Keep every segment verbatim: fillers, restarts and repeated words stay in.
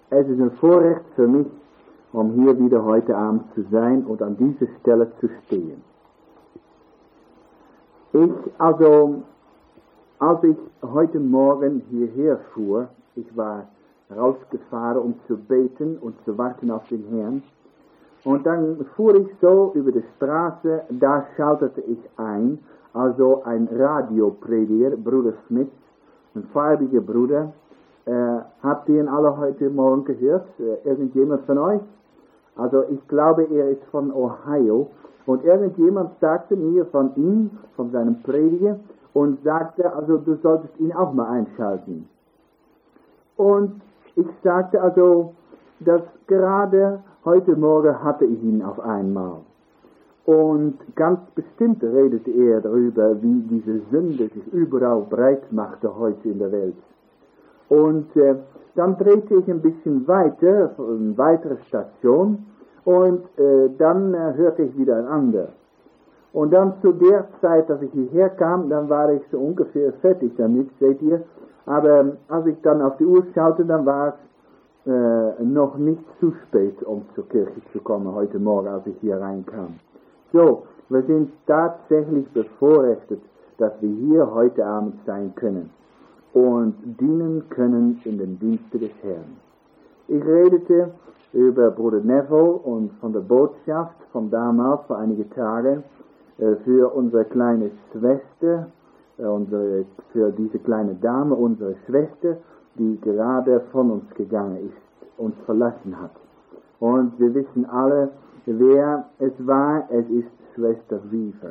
Es ist ein Vorrecht für mich, um hier wieder heute Abend zu sein und an dieser Stelle zu stehen. Ich, also, als ich heute Morgen hierher fuhr, ich war rausgefahren, um zu beten und zu warten auf den Herrn, und dann fuhr ich so über die Straße, da schaltete ich ein, also ein Radioprediger, Bruder Smith, ein farbiger Bruder. Äh, habt ihr ihn alle heute Morgen gehört? Äh, irgendjemand von euch? Also ich glaube, er ist von Ohio. Und irgendjemand sagte mir von ihm, von seinem Prediger, und sagte, also du solltest ihn auch mal einschalten. Und ich sagte also, dass gerade heute Morgen hatte ich ihn auf einmal. Und ganz bestimmt redete er darüber, wie diese Sünde sich überall breit machte heute in der Welt. Und äh, dann drehte ich ein bisschen weiter, eine weitere Station, und äh, dann äh, hörte ich wieder ein anderes. Und dann zu der Zeit, dass ich hierher kam, dann war ich so ungefähr fertig damit, seht ihr. Aber als ich dann auf die Uhr schaute, dann war es äh, noch nicht zu spät, um zur Kirche zu kommen, heute Morgen, als ich hier reinkam. So, wir sind tatsächlich bevorrechtet, dass wir hier heute Abend sein können und dienen können in den Diensten des Herrn. Ich redete über Bruder Neville und von der Botschaft von damals, vor einigen Tagen, äh, für unsere kleine Schwester, äh, unsere, für diese kleine Dame, unsere Schwester, die gerade von uns gegangen ist, uns verlassen hat. Und wir wissen alle, wer es war. Es ist Schwester Weaver.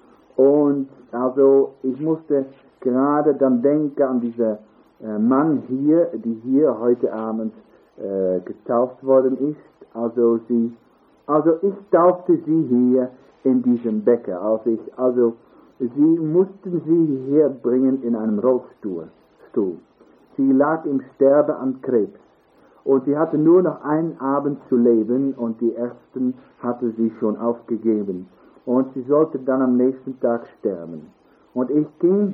Und also ich musste gerade dann denken an diesen äh, Mann hier, die hier heute Abend äh, getauft worden ist. Also sie, also ich taufte sie hier in diesem Becken. Also ich, also sie mussten sie hier bringen in einem Rollstuhl. Stuhl. Sie lag im Sterben an Krebs. Und sie hatte nur noch einen Abend zu leben und die Ärzte hatte sie schon aufgegeben. Und sie sollte dann am nächsten Tag sterben. Und ich ging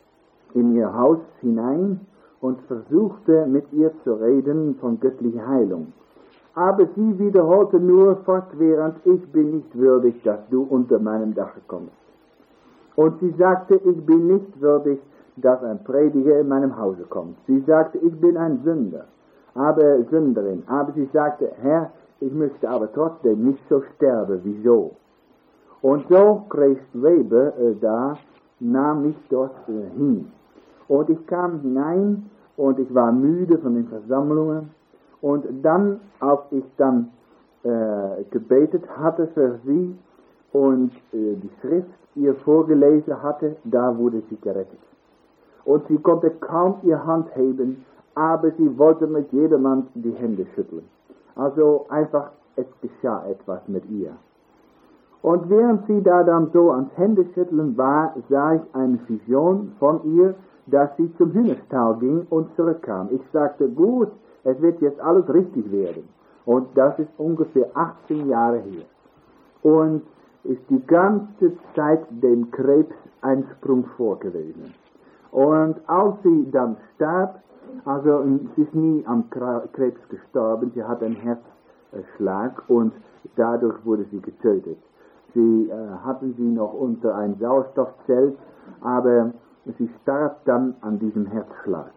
in ihr Haus hinein und versuchte mit ihr zu reden von göttlicher Heilung. Aber sie wiederholte nur fortwährend, ich bin nicht würdig, dass du unter meinem Dach kommst. Und sie sagte, ich bin nicht würdig, dass ein Prediger in meinem Hause kommt. Sie sagte, ich bin ein Sünder. Aber Sünderin, aber sie sagte, Herr, ich möchte aber trotzdem nicht so sterben, wieso? Und so Christ Weber äh, da nahm mich dort äh, hin. Und ich kam hinein und ich war müde von den Versammlungen. Und dann, als ich dann äh, gebetet hatte für sie und äh, die Schrift ihr vorgelesen hatte, da wurde sie gerettet. Und sie konnte kaum ihre Hand heben, aber sie wollte mit jedermann die Hände schütteln. Also einfach, es geschah etwas mit ihr. Und während sie da dann so ans Händeschütteln war, sah ich eine Vision von ihr, dass sie zum Hühnerstall ging und zurückkam. Ich sagte, gut, es wird jetzt alles richtig werden. Und das ist ungefähr achtzehn Jahre her. Und ist die ganze Zeit dem Krebs ein Sprung vor gewesen. Und als sie dann starb, also sie ist nie am Krebs gestorben, sie hat einen Herzschlag und dadurch wurde sie getötet. Sie äh, hatten sie noch unter ein Sauerstoffzelt, aber sie starb dann an diesem Herzschlag.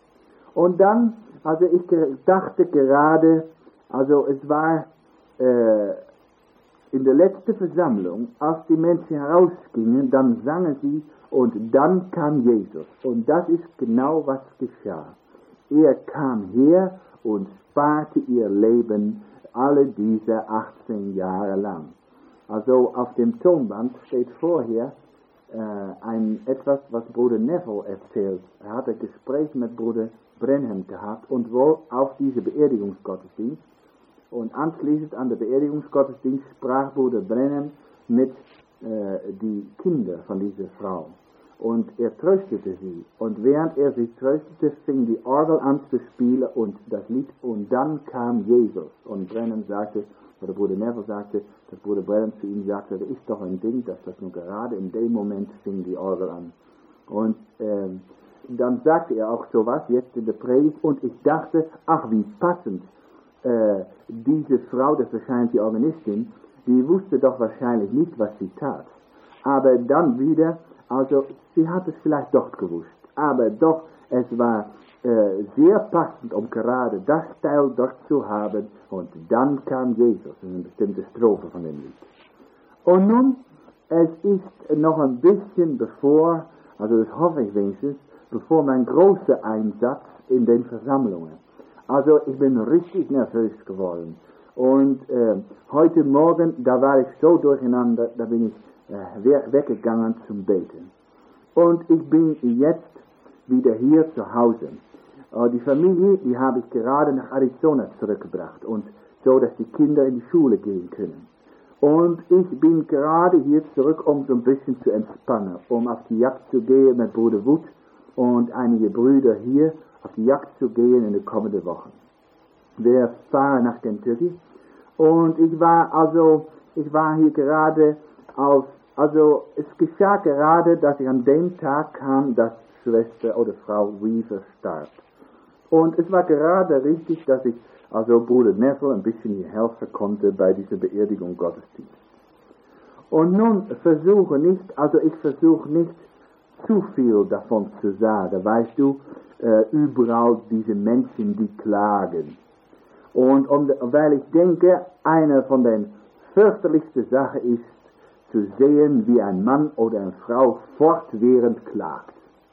Und dann, also ich dachte gerade, also es war äh, in der letzten Versammlung, als die Menschen herausgingen, dann sangen sie und dann kam Jesus. Und das ist genau was geschah. Er kam her und sparte ihr Leben alle diese achtzehn Jahre lang. Also auf dem Tonband steht vorher äh, ein, etwas, was Bruder Neville erzählt. Er hat ein Gespräch mit Bruder Branham gehabt und wohl auf diese Beerdigungsgottesdienst. Und anschließend an der Beerdigungsgottesdienst sprach Bruder Branham mit äh, die Kindern von dieser Frau. Und er tröstete sie. Und während er sie tröstete, fing die Orgel an zu spielen und das Lied, und dann kam Jesus. Und Branham sagte, oder Bruder Neville sagte, dass Bruder Branham zu ihm sagte, das ist doch ein Ding, dass das nur gerade in dem Moment fing die Orgel an. Und ähm, dann sagte er auch sowas, jetzt in der Predigt, und ich dachte, ach wie passend, äh, diese Frau, das ist wahrscheinlich die Organistin, die wusste doch wahrscheinlich nicht, was sie tat. Aber dann wieder, also sie hat es vielleicht doch gewusst, aber doch, es war äh, sehr passend, um gerade das Teil dort zu haben, und dann kam Jesus, das ist eine bestimmte Strophe von dem Lied. Und nun, es ist noch ein bisschen bevor, also das hoffe ich wenigstens, bevor mein großer Einsatz in den Versammlungen. Also ich bin richtig nervös geworden. Und äh, heute Morgen, da war ich so durcheinander, da bin ich äh, weggegangen zum Beten. Und ich bin jetzt wieder hier zu Hause. Äh, die Familie, die habe ich gerade nach Arizona zurückgebracht, und so, dass die Kinder in die Schule gehen können. Und ich bin gerade hier zurück, um so ein bisschen zu entspannen, um auf die Jagd zu gehen mit Bruder Wood und einige Brüder hier auf die Jagd zu gehen in den kommenden Wochen. Wir fahren nach Kentucky, und ich war also, ich war hier gerade auf, also es geschah gerade, dass ich an dem Tag kam, dass Schwester oder Frau Weaver starb. Und es war gerade richtig, dass ich also Bruder Neville ein bisschen hier helfen konnte bei dieser Beerdigung Gottesdienst. Und nun versuche nicht, also ich versuche nicht zu viel davon zu sagen, weißt du, äh, überall diese Menschen, die klagen. Und um, weil ich denke, eine von den fürchterlichsten Sachen ist, zu sehen, wie ein Mann oder eine Frau fortwährend klagt.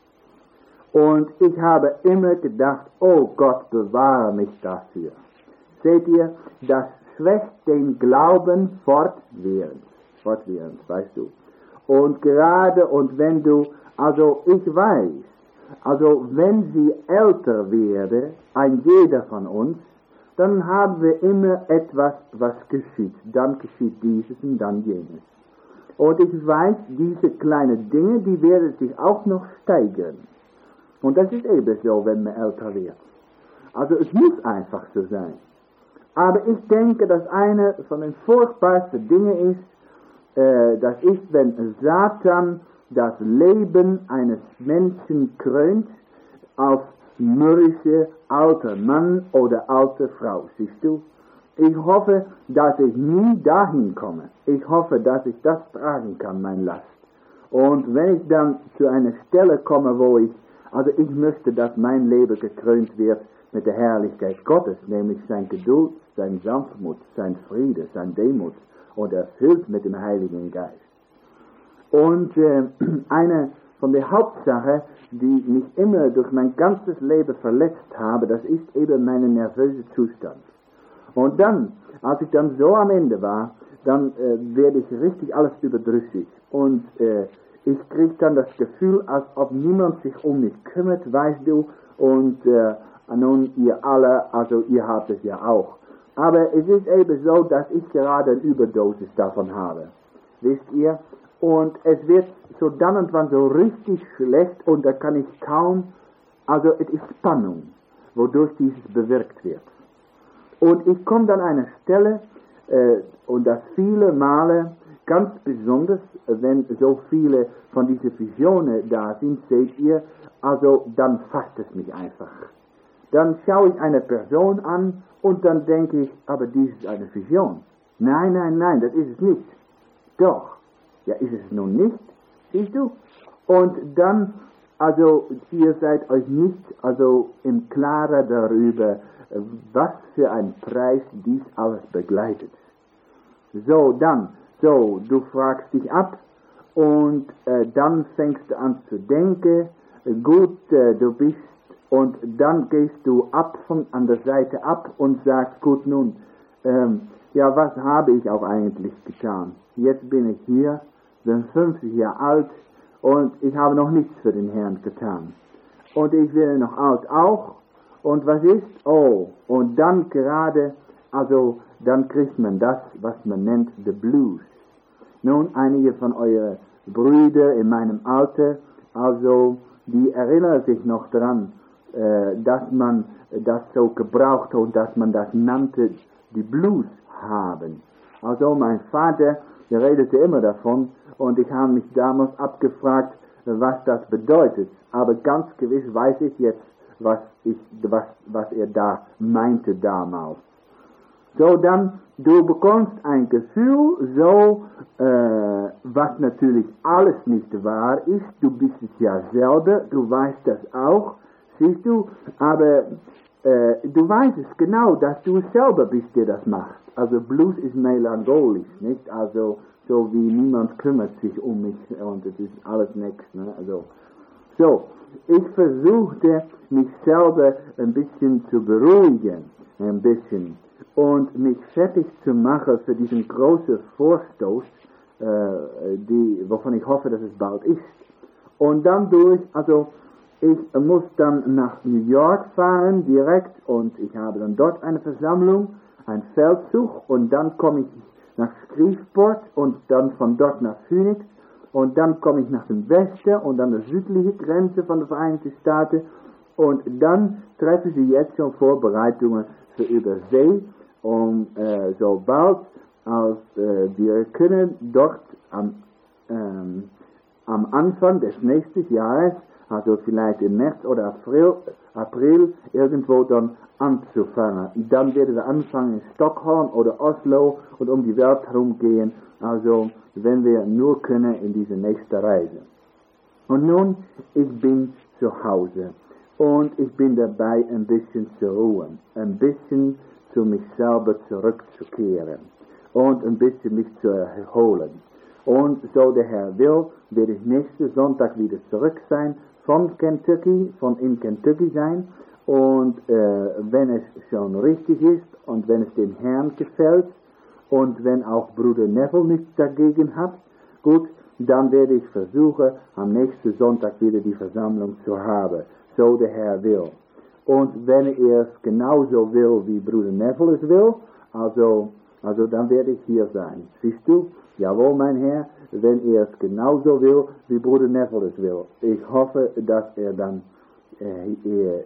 Und ich habe immer gedacht, oh Gott, bewahre mich dafür. Seht ihr, das schwächt den Glauben fortwährend, fortwährend, weißt du. Und gerade, und wenn du, also ich weiß, also wenn sie älter werde, ein jeder von uns, dann haben wir immer etwas, was geschieht. Dann geschieht dieses und dann jenes. Und ich weiß, diese kleinen Dinge, die werden sich auch noch steigern. Und das ist eben so, wenn man älter wird. Also es muss einfach so sein. Aber ich denke, dass eine von den furchtbarsten Dingen ist, äh, das ist, wenn Satan das Leben eines Menschen krönt auf mürrische alter Mann oder alte Frau, siehst du? Ich hoffe, dass ich nie dahin komme. Ich hoffe, dass ich das tragen kann, mein Last. Und wenn ich dann zu einer Stelle komme, wo ich, also ich möchte, dass mein Leben gekrönt wird mit der Herrlichkeit Gottes, nämlich sein Geduld, sein Sanftmut, sein Friede, sein Demut und erfüllt mit dem Heiligen Geist. Und äh, eine von der Hauptsache, die mich immer durch mein ganzes Leben verletzt habe, das ist eben mein nervöser Zustand. Und dann, als ich dann so am Ende war, dann äh, werde ich richtig alles überdrüssig. Und äh, ich kriege dann das Gefühl, als ob niemand sich um mich kümmert, weißt du, und äh, nun ihr alle, also ihr habt es ja auch. Aber es ist eben so, dass ich gerade eine Überdosis davon habe. Wisst ihr? Und es wird so dann und wann so richtig schlecht, und da kann ich kaum, also es ist Spannung, wodurch dieses bewirkt wird. Und ich komme dann an eine Stelle, äh, und das viele Male, ganz besonders, wenn so viele von diesen Visionen da sind, seht ihr, also dann fasst es mich einfach. Dann schaue ich eine Person an, und dann denke ich, aber dies ist eine Vision. Nein, nein, nein, das ist es nicht. Doch. Ja, ist es nun nicht, siehst du? Und dann, also, ihr seid euch nicht, also, im Klaren darüber, was für ein Preis dies alles begleitet. So, dann, so, du fragst dich ab, und äh, dann fängst du an zu denken, gut, äh, du bist, und dann gehst du ab von, an der Seite ab und sagst, gut, nun, ähm, ja, was habe ich auch eigentlich getan? Jetzt bin ich hier, bin fünfzig Jahre alt, und ich habe noch nichts für den Herrn getan. Und ich werde noch alt auch, und was ist? Oh, und dann gerade, also, dann kriegt man das, was man nennt, the blues. Nun, einige von euren Brüdern in meinem Alter, also, die erinnern sich noch daran, äh, dass man das so gebraucht hat und dass man das nannte, die Blues haben. Also, mein Vater, der redete immer davon, und ich habe mich damals abgefragt, was das bedeutet, aber ganz gewiss weiß ich jetzt, was, ich, was, was er da meinte damals. So, dann, du bekommst ein Gefühl, so, äh, was natürlich alles nicht wahr ist, du bist es ja selber, du weißt das auch, siehst du, aber äh, du weißt es genau, dass du es selber bist, der das macht. Also Blues ist melancholisch, nicht? Also, so wie niemand kümmert sich um mich und es ist alles nichts, ne? Also, so, ich versuchte, mich selber ein bisschen zu beruhigen, ein bisschen, und mich fertig zu machen für diesen großen Vorstoß, äh, die, wovon ich hoffe, dass es bald ist. Und dann durch, also ich muss dann nach New York fahren direkt und ich habe dann dort eine Versammlung, ein Feldzug und dann komme ich nach Shreveport und dann von dort nach Phoenix und dann komme ich nach dem Westen und dann die südliche Grenze von den Vereinigten Staaten und dann treffen sie jetzt schon Vorbereitungen für Übersee, um äh, sobald als äh, wir können dort am, ähm, am Anfang des nächsten Jahres, also vielleicht im März oder April, April irgendwo dann anzufangen. Dann werden wir anfangen in Stockholm oder Oslo und um die Welt herumgehen, also wenn wir nur können in diese nächste Reise. Und nun, ich bin zu Hause und ich bin dabei ein bisschen zu ruhen, ein bisschen zu mich selber zurückzukehren und ein bisschen mich zu erholen. Und so der Herr will, werde ich nächsten Sonntag wieder zurück sein von Kentucky, von in Kentucky sein. Und äh, wenn es schon richtig ist und wenn es dem Herrn gefällt und wenn auch Bruder Neville nichts dagegen hat, gut, dann werde ich versuchen, am nächsten Sonntag wieder die Versammlung zu haben, so der Herr will. Und wenn er es genauso will, wie Bruder Neville es will, also, also dann werde ich hier sein. Siehst du? Jawohl, mein Herr, wenn er es genauso will, wie Bruder Neville es will. Ich hoffe, dass er dann, äh, er,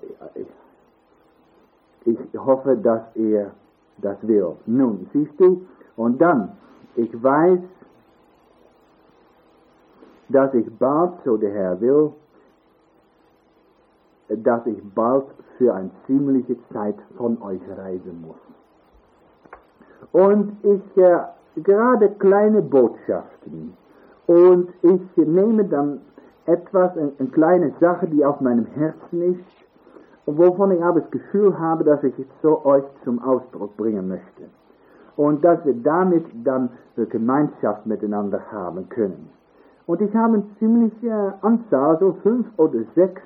ich hoffe, dass er das will. Nun, siehst du? Und dann, ich weiß, dass ich bald, so der Herr will, dass ich bald für eine ziemliche Zeit von euch reisen muss. Und ich äh, gerade kleine Botschaften und ich nehme dann etwas, eine, eine kleine Sache, die auf meinem Herzen ist, wovon ich aber das Gefühl habe, dass ich es so euch zum Ausdruck bringen möchte. Und dass wir damit dann eine Gemeinschaft miteinander haben können. Und ich habe eine ziemliche Anzahl, so fünf oder sechs,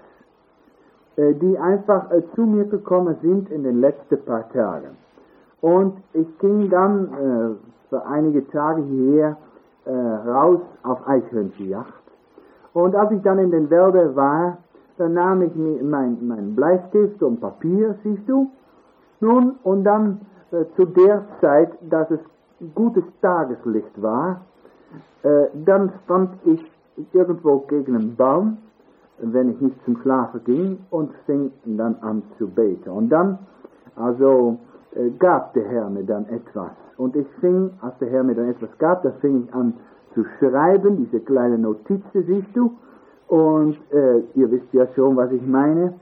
die einfach äh, zu mir gekommen sind in den letzten paar Tagen. Und ich ging dann äh, für einige Tage hierher äh, raus auf Eichhörnchenjagd. Und als ich dann in den Wäldern war, dann nahm ich mir mein, mein Bleistift und Papier, siehst du? Nun, und dann äh, zu der Zeit, dass es gutes Tageslicht war, äh, dann stand ich irgendwo gegen einen Baum, wenn ich nicht zum Schlafen ging, und fing dann an zu beten. Und dann, also, äh, gab der Herr mir dann etwas. Und ich fing, als der Herr mir dann etwas gab, da fing ich an zu schreiben, diese kleine Notizen, siehst du. Und äh, ihr wisst ja schon, was ich meine.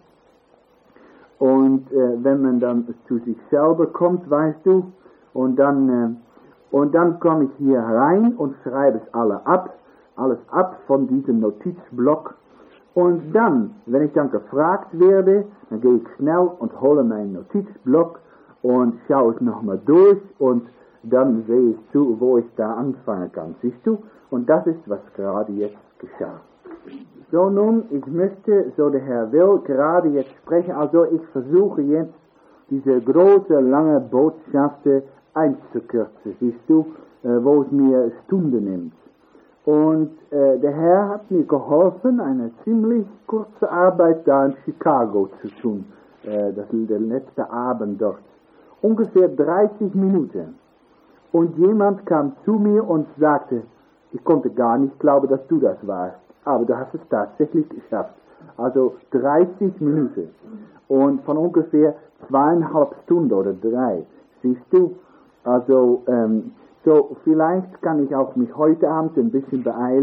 Und äh, wenn man dann zu sich selber kommt, weißt du, und dann, äh, und dann komme ich hier rein und schreibe es alle ab, alles ab von diesem Notizblock. Und dann, wenn ich dann gefragt werde, dann gehe ich schnell und hole meinen Notizblock und schaue es nochmal durch und dann sehe ich zu, wo ich da anfangen kann, siehst du? Und das ist, was gerade jetzt geschah. So nun, ich möchte, so der Herr will, gerade jetzt sprechen, also ich versuche jetzt, diese große, lange Botschaft einzukürzen, siehst du, wo es mir Stunden nimmt. Und äh, der Herr hat mir geholfen, eine ziemlich kurze Arbeit da in Chicago zu tun. Äh, das der letzte Abend dort. Ungefähr dreißig Minuten. Und jemand kam zu mir und sagte, ich konnte gar nicht glauben, dass du das warst. Aber du hast es tatsächlich geschafft. Also dreißig Minuten. Und von ungefähr zweieinhalb Stunden oder drei. Siehst du? Also, ähm, so, vielleicht kann ich auch mich heute Abend ein bisschen beeilen,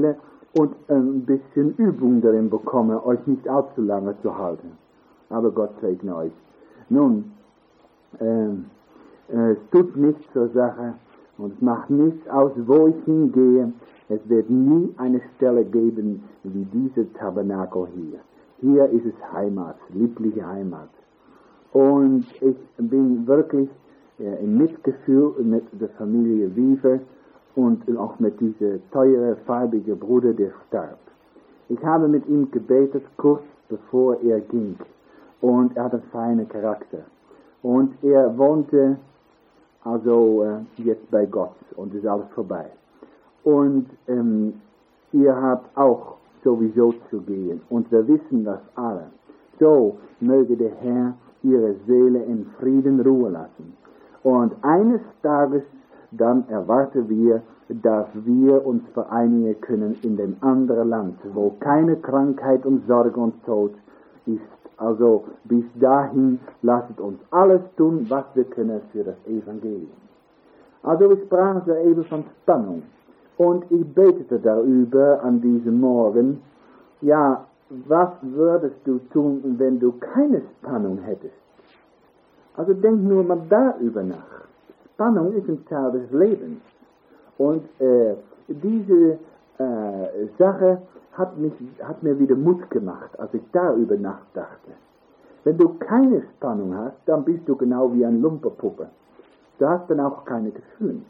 und ein bisschen Übung darin bekomme, euch nicht allzu lange zu halten. Aber Gott segne euch. Nun, ähm, äh, es tut nichts zur Sache und es macht nichts aus, wo ich hingehe. Es wird nie eine Stelle geben wie diese Tabernakel hier. Hier ist es Heimat, liebliche Heimat. Und ich bin wirklich äh, im Mitgefühl mit der Familie Weaver und auch mit diesem teure, farbige Bruder, der starb. Ich habe mit ihm gebetet, kurz bevor er ging. Und er hat einen feinen Charakter. Und er wohnte also äh, jetzt bei Gott und ist alles vorbei. Und ähm, ihr habt auch sowieso zu gehen. Und wir wissen das alle. So möge der Herr ihre Seele in Frieden ruhen lassen. Und eines Tages dann erwarten wir, dass wir uns vereinigen können in dem anderen Land, wo keine Krankheit und Sorge und Tod ist. Also bis dahin lasst uns alles tun, was wir können für das Evangelium. Also wir sprachen soeben von Spannung. Und ich betete darüber an diesem Morgen, ja, was würdest du tun, wenn du keine Spannung hättest? Also denk nur mal darüber nach. Spannung ist ein Teil des Lebens. Und äh, diese äh, Sache hat, mich, hat mir wieder Mut gemacht, als ich darüber nachdachte. Wenn du keine Spannung hast, dann bist du genau wie eine Lumperpuppe. Du hast dann auch keine Gefühle.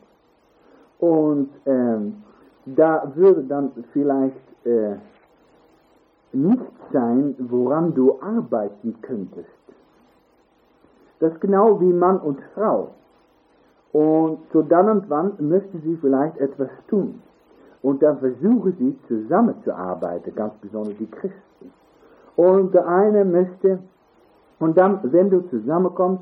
Und ähm, da würde dann vielleicht äh, nichts sein, woran du arbeiten könntest. Das ist genau wie Mann und Frau. Und so dann und wann möchten sie vielleicht etwas tun. Und dann versuchen sie zusammenzuarbeiten, ganz besonders die Christen. Und der eine möchte, und dann, wenn du zusammenkommst,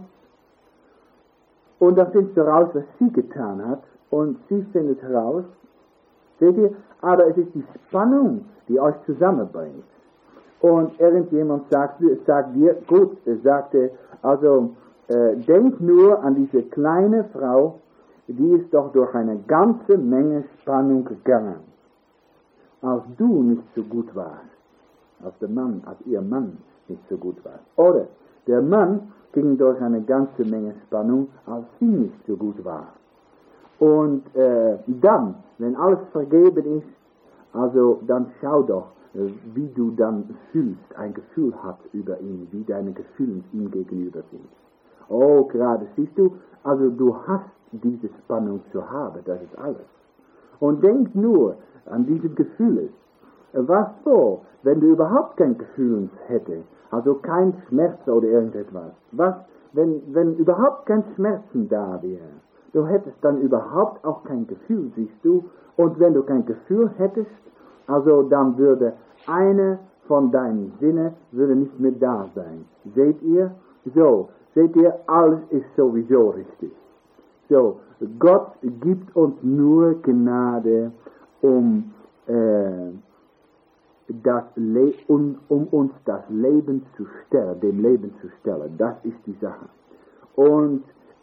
und dann findest du raus, was sie getan hat, und sie findet heraus, seht ihr, aber es ist die Spannung, die euch zusammenbringt. Und irgendjemand sagt, sagt dir, gut, er sagte, also, äh, denk nur an diese kleine Frau, die ist doch durch eine ganze Menge Spannung gegangen. Als du nicht so gut warst, als der Mann, als ihr Mann nicht so gut war. Oder der Mann ging durch eine ganze Menge Spannung, als sie nicht so gut war. Und äh, dann, wenn alles vergeben ist, also dann schau doch, wie du dann fühlst, ein Gefühl hast über ihn, wie deine Gefühle ihm gegenüber sind. Oh, gerade, siehst du, also du hast diese Spannung zu haben, das ist alles. Und denk nur an diese Gefühle. Was so, wenn du überhaupt kein Gefühl hättest, also kein Schmerz oder irgendetwas, was, wenn, wenn überhaupt kein Schmerzen da wäre, du hättest dann überhaupt auch kein Gefühl, siehst du, und wenn du kein Gefühl hättest, also dann würde eine von deinen Sinnen würde nicht mehr da sein. Seht ihr? So, seht ihr, alles ist sowieso richtig. So, Gott gibt uns nur Gnade, um, äh, das Le- um, um uns das Leben zu stellen, dem Leben zu stellen. Das ist die Sache. Und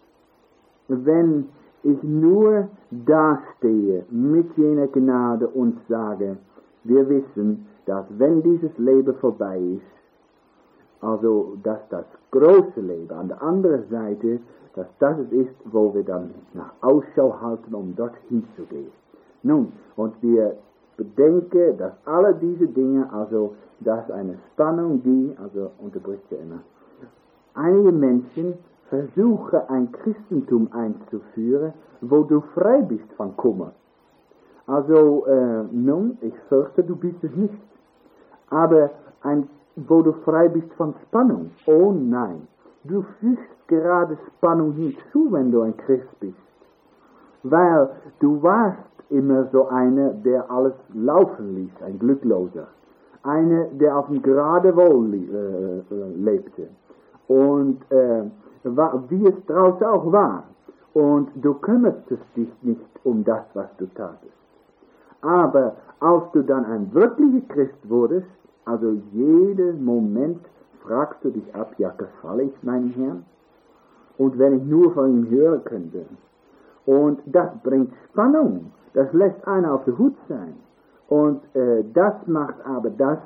wenn ich nur dastehe mit jener Gnade und sage, wir wissen, dass wenn dieses Leben vorbei ist, also dass das große Leben an der anderen Seite, dass das es ist, wo wir dann nach Ausschau halten, um dorthin zu gehen. Nun, und wir bedenken, dass alle diese Dinge, also dass eine Spannung, die, also unterbricht ja immer, einige Menschen versuchen ein Christentum einzuführen, wo du frei bist von Kummer. Also, äh, nun, ich fürchte, du bist es nicht. Aber ein, wo du frei bist von Spannung, oh nein, du fügst gerade Spannung hinzu, wenn du ein Christ bist. Weil du warst immer so einer, der alles laufen ließ, ein Glückloser. Einer, der auf dem gerade Wohl äh, äh, lebte. Und äh, war, wie es draußen auch war. Und du kümmertest dich nicht um das, was du tatest. Aber als du dann ein wirklicher Christ wurdest, also jeden Moment fragst du dich ab, ja, gefalle ich meinem Herrn? Und wenn ich nur von ihm hören könnte. Und das bringt Spannung. Das lässt einer auf der Hut sein. Und äh, das macht aber das,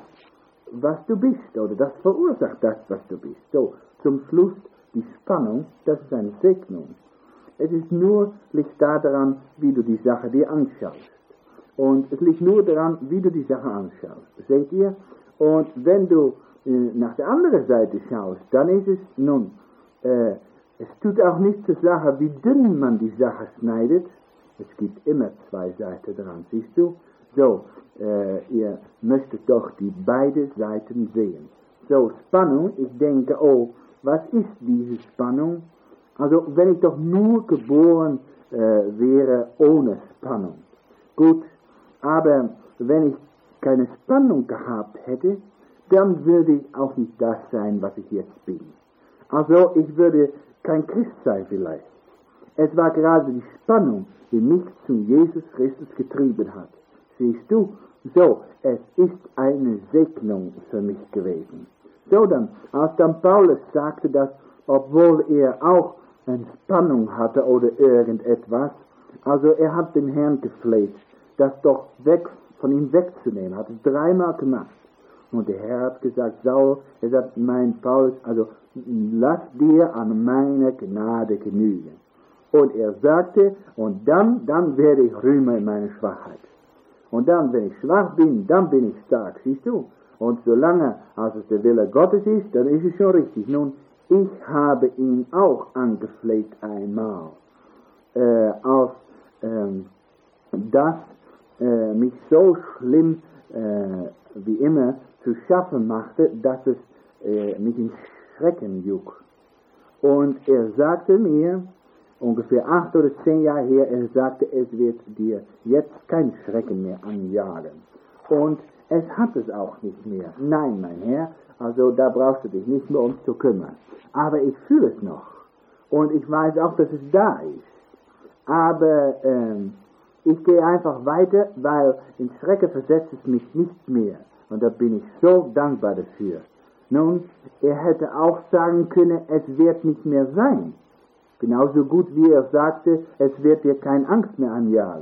was du bist, oder das verursacht das, was du bist. So, zum Schluss die Spannung, das ist eine Segnung. Es ist nur, liegt daran, wie du die Sache dir anschaust. Und es liegt nur daran, wie du die Sache anschaust. Seht ihr? Und wenn du äh, nach der anderen Seite schaust, dann ist es, nun, äh, es tut auch nicht zur Sache, wie dünn man die Sache schneidet. Es gibt immer zwei Seiten dran, siehst du? So, äh, ihr möchtet doch die beiden Seiten sehen. So, Spannung, ich denke, oh, was ist diese Spannung? Also, wenn ich doch nur geboren äh, wäre ohne Spannung. Gut, aber wenn ich keine Spannung gehabt hätte, dann würde ich auch nicht das sein, was ich jetzt bin. Also, ich würde kein Christ sein vielleicht. Es war gerade die Spannung, die mich zu Jesus Christus getrieben hat. Siehst du? So, es ist eine Segnung für mich gewesen. So dann, als dann Paulus sagte, dass, obwohl er auch eine Spannung hatte oder irgendetwas, also er hat den Herrn gefleht, das doch weg, von ihm wegzunehmen, hat es dreimal gemacht. Und der Herr hat gesagt, Saul, er sagt, mein Paulus, also lass dir an meiner Gnade genügen. Und er sagte, und dann, dann werde ich rühmen in meiner Schwachheit. Und dann, wenn ich schwach bin, dann bin ich stark, siehst du? Und solange, als es der Wille Gottes ist, dann ist es schon richtig. Nun, ich habe ihn auch angefleht einmal, äh, als ähm, das äh, mich so schlimm äh, wie immer zu schaffen machte, dass es äh, mich in Schrecken juckt. Und er sagte mir, ungefähr acht oder zehn Jahre her, er sagte, es wird dir jetzt kein Schrecken mehr anjagen. Und es hat es auch nicht mehr. Nein, mein Herr, also da brauchst du dich nicht mehr um zu kümmern. Aber ich fühle es noch. Und ich weiß auch, dass es da ist. Aber ähm, ich gehe einfach weiter, weil in Schrecken versetzt es mich nicht mehr. Und da bin ich so dankbar dafür. Nun, er hätte auch sagen können, es wird nicht mehr sein. Genauso gut wie er sagte, es wird dir keine Angst mehr anjagen.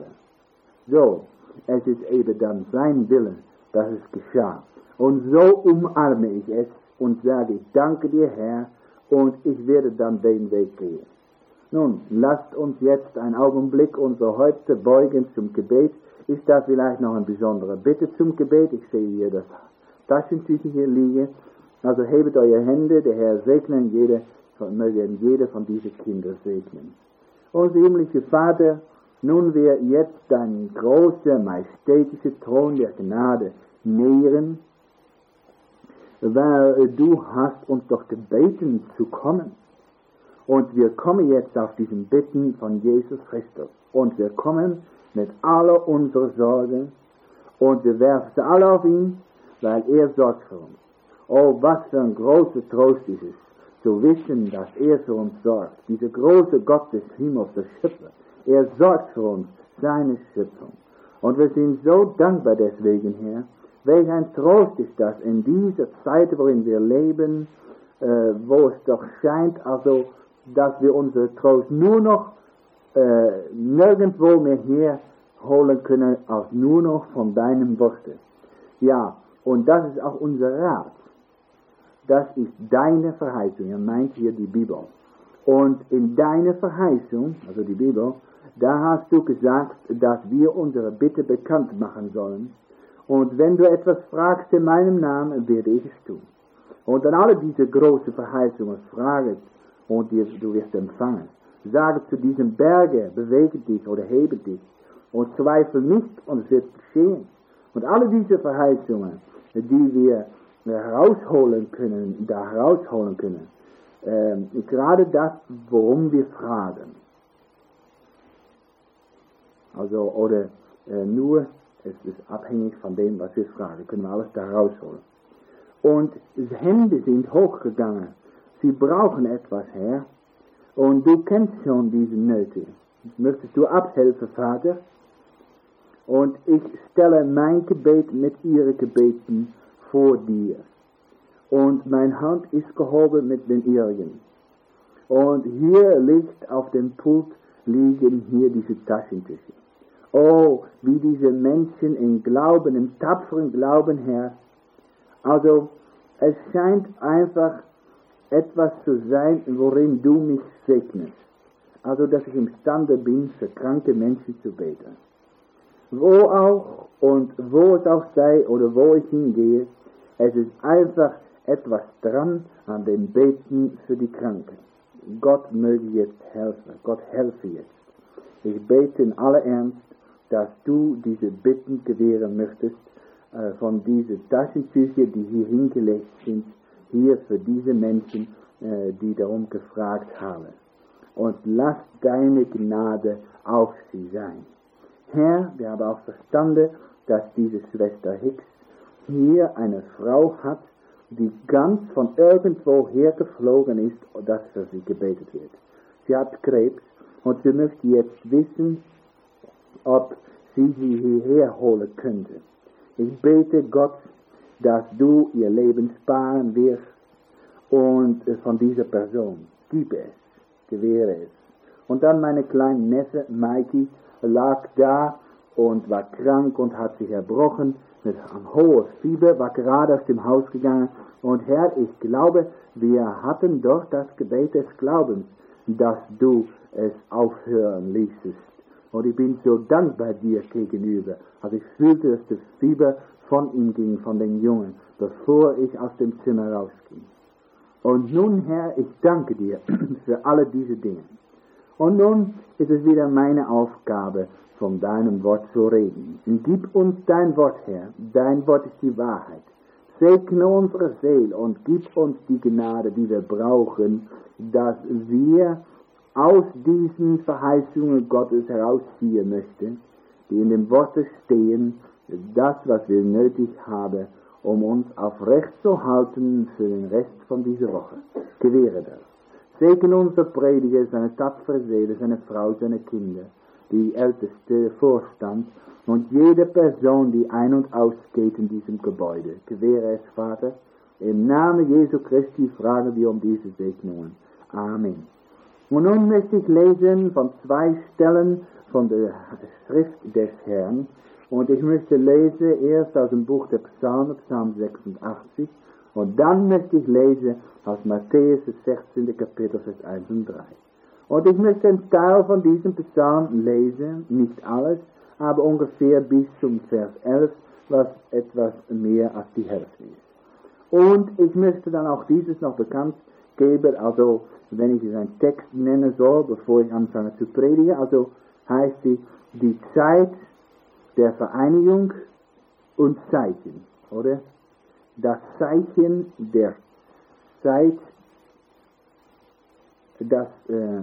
So, es ist eben dann sein Wille, dass es geschah. Und so umarme ich es und sage, ich danke dir, Herr, und ich werde dann den Weg gehen. Nun, lasst uns jetzt einen Augenblick unsere Häupter beugen zum Gebet. Ist da vielleicht noch eine besondere Bitte zum Gebet? Ich sehe hier das Taschentücher hier liegen. Also hebet eure Hände, der Herr segne jede, möge jede von diesen Kindern segnen. Unser himmlischer Vater, nun wir jetzt deinen großen, majestätischen Thron der Gnade nähern, weil du hast uns doch gebeten zu kommen. Und wir kommen jetzt auf diesen Bitten von Jesus Christus. Und wir kommen mit aller unserer Sorgen und wir werfen sie alle auf ihn, weil er sorgt für uns. Oh, was für ein großer Trost ist es, zu wissen, dass er für uns sorgt. Dieser große Gott des Himmels, der Schöpfer, er sorgt für uns, seine Schöpfung. Und wir sind so dankbar deswegen, Herr. Welch ein Trost ist das in dieser Zeit, worin wir leben, äh, wo es doch scheint, also, dass wir unseren Trost nur noch äh, nirgendwo mehr herholen können, als nur noch von deinem Worte. Ja, und das ist auch unser Rat. Das ist deine Verheißung. Er meint hier die Bibel. Und in deiner Verheißung, also die Bibel, da hast du gesagt, dass wir unsere Bitte bekannt machen sollen. Und wenn du etwas fragst in meinem Namen, werde ich es tun. Und dann alle diese großen Verheißungen fragen und du wirst empfangen. Sage zu diesem Berge, bewege dich oder hebe dich und zweifle nicht und es wird geschehen. Und alle diese Verheißungen, die wir herausholen können, da herausholen können, äh, gerade das, worum wir fragen. Also, oder äh, nur, es ist abhängig von dem, was wir fragen, können wir alles da herausholen. Und die Hände sind hochgegangen. Sie brauchen etwas, Herr. Und du kennst schon diese Nöte. Möchtest du abhelfen, Vater? Und ich stelle mein Gebet mit ihren Gebeten vor dir. Und meine Hand ist gehoben mit den ihrigen. Und hier liegt auf dem Pult liegen hier diese Taschentücher. Oh, wie diese Menschen in Glauben, im tapferen Glauben, Herr. Also, es scheint einfach etwas zu sein, worin du mich segnest. Also, dass ich imstande bin, für kranke Menschen zu beten. Wo auch und wo es auch sei oder wo ich hingehe, es ist einfach etwas dran an dem Beten für die Kranken. Gott möge jetzt helfen. Gott helfe jetzt. Ich bete in aller Ernst, dass du diese Bitten gewähren möchtest, äh, von diesen Taschentüchern, die hier hingelegt sind, hier für diese Menschen, äh, die darum gefragt haben. Und lass deine Gnade auf sie sein. Herr, wir haben auch verstanden, dass diese Schwester Hicks hier eine Frau hat, die ganz von irgendwo hergeflogen ist, dass für sie gebetet wird. Sie hat Krebs und sie möchte jetzt wissen, ob sie sie hierher holen könnte. Ich bete Gott, dass du ihr Leben sparen wirst und von dieser Person. Gib es, gewähre es. Und dann meine kleine Neffe, Mikey, lag da und war krank und hat sich erbrochen mit einem hohen Fieber, war gerade aus dem Haus gegangen. Und Herr, ich glaube, wir hatten doch das Gebet des Glaubens, dass du es aufhören ließest. Und ich bin so dankbar dir gegenüber. Also ich fühlte, dass das Fieber von ihm ging, von den Jungen, bevor ich aus dem Zimmer rausging. Und nun, Herr, ich danke dir für alle diese Dinge. Und nun ist es wieder meine Aufgabe, von deinem Wort zu reden. Und gib uns dein Wort, Herr. Dein Wort ist die Wahrheit. Segne unsere Seele und gib uns die Gnade, die wir brauchen, dass wir aus diesen Verheißungen Gottes herausziehen möchten, die in dem Worte stehen, das, was wir nötig haben, um uns aufrecht zu halten für den Rest von dieser Woche. Gewähre das. Segne unser Prediger, seine tapfere Seele, seine Frau, seine Kinder, die älteste Vorstand und jede Person, die ein- und ausgeht in diesem Gebäude. Gewähre es, Vater. Im Namen Jesu Christi fragen wir um diese Segnungen. Amen. Und nun möchte ich lesen von zwei Stellen von der Schrift des Herrn. Und ich möchte lesen erst aus dem Buch der Psalmen, Psalm sechsundachtzig. Und dann möchte ich lesen aus Matthäus, das sechzehnte Kapitel, Vers eins und drei. Und ich möchte einen Teil von diesem Psalm lesen, nicht alles, aber ungefähr bis zum Vers elf, was etwas mehr als die Hälfte ist. Und ich möchte dann auch dieses noch bekannt geben, also wenn ich es einen Text nennen soll, bevor ich anfange zu predigen, also heißt die, die Zeit der Vereinigung und Zeichen, oder? Das Zeichen der Zeit, das, äh,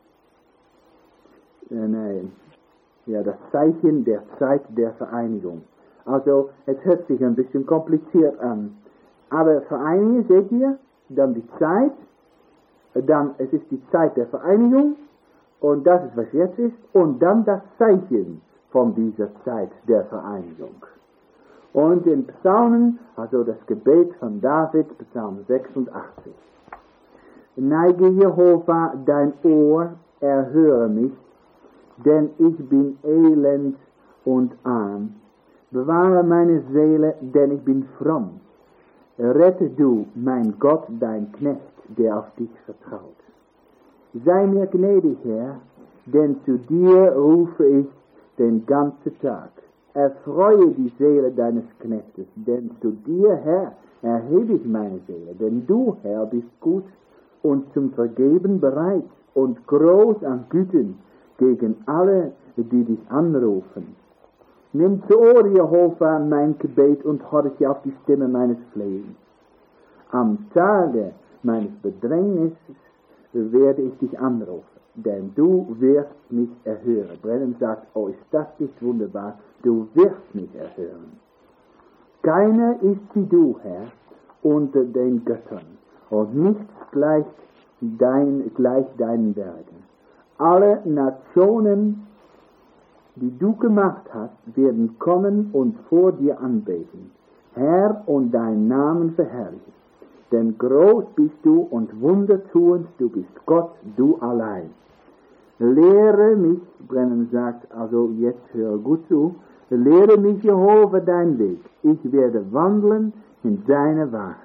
äh, nein, ja, das Zeichen der Zeit der Vereinigung. Also, es hört sich ein bisschen kompliziert an. Aber Vereinigung, seht ihr, dann die Zeit, dann, es ist die Zeit der Vereinigung, und das ist, was jetzt ist, und dann das Zeichen von dieser Zeit der Vereinigung. Und in Psalmen, also das Gebet von David, Psalm sechsundachtzig. Neige Jehova dein Ohr, erhöre mich, denn ich bin elend und arm. Bewahre meine Seele, denn ich bin fromm. Rette du, mein Gott, dein Knecht, der auf dich vertraut. Sei mir gnädig, Herr, denn zu dir rufe ich den ganzen Tag. Erfreue die Seele deines Knechtes, denn zu dir, Herr, erhebe ich meine Seele, denn du, Herr, bist gut und zum Vergeben bereit und groß an Güten gegen alle, die dich anrufen. Nimm zu Ohr, Jehova, mein Gebet und horche auf die Stimme meines Flehens. Am Tage meines Bedrängnisses werde ich dich anrufen, denn du wirst mich erhören. Brennan sagt, oh, ist das nicht wunderbar, du wirst mich erhören. Keiner ist wie du, Herr, unter den Göttern, und nichts gleicht dein, gleich deinen Bergen. Alle Nationen, die du gemacht hast, werden kommen und vor dir anbeten, Herr, und deinen Namen verherrlichen. Denn groß bist du und wundertuend, du bist Gott, du allein. Lehre mich, Brennan sagt, also jetzt hör gut zu, lehre mich, Jehova, dein Weg. Ich werde wandeln in deiner Wahrheit.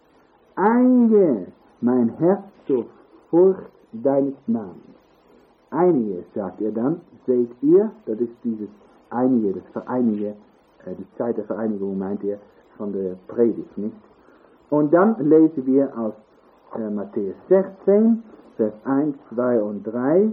Einige mein Herz zur Furcht deines Namens. Einige, sagt er dann, seht ihr, das ist dieses Einige, das Vereinige, äh, die Zeit der Vereinigung meint er, von der Predigt, nicht? Und dann lesen wir aus äh, Matthäus sechzehn, Vers eins, zwei und drei,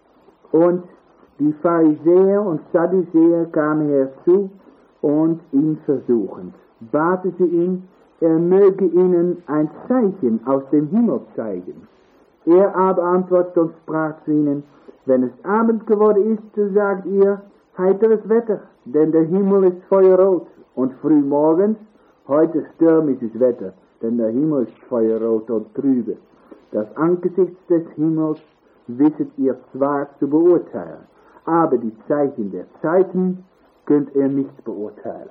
und die Pharisäer und Sadduzäer kamen herzu und ihn versuchend, baten sie ihn, er möge ihnen ein Zeichen aus dem Himmel zeigen. Er aber antwortete und sprach zu ihnen, wenn es Abend geworden ist, so sagt ihr, heiteres Wetter, denn der Himmel ist feuerrot, und frühmorgens, heute stürmisches Wetter, denn der Himmel ist feuerrot und trübe. Das Angesicht des Himmels wisset ihr zwar zu beurteilen, aber die Zeichen der Zeiten könnt ihr nicht beurteilen.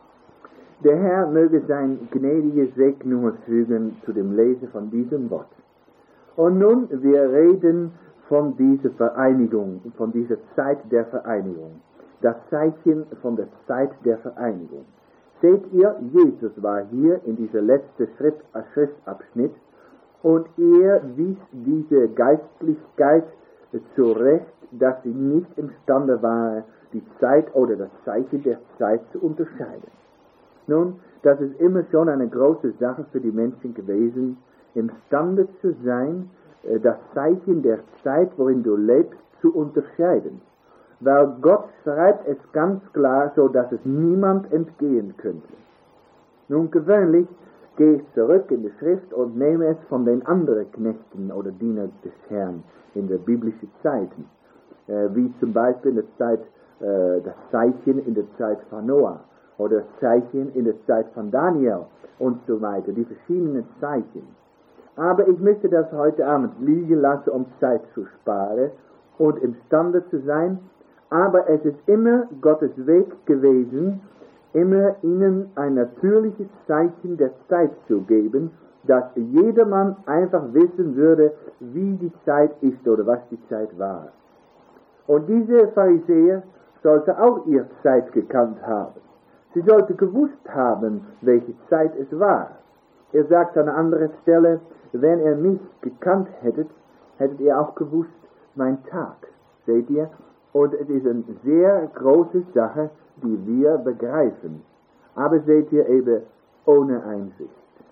Der Herr möge sein gnädige Segnung fügen zu dem Lesen von diesem Wort. Und nun, wir reden von dieser Vereinigung, von dieser Zeit der Vereinigung. Das Zeichen von der Zeit der Vereinigung. Seht ihr, Jesus war hier in dieser letzten Schrift, Schriftabschnitt und er wies diese Geistlichkeit zurecht, dass sie nicht imstande war, die Zeit oder das Zeichen der Zeit zu unterscheiden. Nun, das ist immer schon eine große Sache für die Menschen gewesen, imstande zu sein, das Zeichen der Zeit, worin du lebst, zu unterscheiden. Weil Gott schreibt es ganz klar, so dass es niemand entgehen könnte. Nun, gewöhnlich gehe ich zurück in die Schrift und nehme es von den anderen Knechten oder Dienern des Herrn in der biblischen Zeiten. Äh, wie zum Beispiel in der Zeit, äh, das Zeichen in der Zeit von Noah oder das Zeichen in der Zeit von Daniel und so weiter, die verschiedenen Zeichen. Aber ich möchte das heute Abend liegen lassen, um Zeit zu sparen und imstande zu sein. Aber es ist immer Gottes Weg gewesen, immer ihnen ein natürliches Zeichen der Zeit zu geben, dass jedermann einfach wissen würde, wie die Zeit ist oder was die Zeit war. Und diese Pharisäer sollten auch ihre Zeit gekannt haben. Sie sollten gewusst haben, welche Zeit es war. Er sagt an einer anderen Stelle, wenn ihr mich gekannt hättet, hättet ihr auch gewusst, mein Tag. Seht ihr? Und es ist eine sehr große Sache, die wir begreifen. Aber seht ihr eben ohne Einsicht.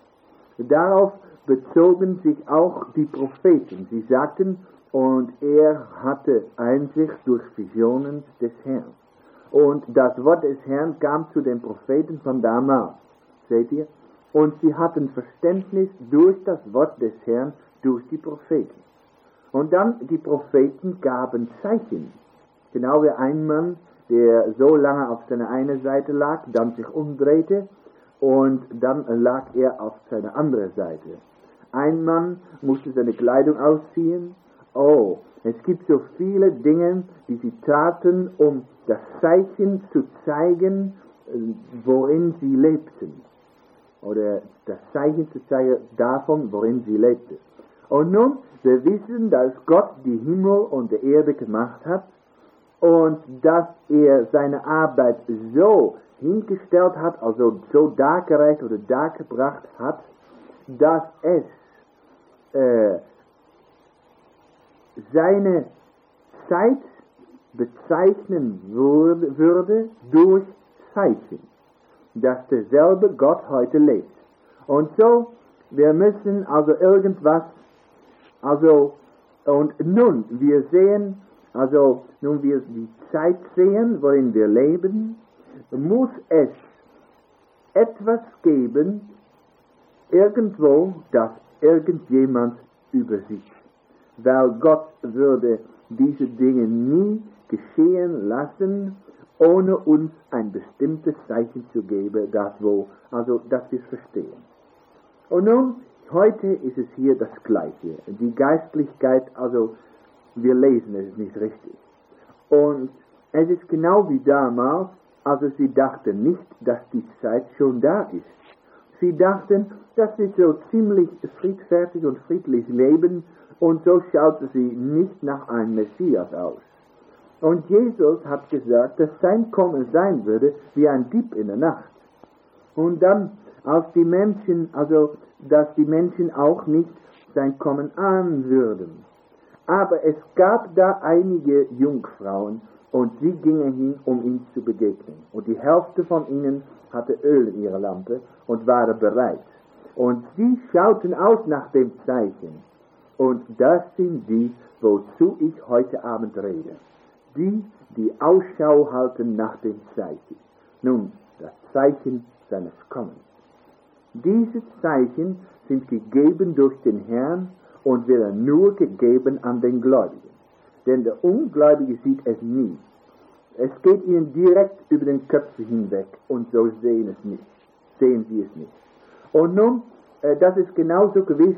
Darauf bezogen sich auch die Propheten. Sie sagten, und er hatte Einsicht durch Visionen des Herrn. Und das Wort des Herrn kam zu den Propheten von damals. Seht ihr? Und sie hatten Verständnis durch das Wort des Herrn, durch die Propheten. Und dann die Propheten gaben Zeichen. Genau wie ein Mann, der so lange auf seiner einen Seite lag, dann sich umdrehte und dann lag er auf seiner anderen Seite. Ein Mann musste seine Kleidung ausziehen. Oh, es gibt so viele Dinge, die sie taten, um das Zeichen zu zeigen, worin sie lebten. Oder das Zeichen zu zeigen davon, worin sie lebten. Und nun, wir wissen, dass Gott die Himmel und die Erde gemacht hat und dass er seine Arbeit so hingestellt hat, also so dargereicht oder dargebracht hat, dass es äh, seine Zeit bezeichnen würde, würde durch Zeichen, dass derselbe Gott heute lebt. Und so, wir müssen also irgendwas, also, und nun, wir sehen, also, nun wir die Zeit sehen, worin wir leben, muss es etwas geben, irgendwo, das irgendjemand übersieht. Weil Gott würde diese Dinge nie geschehen lassen, ohne uns ein bestimmtes Zeichen zu geben, das wo, also, dass wir es verstehen. Und nun, heute ist es hier das Gleiche. Die Geistlichkeit, also, wir lesen es nicht richtig. Und es ist genau wie damals, also sie dachten nicht, dass die Zeit schon da ist. Sie dachten, dass sie so ziemlich friedfertig und friedlich leben, und so schaute sie nicht nach einem Messias aus. Und Jesus hat gesagt, dass sein Kommen sein würde wie ein Dieb in der Nacht. Und dann, als die Menschen, also, dass die Menschen auch nicht sein Kommen ahnen würden. Aber es gab da einige Jungfrauen, und sie gingen hin, um ihm zu begegnen. Und die Hälfte von ihnen hatte Öl in ihrer Lampe und waren bereit. Und sie schauten aus nach dem Zeichen. Und das sind die, wozu ich heute Abend rede. Die, die Ausschau halten nach dem Zeichen. Nun, das Zeichen seines Kommens. Diese Zeichen sind gegeben durch den Herrn und werden nur gegeben an den Gläubigen. Denn der Ungläubige sieht es nie. Es geht ihnen direkt über den Köpfen hinweg und so sehen es nicht. Sehen sie es nicht. Und nun, äh, das ist genauso gewiss,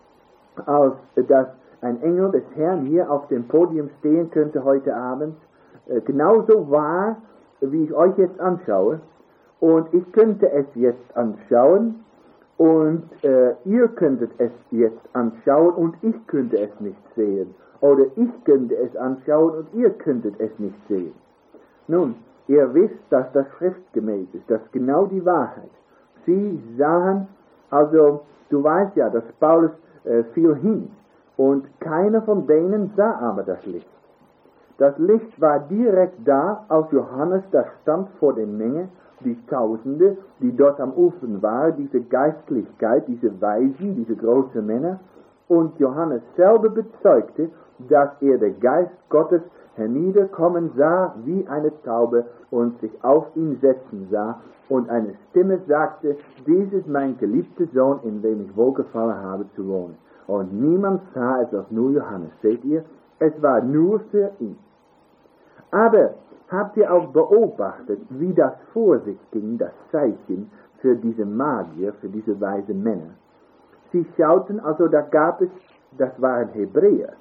als äh, dass ein Engel des Herrn hier auf dem Podium stehen könnte heute Abend. Äh, genauso wahr, wie ich euch jetzt anschaue. Und ich könnte es jetzt anschauen und äh, ihr könntet es jetzt anschauen und ich könnte es nicht sehen. Oder ich könnte es anschauen und ihr könntet es nicht sehen. Nun, ihr wisst, dass das schriftgemäß ist, das ist genau die Wahrheit. Sie sahen, also du weißt ja, dass Paulus äh, fiel hin und keiner von denen sah aber das Licht. Das Licht war direkt da, als Johannes da stand vor der Menge, die Tausende, die dort am Ufer waren, diese Geistlichkeit, diese Weisen, diese großen Männer. Und Johannes selber bezeugte, dass er den Geist Gottes herniederkommen sah wie eine Taube und sich auf ihn setzen sah. Und eine Stimme sagte, dies ist mein geliebter Sohn, in dem ich wohlgefallen habe zu wohnen. Und niemand sah es als nur Johannes. Seht ihr? Es war nur für ihn. Aber habt ihr auch beobachtet, wie das vor sich ging, das Zeichen für diese Magier, für diese weisen Männer? Sie schauten, also da gab es, das waren Hebräer.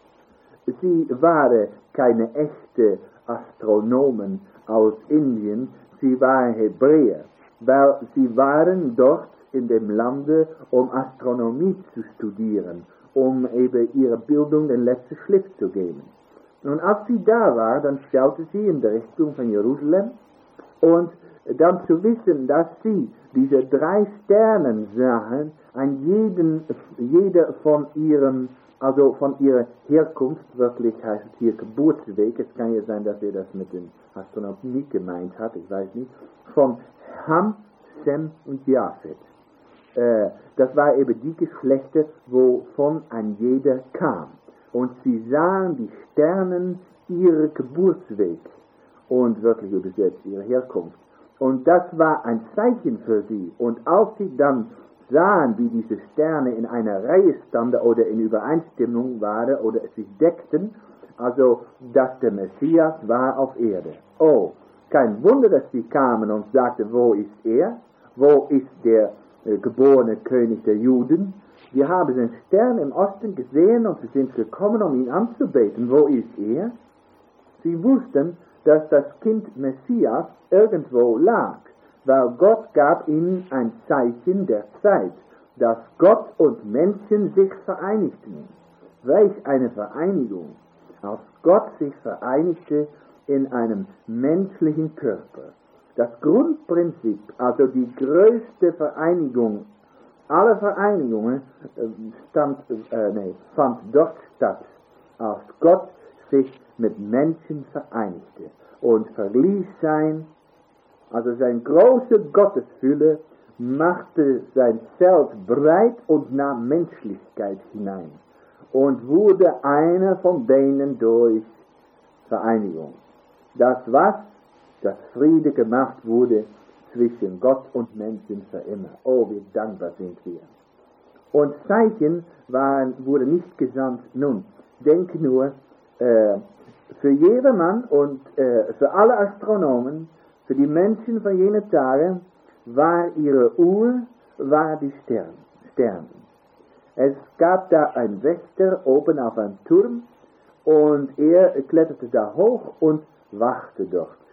Sie waren keine echten Astronomen aus Indien, sie waren Hebräer, weil sie waren dort in dem Lande, um Astronomie zu studieren, um eben ihre Bildung den letzten Schliff zu geben. Und als sie da war, dann schaute sie in die Richtung von Jerusalem und dann zu wissen, dass sie diese drei Sternen sahen, an jeden, jeder von ihrem, also von ihrer Herkunft, wirklich heißt es hier Geburtsweg, es kann ja sein, dass er das mit den Astronomie gemeint hat, ich weiß nicht, von Ham, Sem und Japhet. Äh, das war eben die Geschlechter, wovon ein jeder kam. Und sie sahen die Sternen ihrer Geburtsweg und wirklich übersetzt ihre Herkunft. Und das war ein Zeichen für sie. Und als sie dann sahen, wie diese Sterne in einer Reihe standen oder in Übereinstimmung waren oder sich deckten, also dass der Messias war auf Erde. Oh, kein Wunder, dass sie kamen und sagten, wo ist er? Wo ist der äh, geborene König der Juden? Wir haben den Stern im Osten gesehen und wir sind gekommen, um ihn anzubeten. Wo ist er? Sie wussten, dass das Kind Messias irgendwo lag, weil Gott gab ihnen ein Zeichen der Zeit, dass Gott und Menschen sich vereinigten. Welch eine Vereinigung! Als Gott sich vereinigte in einem menschlichen Körper. Das Grundprinzip, also die größte Vereinigung aller Vereinigungen, stand, äh, nee, fand dort statt, als Gott sich mit Menschen vereinigte und verließ sein, also seine große Gottesfülle, machte sein Zelt breit und nahm Menschlichkeit hinein und wurde einer von denen durch Vereinigung. Das, was das Friede gemacht wurde zwischen Gott und Menschen für immer. Oh, wie dankbar sind wir. Und Zeichen waren, wurde nicht gesandt. Nun, denk nur, äh, für jedermann und äh, für alle Astronomen, für die Menschen von jenen Tagen, war ihre Uhr, war die Stern, Sterne. Es gab da einen Wächter oben auf einem Turm und er kletterte da hoch und wachte dort.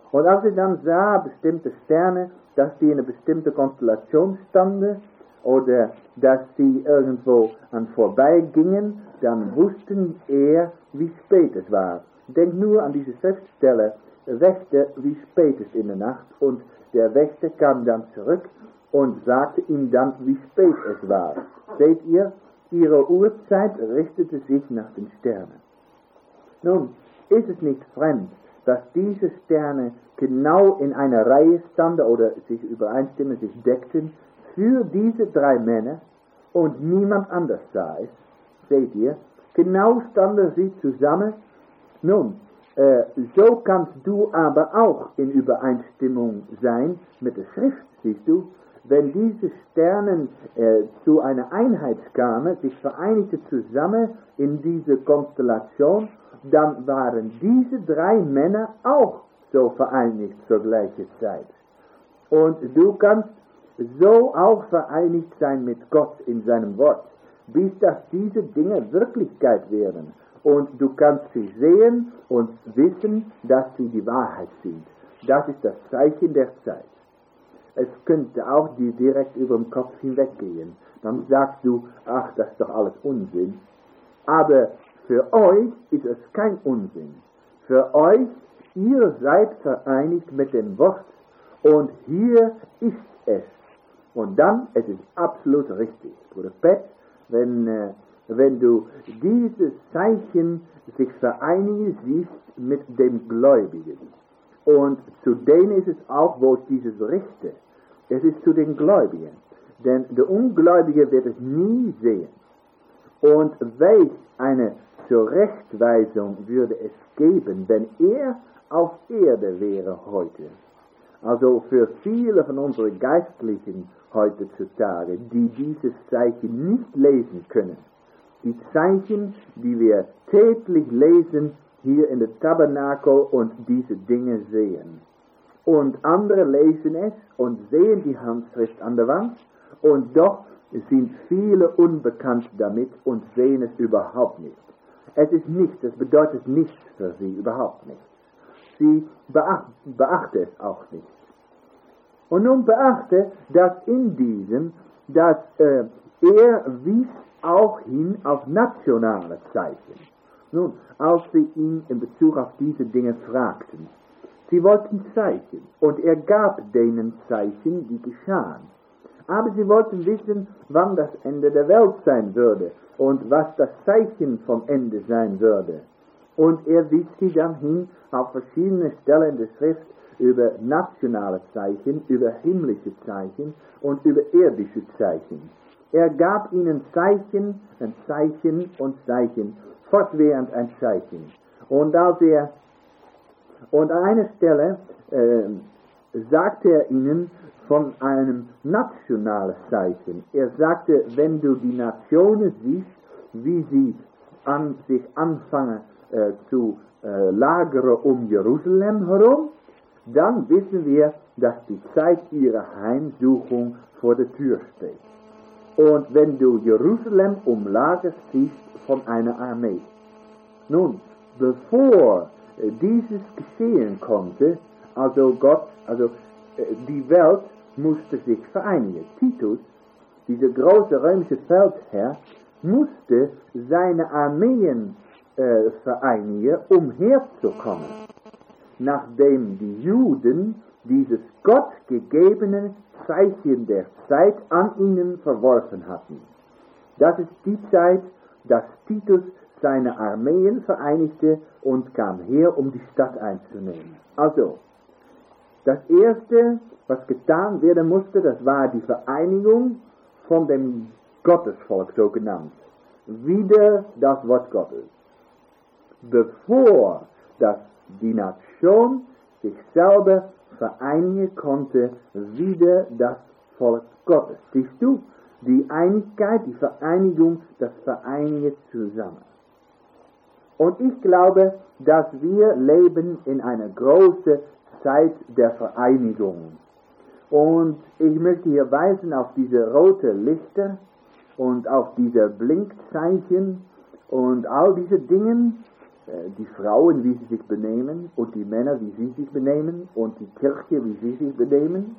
Und als er dann sah, bestimmte Sterne, dass die in eine bestimmte Konstellation standen, oder dass sie irgendwo an vorbeigingen, dann wussten er, wie spät es war. Denk nur an diese Schriftstelle, Wächter, wie spät es in der Nacht, und der Wächter kam dann zurück und sagte ihm dann, wie spät es war. Seht ihr, ihre Uhrzeit richtete sich nach den Sternen. Nun, ist es nicht fremd, dass diese Sterne genau in einer Reihe standen oder sich übereinstimmen, sich deckten, für diese drei Männer und niemand anders sah es. Seht ihr, genau standen sie zusammen. Nun, äh, so kannst du aber auch in Übereinstimmung sein mit der Schrift, siehst du. Wenn diese Sterne äh, zu einer Einheit kamen, sich vereinigten zusammen in diese Konstellation, dann waren diese drei Männer auch so vereinigt zur gleichen Zeit. Und du kannst so auch vereinigt sein mit Gott in seinem Wort, bis dass diese Dinge Wirklichkeit werden. Und du kannst sie sehen und wissen, dass sie die Wahrheit sind. Das ist das Zeichen der Zeit. Es könnte auch dir direkt über den Kopf hinweggehen. Dann sagst du, ach, das ist doch alles Unsinn. Aber für euch ist es kein Unsinn. Für euch, ihr seid vereinigt mit dem Wort. Und hier ist es. Und dann, es ist absolut richtig. Bruder Pet, wenn, äh, wenn du dieses Zeichen sich vereinigen siehst mit dem Gläubigen. Und zu denen ist es auch, wo ich dieses richte. Es ist zu den Gläubigen. Denn der Ungläubige wird es nie sehen. Und welch eine Zurechtweisung würde es geben, wenn er auf Erde wäre heute. Also für viele von unseren Geistlichen heutzutage, die dieses Zeichen nicht lesen können. Die Zeichen, die wir täglich lesen, hier in der Tabernakel und diese Dinge sehen. Und andere lesen es und sehen die Handschrift an der Wand und doch sind viele unbekannt damit und sehen es überhaupt nicht. Es ist nichts, es bedeutet nichts für sie, überhaupt nichts. Sie beacht, beachte es auch nicht. Und nun beachte, dass in diesem, dass äh, er wies auch hin auf nationale Zeichen. Nun, als sie ihn in Bezug auf diese Dinge fragten, sie wollten Zeichen, und er gab denen Zeichen, die geschahen. Aber sie wollten wissen, wann das Ende der Welt sein würde und was das Zeichen vom Ende sein würde. Und er wies sie dann hin auf verschiedene Stellen der Schrift über nationale Zeichen, über himmlische Zeichen und über irdische Zeichen. Er gab ihnen Zeichen, ein Zeichen und Zeichen, fortwährend ein Zeichen. Und als er, und an einer Stelle äh, sagte er ihnen von einem nationalen Zeichen. Er sagte, wenn du die Nationen siehst, wie sie an sich anfangen äh, zu äh, lagern um Jerusalem herum, dann wissen wir, dass die Zeit ihrer Heimsuchung vor der Tür steht. Und wenn du Jerusalem umlagerst siehst von einer Armee. Nun, bevor äh, dieses geschehen konnte, also Gott, also äh, die Welt musste sich vereinigen. Titus, dieser große römische Feldherr, musste seine Armeen äh, vereinigen, um herzukommen, nachdem die Juden dieses gottgegebene Zeichen der Zeit an ihnen verworfen hatten. Das ist die Zeit, dass Titus seine Armeen vereinigte und kam her, um die Stadt einzunehmen. Also, das Erste, was getan werden musste, das war die Vereinigung von dem Gottesvolk, so genannt. Wieder das Wort Gottes. Bevor das die Nation sich selber vereinigen konnte, wieder das Volk Gottes. Siehst du, die Einigkeit, die Vereinigung, das Vereinigen zusammen. Und ich glaube, dass wir leben in einer großen Zeit der Vereinigung. Und ich möchte hier weisen auf diese roten Lichter und auf diese Blinkzeichen und all diese Dinge. die Frauen, wie sie sich benehmen, und die Männer, wie sie sich benehmen, und die Kirche, wie sie sich benehmen.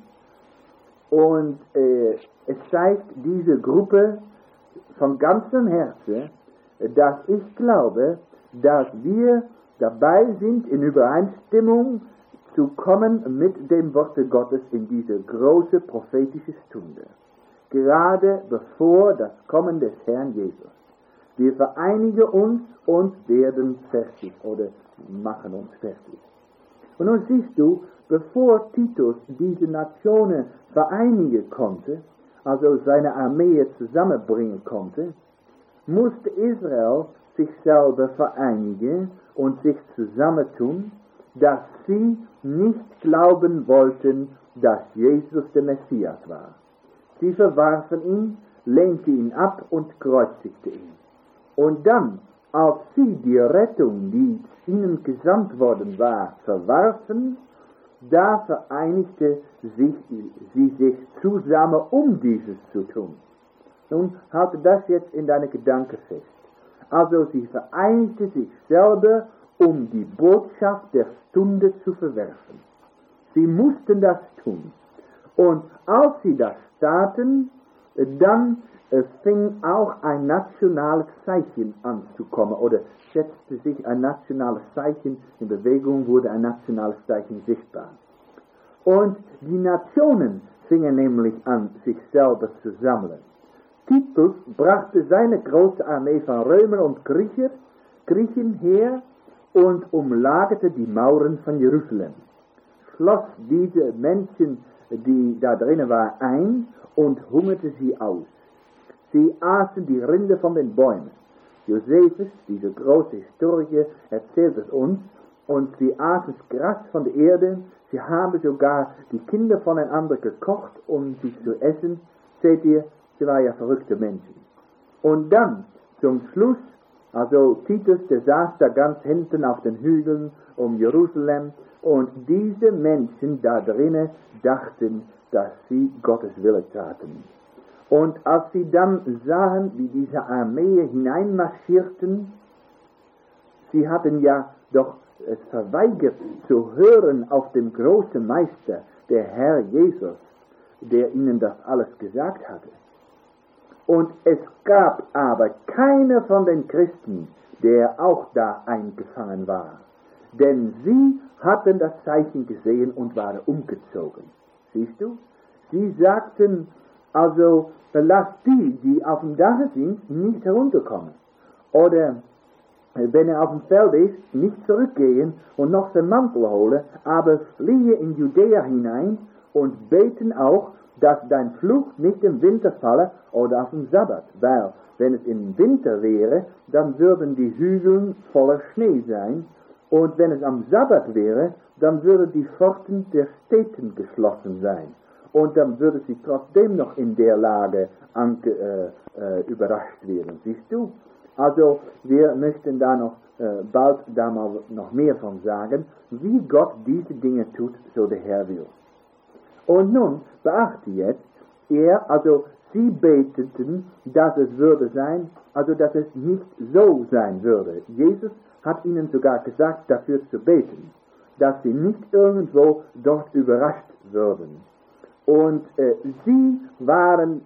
Und äh, es zeigt diese Gruppe von ganzem Herzen, dass ich glaube, dass wir dabei sind, in Übereinstimmung zu kommen mit dem Worte Gottes in diese große prophetische Stunde. Gerade bevor das Kommen des Herrn Jesus. Wir vereinigen uns und werden fertig oder machen uns fertig. Und nun siehst du, bevor Titus diese Nationen vereinigen konnte, also seine Armee zusammenbringen konnte, musste Israel sich selber vereinigen und sich zusammentun, dass sie nicht glauben wollten, dass Jesus der Messias war. Sie verwarfen ihn, lehnten ihn ab und kreuzigten ihn. Und dann, als sie die Rettung, die ihnen gesandt worden war, verwarfen, da vereinigte sich, sie sich zusammen, um dieses zu tun. Nun, halte das jetzt in deine Gedanken fest. Also sie vereinigte sich selber, um die Botschaft der Stunde zu verwerfen. Sie mussten das tun. Und als sie das taten, dann äh, fing auch ein nationales Zeichen an zu kommen, oder setzte sich ein nationales Zeichen in Bewegung, wurde ein nationales Zeichen sichtbar. Und die Nationen fingen nämlich an, sich selber zu sammeln. Titus brachte seine große Armee von Römern und Griechen, Griechen her und umlagerte die Mauern von Jerusalem, schloss diese Menschen, die da drinnen waren, ein und hungerte sie aus. Sie aßen die Rinde von den Bäumen. Josephus, dieser große Historiker, erzählt es uns, und sie aßen das Gras von der Erde, sie haben sogar die Kinder voneinander gekocht, um sie zu essen. Seht ihr, sie waren ja verrückte Menschen. Und dann, zum Schluss, also Titus, der saß da ganz hinten auf den Hügeln um Jerusalem, und diese Menschen da drinnen dachten, dass sie Gottes Wille taten. Und als sie dann sahen, wie diese Armee hineinmarschierten, sie hatten ja doch es verweigert zu hören auf dem großen Meister, der Herr Jesus, der ihnen das alles gesagt hatte. Und es gab aber keiner von den Christen, der auch da eingefangen war. Denn sie hatten das Zeichen gesehen und waren umgezogen. Siehst du? Sie sagten, also lass die, die auf dem Dach sind, nicht herunterkommen. Oder wenn er auf dem Feld ist, nicht zurückgehen und noch den Mantel holen, aber fliehe in Judäa hinein und beten auch, dass dein Fluch nicht im Winter falle oder auf dem Sabbat. Weil, wenn es im Winter wäre, dann würden die Hügel voller Schnee sein. Und wenn es am Sabbat wäre, dann würden die Pforten der Städten geschlossen sein. Und dann würde sie trotzdem noch in der Lage ange, äh, äh, überrascht werden. Siehst du? Also, wir möchten da noch äh, bald da mal noch mehr von sagen, wie Gott diese Dinge tut, so der Herr will. Und nun, beachte jetzt, er, also, sie beteten, dass es würde sein, also, dass es nicht so sein würde. Jesus hat ihnen sogar gesagt, dafür zu beten, dass sie nicht irgendwo dort überrascht würden. Und äh, sie waren,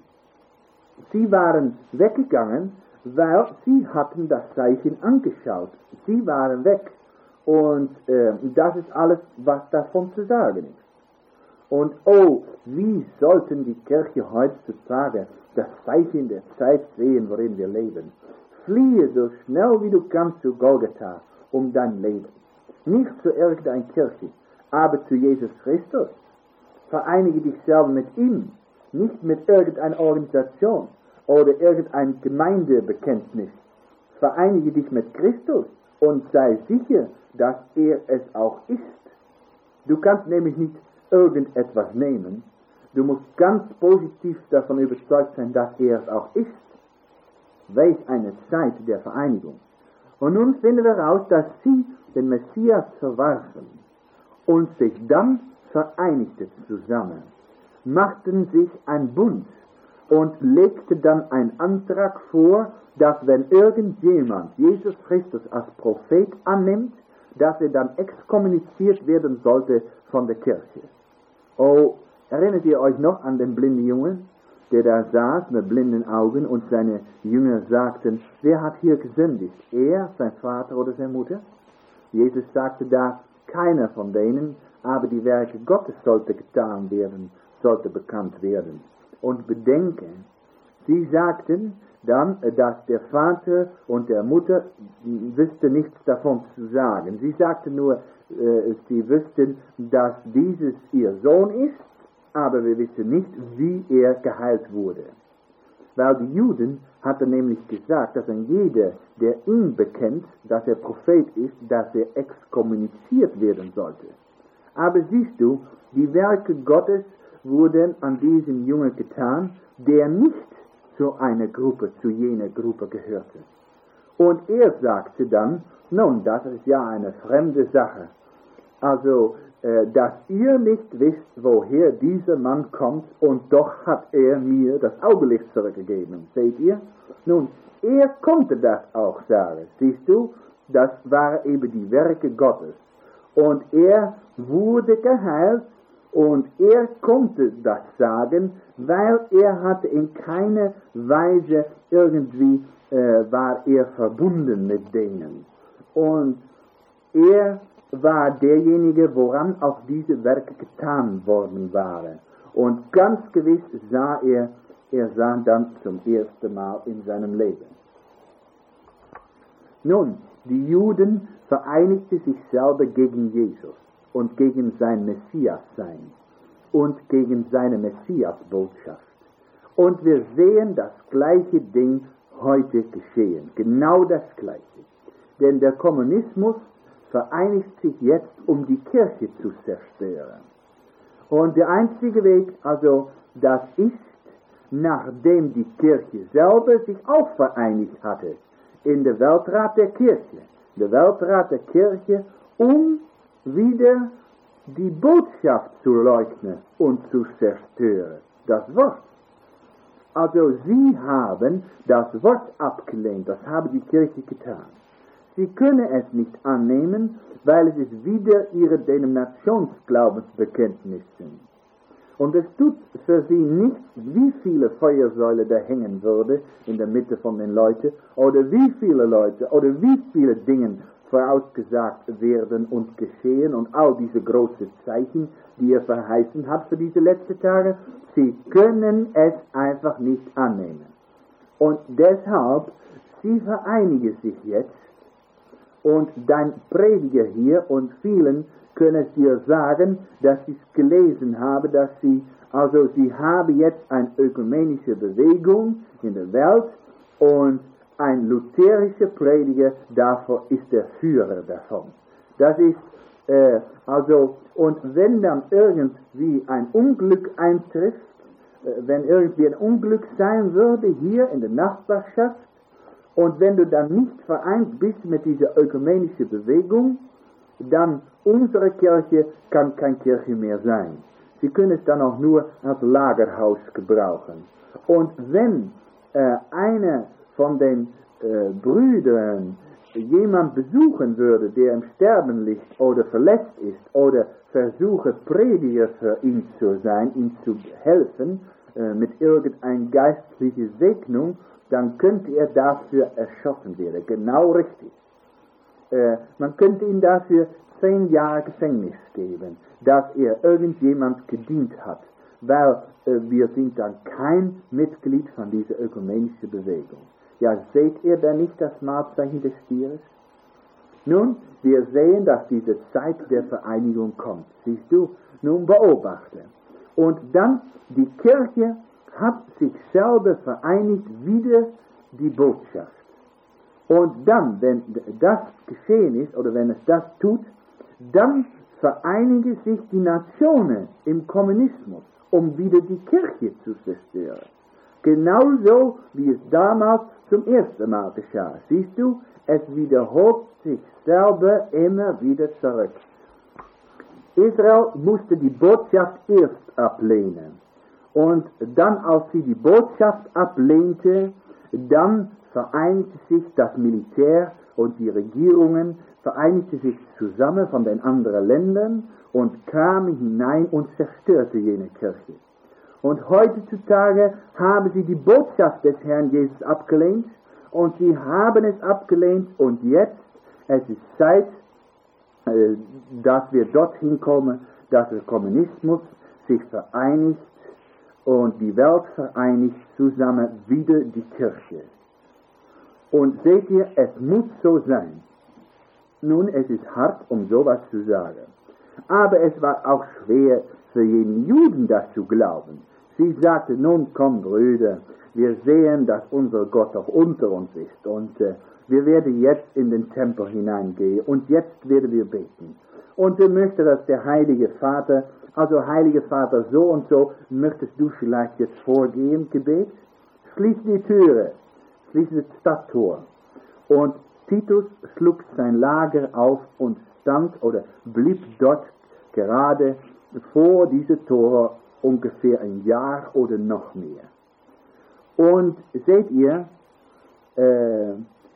sie waren weggegangen, weil sie hatten das Zeichen angeschaut. Sie waren weg. Und äh, das ist alles, was davon zu sagen ist. Und oh, wie sollten die Kirche heutzutage das Zeichen der Zeit sehen, worin wir leben. Fliehe so schnell wie du kannst zu Golgatha um dein Leben. Nicht zu irgendeiner Kirche, aber zu Jesus Christus. Vereinige dich selber mit ihm, nicht mit irgendeiner Organisation oder irgendein Gemeindebekenntnis. Vereinige dich mit Christus und sei sicher, dass er es auch ist. Du kannst nämlich nicht irgendetwas nehmen. Du musst ganz positiv davon überzeugt sein, dass er es auch ist. Welch eine Zeit der Vereinigung. Und nun finden wir heraus, dass sie den Messias verwarfen und sich dann vereinigten zusammen, machten sich ein Bund und legte dann einen Antrag vor, dass wenn irgendjemand Jesus Christus als Prophet annimmt, dass er dann exkommuniziert werden sollte von der Kirche. Oh, erinnert ihr euch noch an den blinden Jungen, der da saß mit blinden Augen und seine Jünger sagten, wer hat hier gesündigt? Er, sein Vater oder seine Mutter? Jesus sagte da, keiner von denen, aber die Werke Gottes sollte getan werden, sollte bekannt werden. Und bedenke, sie sagten dann, dass der Vater und der Mutter wüssten nichts davon zu sagen. Sie sagten nur, äh, sie wüssten, dass dieses ihr Sohn ist, aber wir wissen nicht, wie er geheilt wurde. Weil die Juden hatten nämlich gesagt, dass ein jeder, der ihn bekennt, dass er Prophet ist, dass er exkommuniziert werden sollte. Aber siehst du, die Werke Gottes wurden an diesem Jungen getan, der nicht zu einer Gruppe, zu jener Gruppe gehörte. Und er sagte dann, nun, das ist ja eine fremde Sache. Also, äh, dass ihr nicht wisst, woher dieser Mann kommt, und doch hat er mir das Augenlicht zurückgegeben. Seht ihr? Nun, er konnte das auch sagen. Siehst du, das waren eben die Werke Gottes. Und er wurde geheilt, und er konnte das sagen, weil er hatte in keiner Weise irgendwie, äh, war er verbunden mit denen. Und er war derjenige, woran auch diese Werke getan worden waren. Und ganz gewiss sah er, er sah dann zum ersten Mal in seinem Leben. Nun, die Juden vereinigten sich selber gegen Jesus und gegen sein Messias-Sein und gegen seine Messias-Botschaft. Und wir sehen das gleiche Ding heute geschehen, genau das gleiche. Denn der Kommunismus vereinigt sich jetzt, um die Kirche zu zerstören. Und der einzige Weg, also das ist, nachdem die Kirche selber sich auch vereinigt hatte, in der Weltrat der Kirche, der Weltrat der Kirche, um wieder die Botschaft zu leugnen und zu zerstören. Das Wort. Also sie haben das Wort abgelehnt, das habe die Kirche getan. Sie können es nicht annehmen, weil es ist wieder ihre Denominationsglaubensbekenntnis sind. Und es tut für sie nichts, wie viele Feuersäule da hängen würde in der Mitte von den Leuten, oder wie viele Leute, oder wie viele Dinge vorausgesagt werden und geschehen und all diese großen Zeichen, die er verheißen hat für diese letzten Tage. Sie können es einfach nicht annehmen. Und deshalb, sie vereinigen sich jetzt. Und dein Prediger hier und vielen können dir sagen, dass sie es gelesen haben, dass sie, also sie haben jetzt eine ökumenische Bewegung in der Welt und ein lutherischer Prediger, davor ist der Führer davon. Das ist, äh, also, und wenn dann irgendwie ein Unglück eintrifft, äh, wenn irgendwie ein Unglück sein würde hier in der Nachbarschaft, und wenn du dann nicht vereint bist mit dieser ökumenischen Bewegung, dann unsere Kirche kann keine Kirche mehr sein. Sie können es dann auch nur als Lagerhaus gebrauchen. Und wenn äh, einer von den äh, Brüdern jemand besuchen würde, der im Sterben liegt oder verletzt ist oder versuche Prediger für ihn zu sein, ihm zu helfen äh, mit irgendeiner geistlichen Segnung, dann könnte er dafür erschossen werden. Genau richtig. Äh, man könnte ihm dafür zehn Jahre Gefängnis geben, dass er irgendjemand gedient hat, weil äh, wir sind dann kein Mitglied von dieser ökumenischen Bewegung. Ja, seht ihr denn nicht das Mahlzeichen des Stieres? Nun, wir sehen, dass diese Zeit der Vereinigung kommt. Siehst du? Nun beobachte. Und dann die Kirche hat sich selber vereinigt wider die Botschaft. Und dann, wenn das geschehen ist, oder wenn es das tut, dann vereinigen sich die Nationen im Kommunismus, um wieder die Kirche zu zerstören. Genauso wie es damals zum ersten Mal geschah. Siehst du, es wiederholt sich selber immer wieder zurück. Israel musste die Botschaft erst ablehnen. Und dann, als sie die Botschaft ablehnte, dann vereinigte sich das Militär und die Regierungen, vereinigte sich zusammen von den anderen Ländern und kamen hinein und zerstörte jene Kirche. Und heutzutage haben sie die Botschaft des Herrn Jesus abgelehnt und sie haben es abgelehnt und jetzt, es ist Zeit, äh, dass wir dorthin kommen, dass der Kommunismus sich vereinigt und die Welt vereinigt zusammen wieder die Kirche. Und seht ihr, es muss so sein. Nun, es ist hart, um sowas zu sagen. Aber es war auch schwer für jene Juden, das zu glauben. Sie sagten, nun komm Brüder, wir sehen, dass unser Gott auch unter uns ist. Und äh, wir werden jetzt in den Tempel hineingehen und jetzt werden wir beten. Und wir möchten, dass der Heilige Vater, also Heilige Vater so und so, möchtest du vielleicht jetzt vorgehen, Gebet? Schließ die Türe, schließ das Stadttor. Und Titus schlug sein Lager auf und stand oder blieb dort gerade vor diese Tore ungefähr ein Jahr oder noch mehr. Und seht ihr, äh,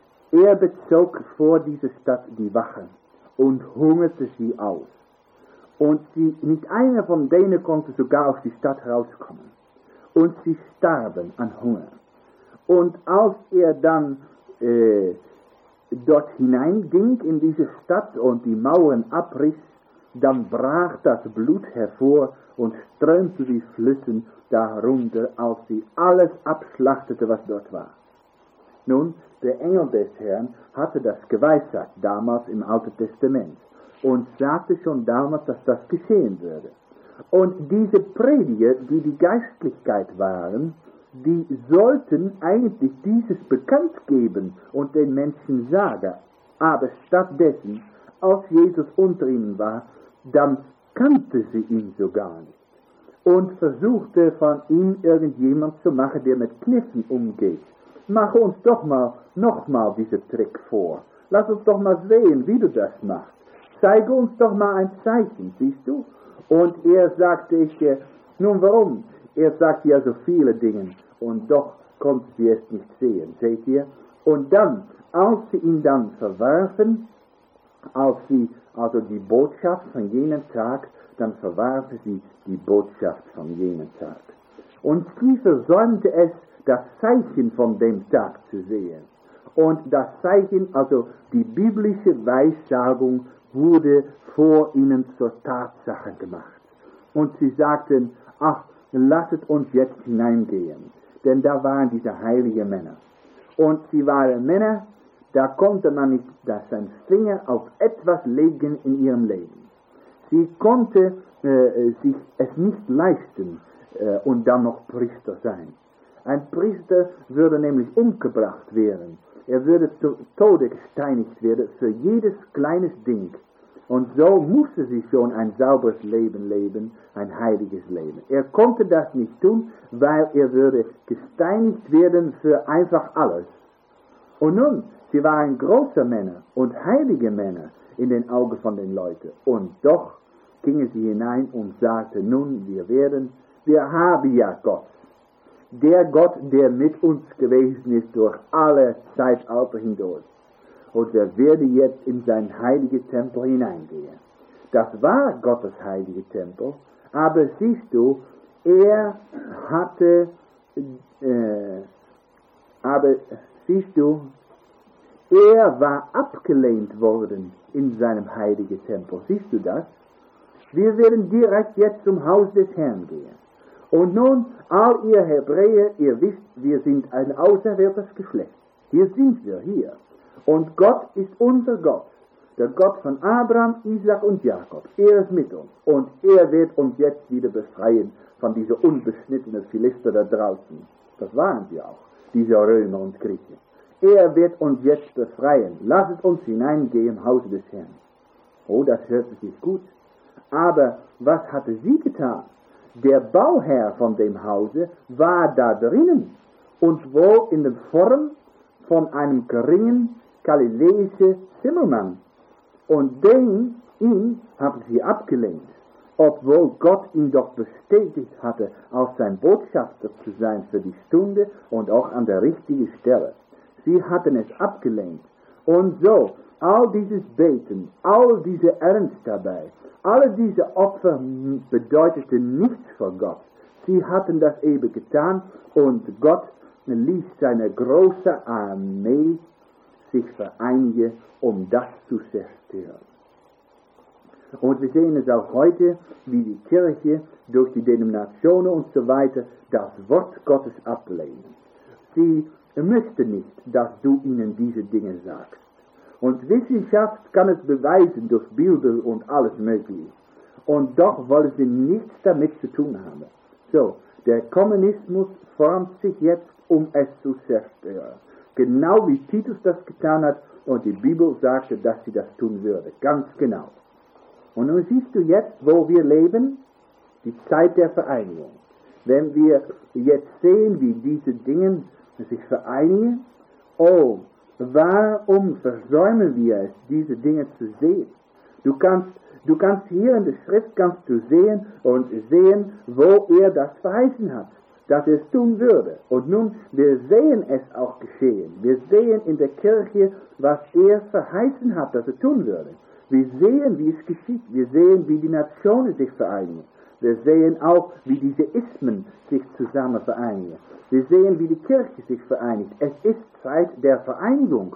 er bezog vor diese Stadt die Wache und hungerte sie aus. Und sie, nicht einer von denen konnte sogar aus die Stadt rauskommen. Und sie starben an Hunger. Und als er dann äh, dort hineinging in diese Stadt und die Mauern abriss, dann brach das Blut hervor und strömte wie Flüssen darunter, als sie alles abschlachtete, was dort war. Nun, der Engel des Herrn hatte das geweissagt, damals im Alten Testament, und sagte schon damals, dass das geschehen würde. Und diese Prediger, die die Geistlichkeit waren, die sollten eigentlich dieses bekannt geben und den Menschen sagen, aber stattdessen, als Jesus unter ihnen war, dann kannte sie ihn so gar nicht und versuchte von ihm irgendjemand zu machen, der mit Kniffen umgeht. Mach uns doch mal nochmal diesen Trick vor. Lass uns doch mal sehen, wie du das machst. Zeige uns doch mal ein Zeichen, siehst du? Und er sagte, ich, äh, nun warum? Er sagte ja so viele Dinge und doch konnte sie es nicht sehen, seht ihr? Und dann, als sie ihn dann verwarfen, als sie also die Botschaft von jenem Tag, dann verwarfen sie die Botschaft von jenem Tag. Und sie versäumte es, das Zeichen von dem Tag zu sehen. Und das Zeichen, also die biblische Weissagung, wurde vor ihnen zur Tatsache gemacht. Und sie sagten, ach, lasset uns jetzt hineingehen. Denn da waren diese heiligen Männer. Und sie waren Männer, da konnte man nicht seinen Finger auf etwas legen in ihrem Leben. Sie konnte äh, sich es nicht leisten äh, und dann noch Priester sein. Ein Priester würde nämlich umgebracht werden. Er würde zu Tode gesteinigt werden für jedes kleines Ding. Und so musste sie schon ein sauberes Leben leben, ein heiliges Leben. Er konnte das nicht tun, weil er würde gesteinigt werden für einfach alles. Und nun, sie waren große Männer und heilige Männer in den Augen von den Leuten. Und doch gingen sie hinein und sagten, nun, wir werden, wir haben ja Gott. Der Gott, der mit uns gewesen ist durch alle Zeitalter hindurch. Und wir werden jetzt in sein heiliges Tempel hineingehen. Das war Gottes heilige Tempel, aber siehst du, er hatte, äh, aber siehst du, er war abgelehnt worden in seinem heiligen Tempel. Siehst du das? Wir werden direkt jetzt zum Haus des Herrn gehen. Und nun, all ihr Hebräer, ihr wisst, wir sind ein auserwähltes Geschlecht. Hier sind wir, hier. Und Gott ist unser Gott. Der Gott von Abraham, Isaac und Jakob. Er ist mit uns. Und er wird uns jetzt wieder befreien von dieser unbeschnittenen Philister da draußen. Das waren sie auch, diese Römer und Griechen. Er wird uns jetzt befreien. Lasset uns hineingehen im Haus des Herrn. Oh, das hörte sich gut. Aber was hatte sie getan? Der Bauherr von dem Hause war da drinnen und wohl in der Form von einem geringen galiläischen Zimmermann. Und den, ihn, haben sie abgelehnt. obwohl Gott ihn doch bestätigt hatte, als sein Botschafter zu sein für die Stunde und auch an der richtigen Stelle. Sie hatten es abgelehnt. Und so, all dieses Beten, all diese Ernst dabei, alle diese Opfer bedeuteten nichts für Gott. Sie hatten das eben getan und Gott ließ seine große Armee sich vereinigen, um das zu zerstören. Und wir sehen es auch heute, wie die Kirche durch die Denominationen und so weiter das Wort Gottes ablehnt. Sie möchten nicht, dass du ihnen diese Dinge sagst. Und Wissenschaft kann es beweisen durch Bilder und alles Mögliche. Und doch wollen sie nichts damit zu tun haben. So, der Kommunismus formt sich jetzt, um es zu zerstören. Genau wie Titus das getan hat und die Bibel sagte, dass sie das tun würde. Ganz genau. Und nun siehst du jetzt, wo wir leben, die Zeit der Vereinigung. Wenn wir jetzt sehen, wie diese Dinge sich vereinigen, oh, warum versäumen wir es, diese Dinge zu sehen? Du kannst, du kannst hier in der Schrift kannst du sehen und sehen, wo er das verheißen hat, dass er es tun würde. Und nun, wir sehen es auch geschehen. Wir sehen in der Kirche, was er verheißen hat, dass er tun würde. Wir sehen, wie es geschieht. Wir sehen, wie die Nationen sich vereinigen. Wir sehen auch, wie diese Ismen sich zusammen vereinigen. Wir sehen, wie die Kirche sich vereinigt. Es ist Zeit der Vereinigung.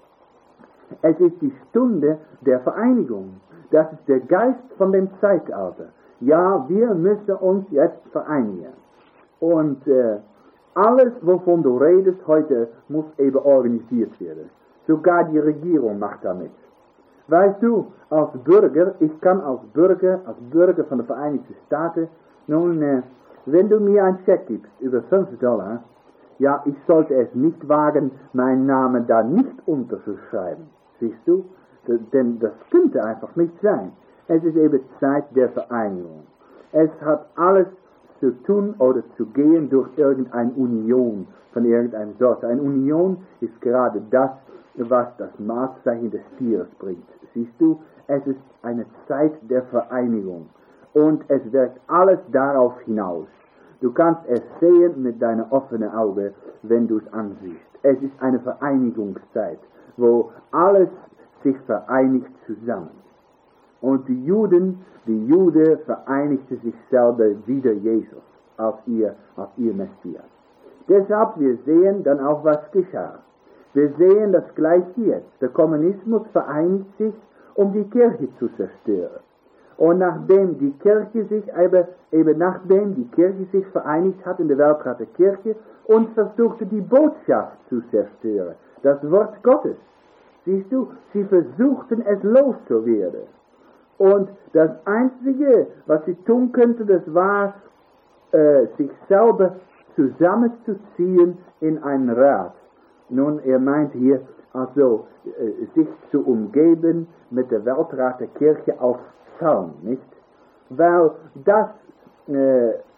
Es ist die Stunde der Vereinigung. Das ist der Geist von dem Zeitalter. Ja, wir müssen uns jetzt vereinigen. Und äh, alles, wovon du redest heute, muss eben organisiert werden. Sogar die Regierung macht damit. Weißt du, als Bürger, ich kann als Bürger, als Bürger von den Vereinigten Staaten, nun, äh, wenn du mir einen Scheck gibst über fünf Dollar, ja, ich sollte es nicht wagen, meinen Namen da nicht unterzuschreiben. Siehst du? D- denn das könnte einfach nicht sein. Es ist eben Zeit der Vereinigung. Es hat alles zu tun oder zu gehen durch irgendeine Union von irgendeiner Sorte. Eine Union ist gerade das, was das Marktzeichen des Tieres bringt. Siehst du, es ist eine Zeit der Vereinigung und es wirkt alles darauf hinaus. Du kannst es sehen mit deinen offenen Augen, wenn du es ansiehst. Es ist eine Vereinigungszeit, wo alles sich vereinigt zusammen. Und die Juden, die Jude vereinigte sich selber wider Jesus als ihr, als ihr Messias. Deshalb, wir sehen dann auch, was geschah. Wir sehen das gleich hier. Der Kommunismus vereinigt sich, um die Kirche zu zerstören. Und nachdem die Kirche sich, eben, eben nachdem die Kirche sich vereinigt hat in der Weltrat der Kirche und versuchte die Botschaft zu zerstören, das Wort Gottes. Siehst du, sie versuchten es loszuwerden. Und das Einzige, was sie tun könnten, das war, äh, sich selber zusammenzuziehen in einen Rat. Nun, er meint hier, also äh, sich zu umgeben mit der Weltrat der Kirche auf Zaun, nicht? Weil das, äh, äh,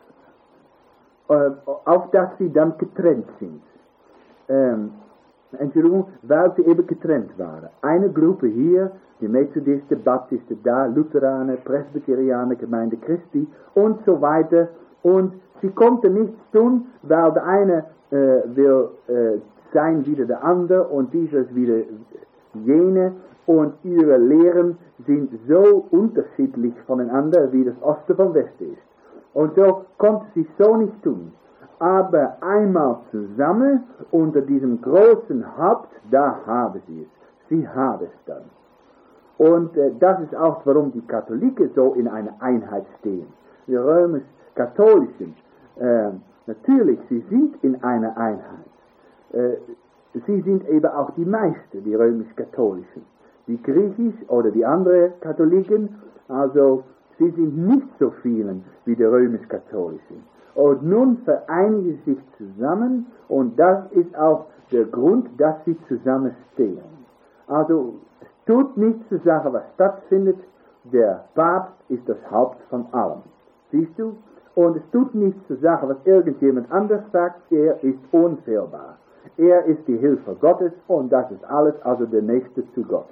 auf das sie dann getrennt sind. Ähm, Entschuldigung, weil sie eben getrennt waren. Eine Gruppe hier, die Methodisten, Baptisten da, Lutheraner, Presbyterianer, Gemeinde Christi und so weiter. Und sie konnten nichts tun, weil der eine äh, will äh, sein wie der andere und dieses wieder jene. Und ihre Lehren sind so unterschiedlich voneinander, wie das Osten vom Westen ist. Und so konnte sie so nicht tun. Aber einmal zusammen, unter diesem großen Haupt, da haben sie es. Sie haben es dann. Und äh, das ist auch, warum die Katholiken so in einer Einheit stehen. Die römisch-katholischen, äh, natürlich, sie sind in einer Einheit. Äh, sie sind eben auch die meisten, die römisch-katholischen. Die griechisch oder die anderen Katholiken, also sie sind nicht so vielen wie die römisch-katholischen. Und nun vereinigen sie sich zusammen und das ist auch der Grund, dass sie zusammenstehen. Also es tut nichts zur Sache, was stattfindet. Der Papst ist das Haupt von allem. Siehst du? Und es tut nichts zur Sache, was irgendjemand anders sagt. Er ist unfehlbar. Er ist die Hilfe Gottes und das ist alles, also der Nächste zu Gott.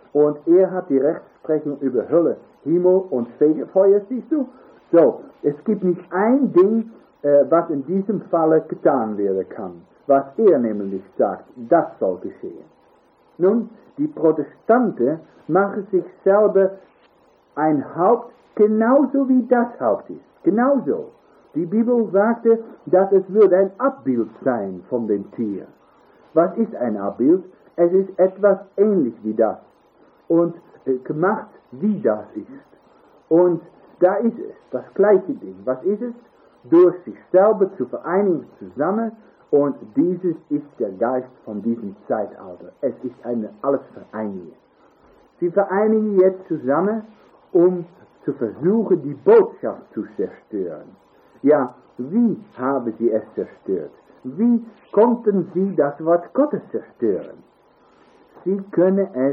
und er hat die Rechtsprechung über Hölle, Himmel und Fegefeuer, siehst du? So, es gibt nicht ein Ding, äh, was in diesem Falle getan werden kann, was er nämlich sagt, das soll geschehen. Nun, die Protestanten machen sich selber ein Haupt, genauso wie das Haupt ist, genauso. Die Bibel sagte, dass es würde ein Abbild sein von dem Tier. Was ist ein Abbild? Es ist etwas ähnlich wie das und äh, gemacht wie das ist. Und da ist es, das gleiche Ding. Was ist es? Durch sich selber zu vereinigen zusammen, und dieses ist der Geist von diesem Zeitalter. Es ist eine alles Vereinigung. Sie vereinigen jetzt zusammen, um zu versuchen, die Botschaft zu zerstören. Ja, wie haben sie es zerstört? Wie konnten sie das Wort Gottes zerstören? Sie können es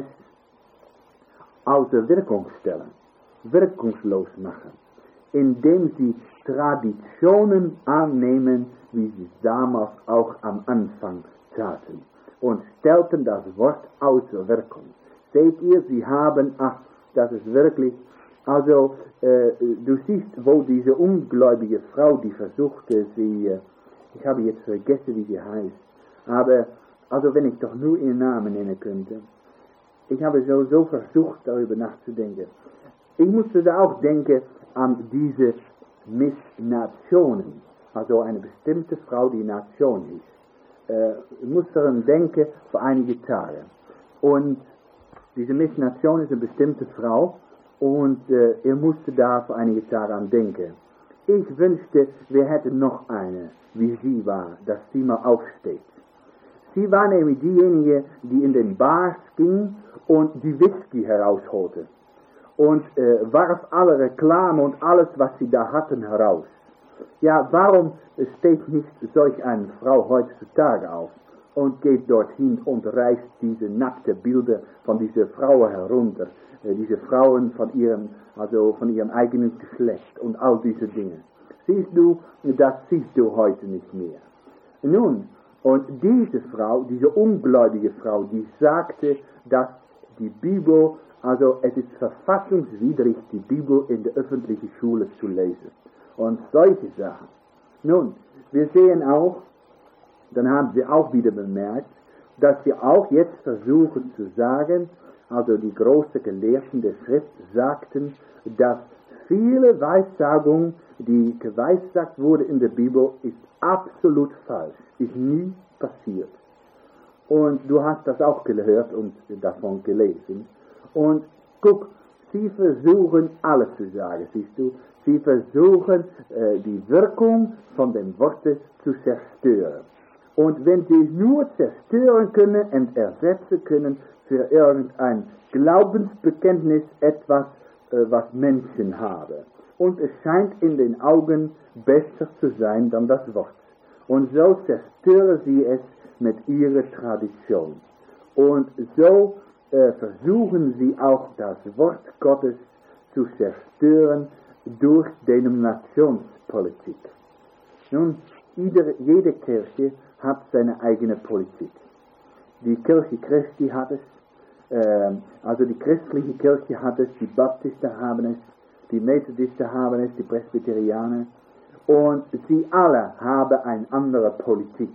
außer Wirkung stellen, wirkungslos machen, indem sie Traditionen annehmen, wie sie damals auch am Anfang taten, und stellten das Wort außer Wirkung. Seht ihr, sie haben, ach, das ist wirklich, also äh, du siehst, wo diese ungläubige Frau, die versuchte, sie, äh, ich habe jetzt vergessen, wie sie heißt, aber, also wenn ich doch nur ihren Namen nennen könnte, ich habe so, so versucht, darüber nachzudenken. Ich musste da auch denken an diese Miss Nationen, also eine bestimmte Frau, die Nation ist. Äh, ich musste daran denken für einige Tage. Und diese Miss Nation ist eine bestimmte Frau, und äh, er musste da für einige Tage an denken. Ich wünschte, wir hätten noch eine, wie sie war, dass sie mal aufsteht. Sie war nämlich diejenige, die in den Bars ging und die Whisky herausholte. Und äh, warf alle Reklame und alles, was sie da hatten, heraus. Ja, warum steht nicht solch eine Frau heutzutage auf und geht dorthin und reißt diese nackte Bilder von dieser Frau herunter, äh, diese Frauen von ihrem, also von ihrem eigenen Geschlecht und all diese Dinge. Siehst du, das siehst du heute nicht mehr. Nun, und diese Frau, diese ungläubige Frau, die sagte, dass die Bibel, also es ist verfassungswidrig, die Bibel in der öffentlichen Schule zu lesen. Und solche Sachen. Nun, wir sehen auch, dann haben wir auch wieder bemerkt, dass wir auch jetzt versuchen zu sagen, also die großen Gelehrten der Schrift sagten, dass viele Weissagungen, die geweissagt wurde in der Bibel, ist absolut falsch, ist nie passiert. Und du hast das auch gehört und davon gelesen. Und guck, sie versuchen alles zu sagen, siehst du. Sie versuchen äh, die Wirkung von dem Wortes zu zerstören. Und wenn sie es nur zerstören können und ersetzen können für irgendein Glaubensbekenntnis etwas, äh, was Menschen haben. Und es scheint in den Augen besser zu sein dann das Wort. Und so zerstören sie es mit ihrer Tradition. Und so äh, versuchen sie auch das Wort Gottes zu zerstören durch Denominationspolitik. Nun, jede, jede Kirche hat seine eigene Politik. Die Kirche Christi hat es, äh, also die christliche Kirche hat es, die Baptisten haben es, die Methodisten haben es, die Presbyterianer, und sie alle haben eine andere Politik.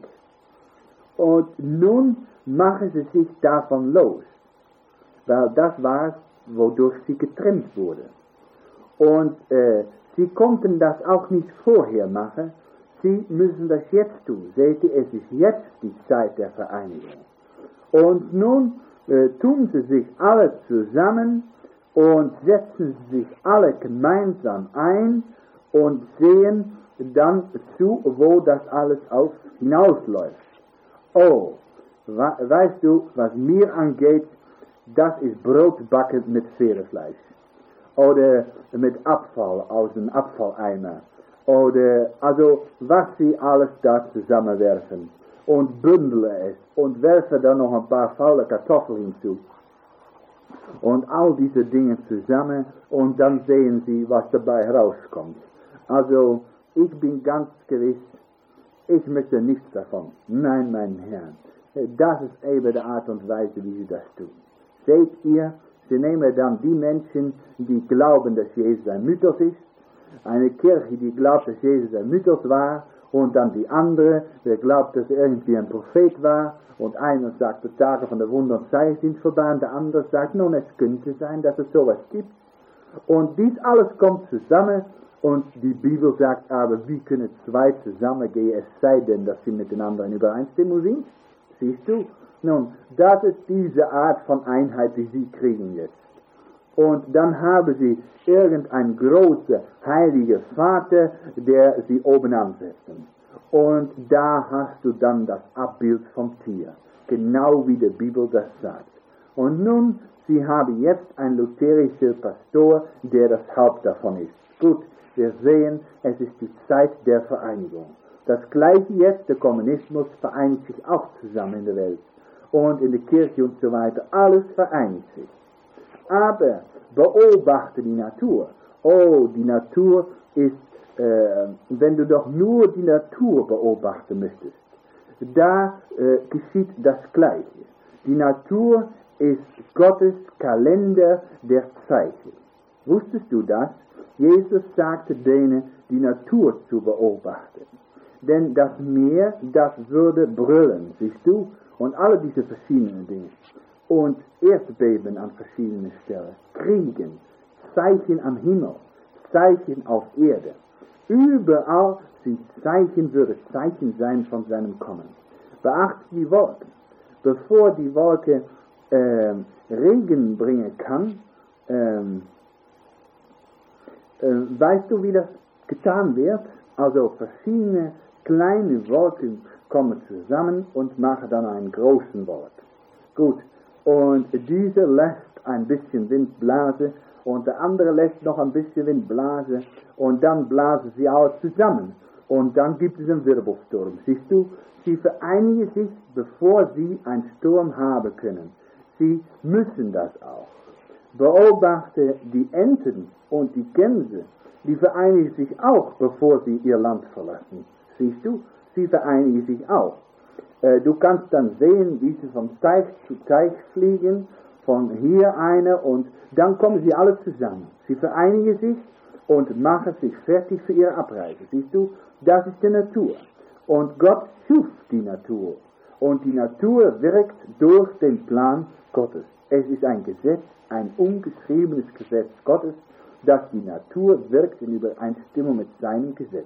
Und nun machen sie sich davon los, weil das war, wodurch sie getrennt wurde. Und äh, sie konnten das auch nicht vorher machen, sie müssen das jetzt tun. Seht ihr, es ist jetzt die Zeit der Vereinigung. Und nun äh, tun sie sich alle zusammen und setzen sich alle gemeinsam ein und sehen dann zu, wo das alles auf hinausläuft. Oh, weißt du, was mir angeht, das ist Brotbacken mit Pferdefleisch. Oder mit Abfall aus dem Abfalleimer. Oder, also, was sie alles da zusammenwerfen. Und bündeln es. Und werfen dann noch ein paar faule Kartoffeln hinzu. Und all diese Dinge zusammen. Und dann sehen sie, was dabei rauskommt. Also, ich bin ganz gewiss, ich möchte nichts davon. Nein, mein Herr. Das ist eben die Art und Weise, wie sie das tun. Seht ihr, Sie nehmen dann die Menschen, die glauben, dass Jesus ein Mythos ist, eine Kirche, die glaubt, dass Jesus ein Mythos war, und dann die andere, der glaubt, dass er irgendwie ein Prophet war, und einer sagt, die Tage von der Wunder und Zeichen sind vorbei, und der andere sagt, nun, es könnte sein, dass es sowas gibt. Und dies alles kommt zusammen, und die Bibel sagt aber, wie können zwei zusammengehen, es sei denn, dass sie miteinander in Übereinstimmung sind? Siehst du? Nun, das ist diese Art von Einheit, die sie kriegen jetzt. Und dann haben sie irgendeinen großen heiligen Vater, der sie oben ansetzen. Und da hast du dann das Abbild vom Tier, genau wie die Bibel das sagt. Und nun, sie haben jetzt einen lutherischen Pastor, der das Haupt davon ist. Gut, wir sehen, es ist die Zeit der Vereinigung. Das gleiche jetzt, der Kommunismus vereinigt sich auch zusammen in der Welt. Und in der Kirche und so weiter, alles vereinigt sich. Aber beobachte die Natur. Oh, die Natur ist, äh, wenn du doch nur die Natur beobachten möchtest, da äh, geschieht das Gleiche. Die Natur ist Gottes Kalender der Zeichen. Wusstest du das? Jesus sagte denen, die Natur zu beobachten. Denn das Meer, das würde brüllen, siehst du? Und alle diese verschiedenen Dinge. Und Erdbeben an verschiedenen Stellen, Kriegen, Zeichen am Himmel, Zeichen auf Erde. Überall sind Zeichen, würde Zeichen sein von seinem Kommen. Beachte die Wolken. Bevor die Wolke äh, Regen bringen kann, ähm, äh, weißt du, wie das getan wird? Also verschiedene kleine Wolken kommen zusammen und machen dann einen großen Wolk. Gut, und dieser lässt ein bisschen Wind blasen und der andere lässt noch ein bisschen Wind blasen und dann blasen sie alle zusammen und dann gibt es einen Wirbelsturm. Siehst du, sie vereinigen sich, bevor sie einen Sturm haben können. Sie müssen das auch. Beobachte die Enten und die Gänse, die vereinigen sich auch, bevor sie ihr Land verlassen. Siehst du, sie vereinigen sich auch. Äh, du kannst dann sehen, wie sie von Teich zu Teich fliegen, von hier einer, und dann kommen sie alle zusammen. Sie vereinigen sich und machen sich fertig für ihre Abreise. Siehst du, das ist die Natur. Und Gott schuf die Natur. Und die Natur wirkt durch den Plan Gottes. Es ist ein Gesetz, ein ungeschriebenes Gesetz Gottes, dass die Natur wirkt in Übereinstimmung mit seinem Gesetz.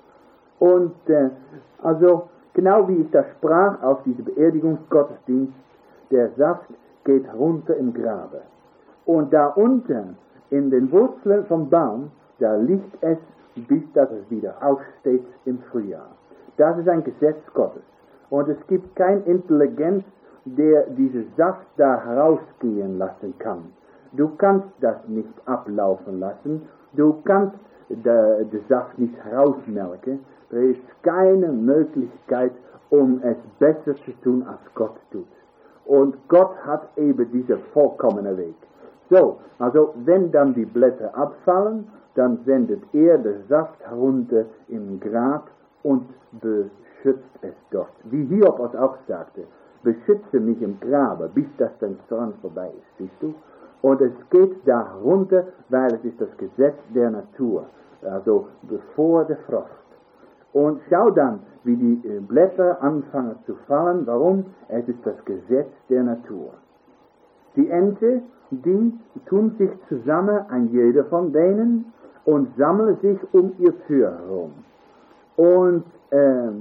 Und äh, also, genau wie ich das sprach auf diesem Beerdigungsgottesdienst, der Saft geht runter im Grabe. Und da unten, in den Wurzeln vom Baum, da liegt es, bis dass es wieder aufsteht im Frühjahr. Das ist ein Gesetz Gottes. Und es gibt keine Intelligenz, der diesen Saft da herausgehen lassen kann. Du kannst das nicht ablaufen lassen. Du kannst den Saft nicht herausmelken. Da ist keine Möglichkeit, um es besser zu tun, als Gott tut. Und Gott hat eben diesen vollkommenen Weg. So, also wenn dann die Blätter abfallen, dann sendet er den Saft herunter im Grab und beschützt es dort. Wie Hiob es auch sagte, beschütze mich im Grabe, bis das dein Zorn vorbei ist, siehst du? Und es geht da runter, weil es ist das Gesetz der Natur, also bevor der Frost. Und schau dann, wie die Blätter anfangen zu fallen. Warum? Es ist das Gesetz der Natur. Die Ente, die tun sich zusammen, ein jeder von denen, und sammeln sich um ihr Tür herum. Und ähm,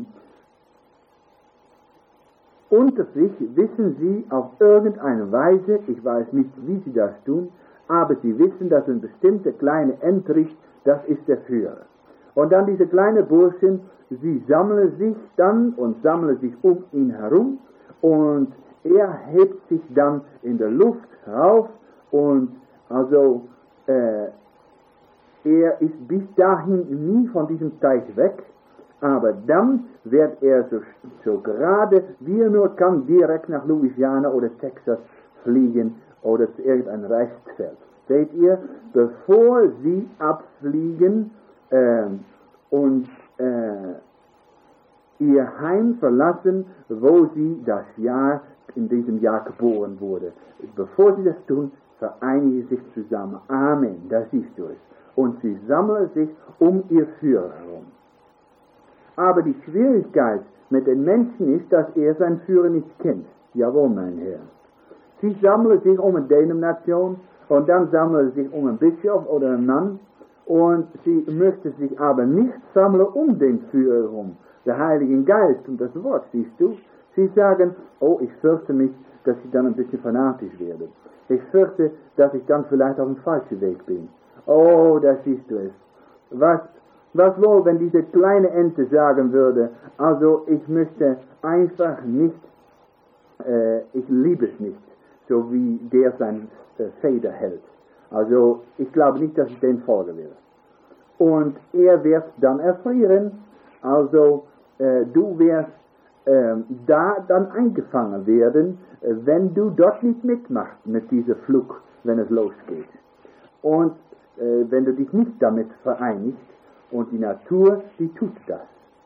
unter sich wissen sie auf irgendeine Weise, ich weiß nicht, wie sie das tun, aber sie wissen, dass ein bestimmter kleiner Entrich, das ist der Führer. Und dann diese kleinen Burschen, sie sammeln sich dann und sammeln sich um ihn herum und er hebt sich dann in der Luft rauf und also äh, er ist bis dahin nie von diesem Teich weg, aber dann wird er so, so gerade, wie er nur kann, direkt nach Louisiana oder Texas fliegen oder zu irgendeinem Reichsfeld. Seht ihr, bevor sie abfliegen äh, und äh, ihr Heim verlassen, wo sie das Jahr, in diesem Jahr geboren wurde. Bevor sie das tun, vereinigen sich zusammen. Amen, da siehst du es. Und sie sammeln sich um ihr Führer herum. Aber die Schwierigkeit mit den Menschen ist, dass er seinen Führer nicht kennt. Jawohl, mein Herr. Sie sammeln sich um eine Denomination und dann sammeln sie sich um einen Bischof oder einen Mann und sie möchten sich aber nicht sammeln um den Führer herum, der Heiligen Geist und das Wort, siehst du. Sie sagen, oh, ich fürchte mich, dass ich dann ein bisschen fanatisch werde. Ich fürchte, dass ich dann vielleicht auf dem falschen Weg bin. Oh, da siehst du es. Was, was wohl, wenn diese kleine Ente sagen würde, also ich möchte einfach nicht, äh, ich liebe es nicht, so wie der sein äh, Feder hält. Also ich glaube nicht, dass ich den folgen will. Und er wird dann erfrieren, also äh, du wirst äh, da dann eingefangen werden, äh, wenn du dort nicht mitmachst mit diesem Flug, wenn es losgeht. Und äh, wenn du dich nicht damit vereinigst, und die Natur, die tut das.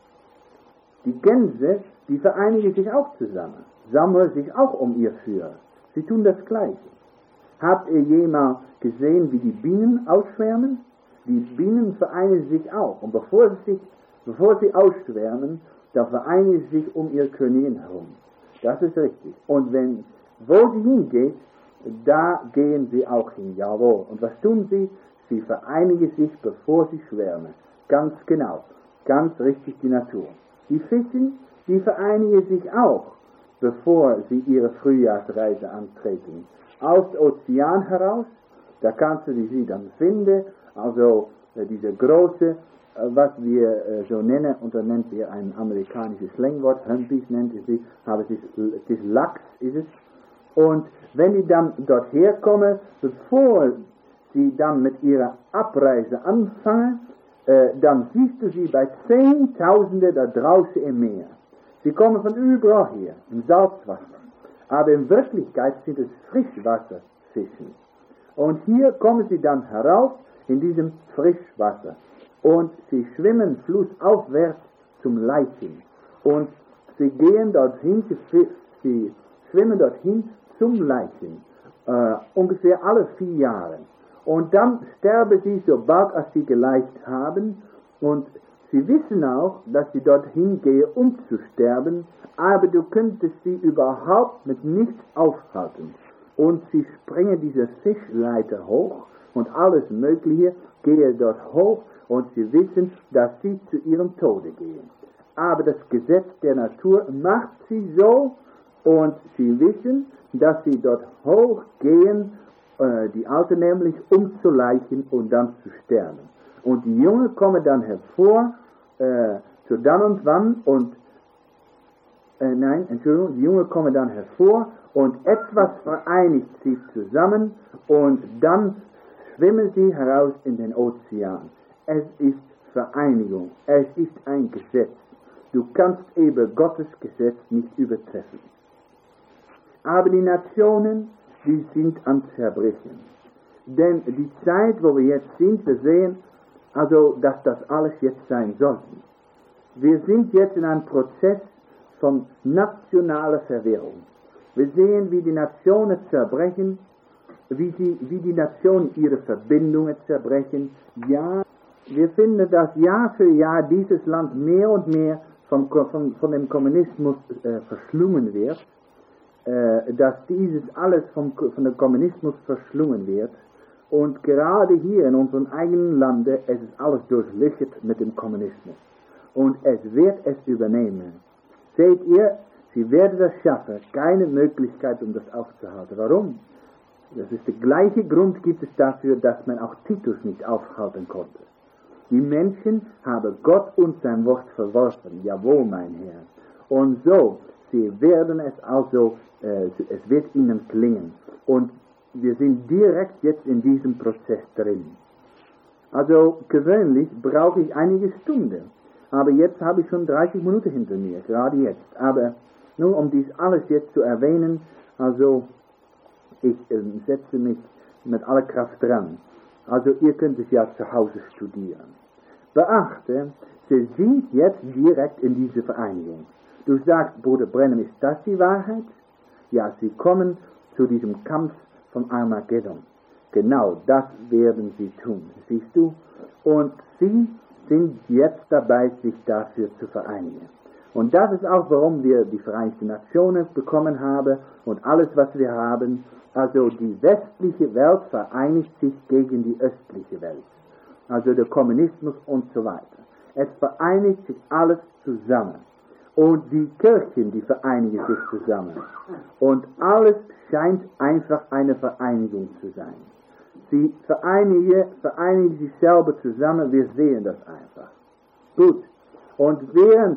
Die Gänse, die vereinigen sich auch zusammen, sammeln sich auch um ihr Führer. Sie tun das Gleiche. Habt ihr jemals gesehen, wie die Bienen ausschwärmen? Die Bienen vereinigen sich auch. Und bevor sie, sich, bevor sie ausschwärmen, da vereinigen sie sich um ihr Königin herum. Das ist richtig. Und wenn, wo sie hingeht, da gehen sie auch hin. Jawohl. Und was tun sie? Sie vereinigen sich, bevor sie schwärmen. Ganz genau. Ganz richtig die Natur. Die Fischen, die vereinigen sich auch, bevor sie ihre Frühjahrsreise antreten. Aus dem Ozean heraus, da kannst du sie dann finden, also äh, diese große, äh, was wir äh, so nennen, und da nennt wir ein amerikanisches Slangwort, Humpies nennt es sie, aber es ist, es ist Lachs, ist es. Und wenn die dann dort herkommen, bevor sie dann mit ihrer Abreise anfangen, äh, dann siehst du sie bei Zehntausende da draußen im Meer. Sie kommen von überall her, im Salzwasser. Aber in Wirklichkeit sind es Frischwasserfischen. Und hier kommen sie dann herauf in diesem Frischwasser. Und sie schwimmen flussaufwärts zum Leichen. Und sie gehen dorthin, sie schwimmen dorthin zum Leichen. Äh, ungefähr alle vier Jahre. Und dann sterben sie, sobald als sie geleicht haben. Und sie wissen auch, dass sie dorthin gehen, um zu sterben, aber du könntest sie überhaupt mit nichts aufhalten. Und sie springen diese Fischleiter hoch und alles Mögliche, gehen dort hoch und sie wissen, dass sie zu ihrem Tode gehen. Aber das Gesetz der Natur macht sie so und sie wissen, dass sie dort hochgehen, äh, die Alte nämlich, um zu leichen und dann zu sterben. Und die Jungen kommen dann hervor, äh, zu dann und wann und, äh, nein, Entschuldigung, die Jungen kommen dann hervor und etwas vereinigt sie zusammen und dann schwimmen sie heraus in den Ozean. Es ist Vereinigung, es ist ein Gesetz. Du kannst eben Gottes Gesetz nicht übertreffen. Aber die Nationen, die sind am Zerbrechen. Denn die Zeit, wo wir jetzt sind, wir sehen, also, dass das alles jetzt sein sollte. Wir sind jetzt in einem Prozess von nationaler Verwirrung. Wir sehen, wie die Nationen zerbrechen, wie, sie, wie die Nationen ihre Verbindungen zerbrechen. Ja, wir finden, dass Jahr für Jahr dieses Land mehr und mehr von, von, von dem Kommunismus äh, verschlungen wird, äh, dass dieses alles vom, von dem Kommunismus verschlungen wird. Und gerade hier in unserem eigenen Lande, es ist alles durchlöchert mit dem Kommunismus. Und es wird es übernehmen. Seht ihr, sie werden das schaffen, keine Möglichkeit, um das aufzuhalten. Warum? Das ist der gleiche Grund, gibt es dafür, dass man auch Titus nicht aufhalten konnte. Die Menschen haben Gott und sein Wort verworfen. Jawohl, mein Herr. Und so, sie werden es also, äh, es wird ihnen klingen. Und wir sind direkt jetzt in diesem Prozess drin. Also gewöhnlich brauche ich einige Stunden. Aber jetzt habe ich schon dreißig Minuten hinter mir, gerade jetzt. Aber nur um dies alles jetzt zu erwähnen, also ich äh, setze mich mit aller Kraft dran. Also ihr könnt es ja zu Hause studieren. Beachte, sie sind jetzt direkt in diese Vereinigung. Du sagst, Bruder Brennan, ist das die Wahrheit? Ja, sie kommen zu diesem Kampf vom Armageddon. Genau das werden sie tun, siehst du? Und sie sind jetzt dabei, sich dafür zu vereinigen. Und das ist auch, warum wir die Vereinigten Nationen bekommen haben und alles, was wir haben. Also die westliche Welt vereinigt sich gegen die östliche Welt. Also der Kommunismus und so weiter. Es vereinigt sich alles zusammen. Und die Kirchen, die vereinigen sich zusammen. Und alles scheint einfach eine Vereinigung zu sein. Sie vereinigen, vereinigen sich selber zusammen, wir sehen das einfach. Gut. Und während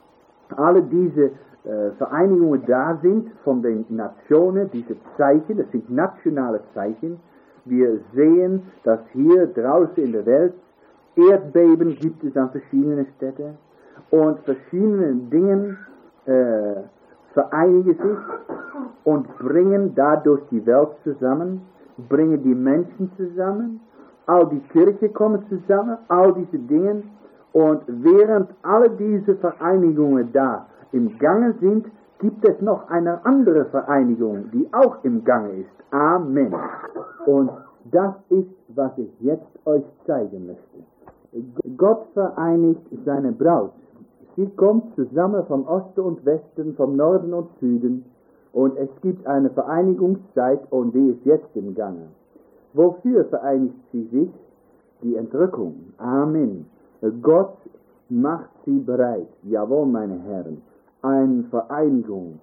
alle diese äh, Vereinigungen da sind von den Nationen, diese Zeichen, das sind nationale Zeichen, wir sehen, dass hier draußen in der Welt Erdbeben gibt es an verschiedenen Städten und verschiedene Dinge äh, vereinigen sich und bringen dadurch die Welt zusammen, bringen die Menschen zusammen, all die Kirche kommen zusammen, all diese Dinge. Und während alle diese Vereinigungen da im Gange sind, gibt es noch eine andere Vereinigung, die auch im Gange ist. Amen. Und das ist, was ich jetzt euch zeigen möchte. Gott vereinigt seine Braut. Sie kommt zusammen vom Osten und Westen, vom Norden und Süden. Und es gibt eine Vereinigungszeit und die ist jetzt im Gange. Wofür vereinigt sie sich? Die Entrückung. Amen. Gott macht sie bereit. Jawohl, meine Herren. Eine Vereinigung.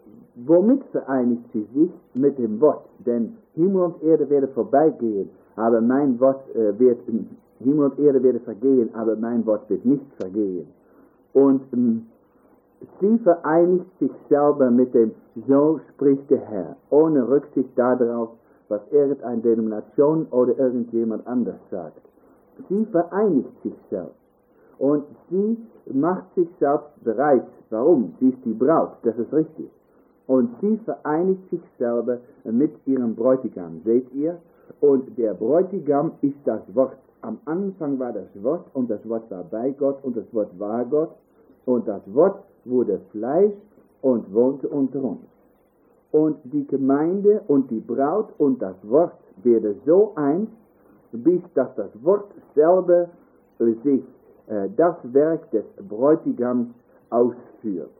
Womit vereinigt sie sich? Mit dem Wort. Denn Himmel und Erde werden vorbeigehen, aber mein Wort äh, wird, Himmel und Erde werden vergehen, aber mein Wort wird nicht vergehen. Und ähm, sie vereinigt sich selber mit dem, so spricht der Herr, ohne Rücksicht darauf, was irgendeine Denomination oder irgendjemand anders sagt. Sie vereinigt sich selbst. Und sie macht sich selbst bereit. Warum? Sie ist die Braut, das ist richtig. Und sie vereinigt sich selber mit ihrem Bräutigam, seht ihr? Und der Bräutigam ist das Wort. Am Anfang war das Wort und das Wort war bei Gott und das Wort war Gott. Und das Wort wurde Fleisch und wohnte unter uns. Und die Gemeinde und die Braut und das Wort werden so eins, bis dass das Wort selber sich äh, das Werk des Bräutigams ausführt.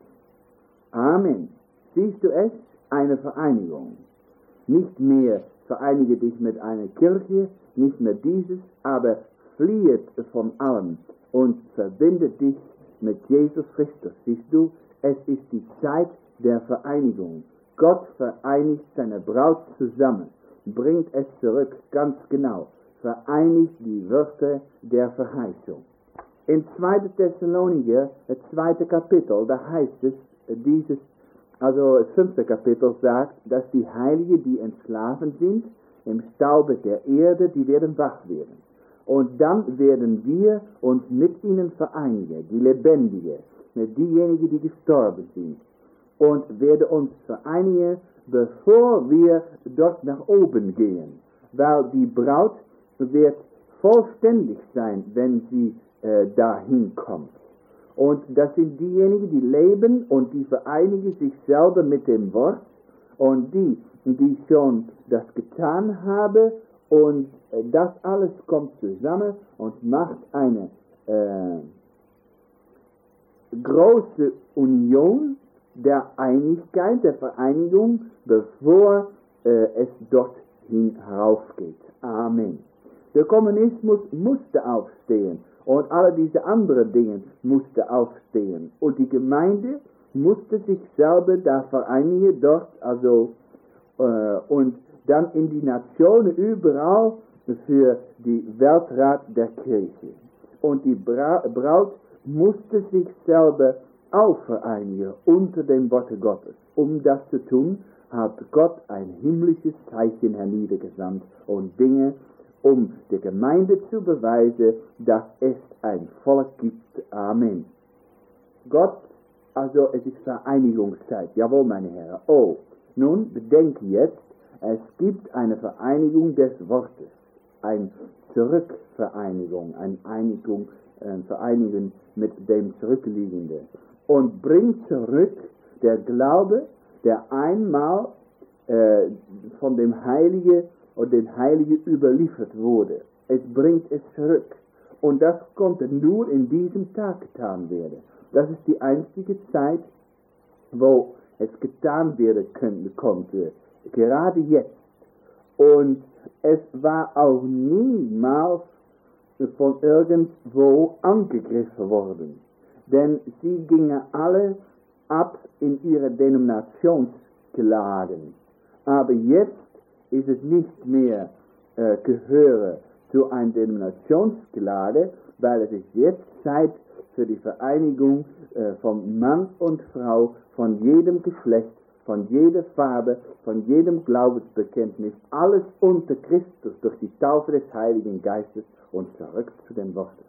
Amen. Siehst du es? Eine Vereinigung. Nicht mehr vereinige dich mit einer Kirche, nicht mehr dieses, aber fliehe von allem und verbinde dich mit Jesus Christus. Siehst du, es ist die Zeit der Vereinigung. Gott vereinigt seine Braut zusammen, bringt es zurück, ganz genau, vereinigt die Wörter der Verheißung. In zweiten Thessalonicher, das zweite Kapitel, da heißt es, dieses, also das fünfte Kapitel sagt, dass die Heiligen, die entschlafen sind, im Staube der Erde, die werden wach werden. Und dann werden wir uns mit ihnen vereinigen, die Lebendigen, mit diejenigen, die gestorben sind. Und werden uns vereinigen, bevor wir dort nach oben gehen. Weil die Braut wird vollständig sein, wenn sie äh, dahin kommt. Und das sind diejenigen, die leben und die vereinigen sich selber mit dem Wort. Und die, die schon das getan haben, und äh, das alles kommt zusammen und macht eine äh, große Union der Einigkeit, der Vereinigung, bevor äh, es dorthin heraufgeht. Amen. Der Kommunismus musste aufstehen und alle diese anderen Dinge mussten aufstehen. Und die Gemeinde musste sich selber da vereinigen dort, also äh, und dann in die Nationen überall für die Weltrat der Kirche. Und die Bra- Braut musste sich selber auch vereinigen unter dem Worte Gottes. Um das zu tun, hat Gott ein himmlisches Zeichen herniedergesandt und Dinge, um der Gemeinde zu beweisen, dass es ein Volk gibt. Amen. Gott, also es ist Vereinigungszeit. Jawohl, meine Herren. Oh, nun bedenke jetzt, es gibt eine Vereinigung des Wortes, eine Zurückvereinigung, eine Einigung, eine Vereinigung mit dem Zurückliegenden. Und bringt zurück der Glaube, der einmal äh, von dem Heiligen und den Heiligen überliefert wurde. Es bringt es zurück. Und das konnte nur in diesem Tag getan werden. Das ist die einzige Zeit, wo es getan werden könnte, konnte. Gerade jetzt. Und es war auch niemals von irgendwo angegriffen worden. Denn sie gingen alle ab in ihre Denominationsklagen. Aber jetzt ist es nicht mehr äh, gehöre zu einer Denominationsklage, weil es ist jetzt Zeit für die Vereinigung äh, von Mann und Frau, von jedem Geschlecht, von jeder Farbe, von jedem Glaubensbekenntnis, alles unter Christus durch die Taufe des Heiligen Geistes und zurück zu den Worten.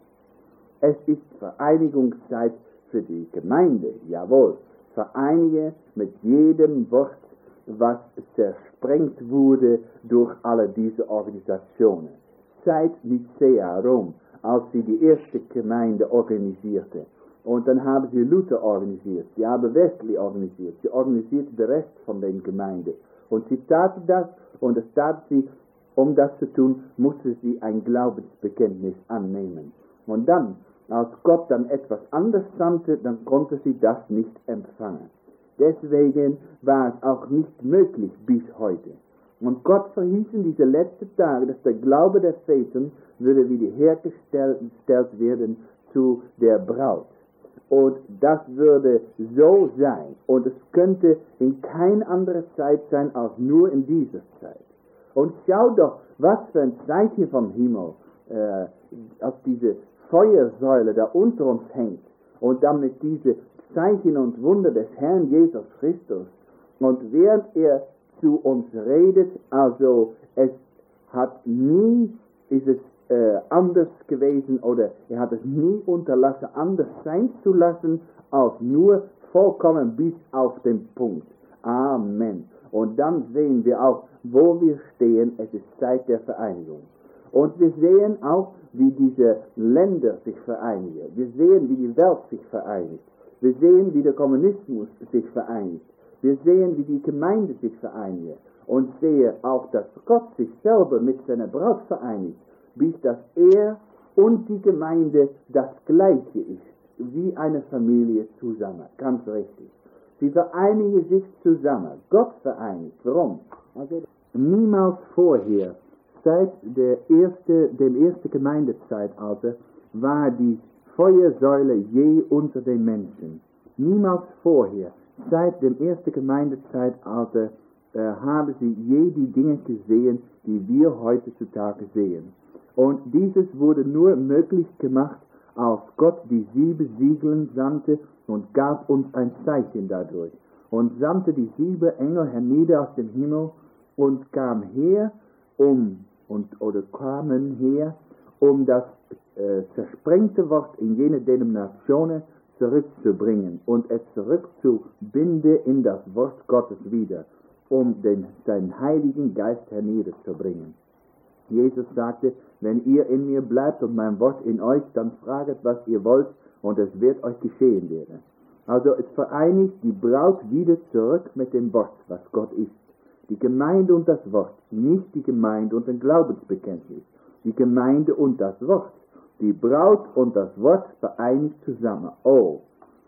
Es ist Vereinigungszeit für die Gemeinde, jawohl, vereinige mit jedem Wort, was zersprengt wurde durch alle diese Organisationen. Seit Nicäa Rom, als sie die erste Gemeinde organisierte. Und dann haben sie Luther organisiert, sie haben Wesley organisiert, sie organisierte den Rest von den Gemeinden. Und sie taten das, und es tat sie, um das zu tun, musste sie ein Glaubensbekenntnis annehmen. Und dann, als Gott dann etwas anderes sandte, dann konnte sie das nicht empfangen. Deswegen war es auch nicht möglich bis heute. Und Gott verhieß in diese letzten Tage, dass der Glaube der Väter würde wiederhergestellt werden zu der Braut. Und das würde so sein. Und es könnte in keine andere Zeit sein, als nur in dieser Zeit. Und schau doch, was für ein Zeichen vom Himmel, äh, als diese Feuersäule da unter uns hängt. Und damit diese Zeichen und Wunder des Herrn Jesus Christus. Und während er zu uns redet, also es hat nie, ist es äh, anders gewesen oder er hat es nie unterlassen, anders sein zu lassen, als nur vollkommen bis auf den Punkt. Amen. Und dann sehen wir auch, wo wir stehen, es ist Zeit der Vereinigung. Und wir sehen auch, wie diese Länder sich vereinigen. Wir sehen, wie die Welt sich vereinigt. Wir sehen, wie der Kommunismus sich vereinigt. Wir sehen, wie die Gemeinde sich vereinigt. Und sehe auch, dass Gott sich selber mit seiner Braut vereinigt, bis dass er und die Gemeinde das Gleiche ist, wie eine Familie zusammen. Ganz richtig. Sie vereinigen sich zusammen. Gott vereinigt. Warum? Also, niemals vorher, seit der erste, dem ersten Gemeindezeitalter, war die Feuersäule je unter den Menschen. Niemals vorher, seit dem ersten Gemeindezeitalter, äh, haben sie je die Dinge gesehen, die wir heutzutage sehen. Und dieses wurde nur möglich gemacht, als Gott die sieben Siegeln sandte und gab uns ein Zeichen dadurch. Und sandte die sieben Engel hernieder aus dem Himmel und kam her, um, und, oder kamen her, um das äh, zersprengte Wort in jene Denominationen zurückzubringen und es zurückzubinden in das Wort Gottes wieder, um den, seinen Heiligen Geist herniederzubringen. Jesus sagte, wenn ihr in mir bleibt und mein Wort in euch, dann fraget, was ihr wollt, und es wird euch geschehen werden. Also es vereinigt die Braut wieder zurück mit dem Wort, was Gott ist. Die Gemeinde und das Wort, nicht die Gemeinde und ein Glaubensbekenntnis. Die Gemeinde und das Wort. Die Braut und das Wort vereinigt zusammen. Oh.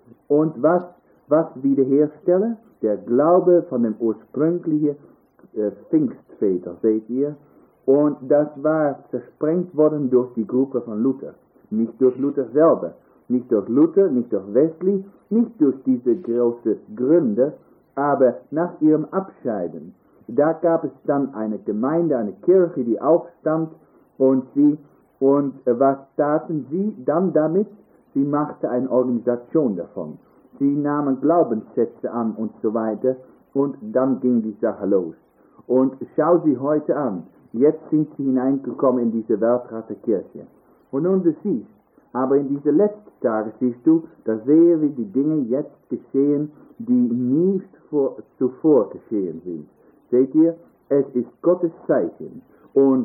Und was, was wiederherstellen? Der Glaube von dem ursprünglichen äh, Pfingstväter, seht ihr? Und das war zersprengt worden durch die Gruppe von Luther. Nicht durch Luther selber. Nicht durch Luther, nicht durch Wesley, nicht durch diese großen Gründer, aber nach ihrem Abscheiden. Da gab es dann eine Gemeinde, eine Kirche, die aufstand und sie, und was taten sie dann damit? Sie machte eine Organisation davon. Sie nahmen Glaubenssätze an und so weiter und dann ging die Sache los. Und schau sie heute an. Jetzt sind sie hineingekommen in diese weltweite Kirche. Und nun du siehst, aber in diese letzten Tage siehst du, da sehen wir die Dinge jetzt geschehen, die nie vor, zuvor geschehen sind. Seht ihr, es ist Gottes Zeichen. Und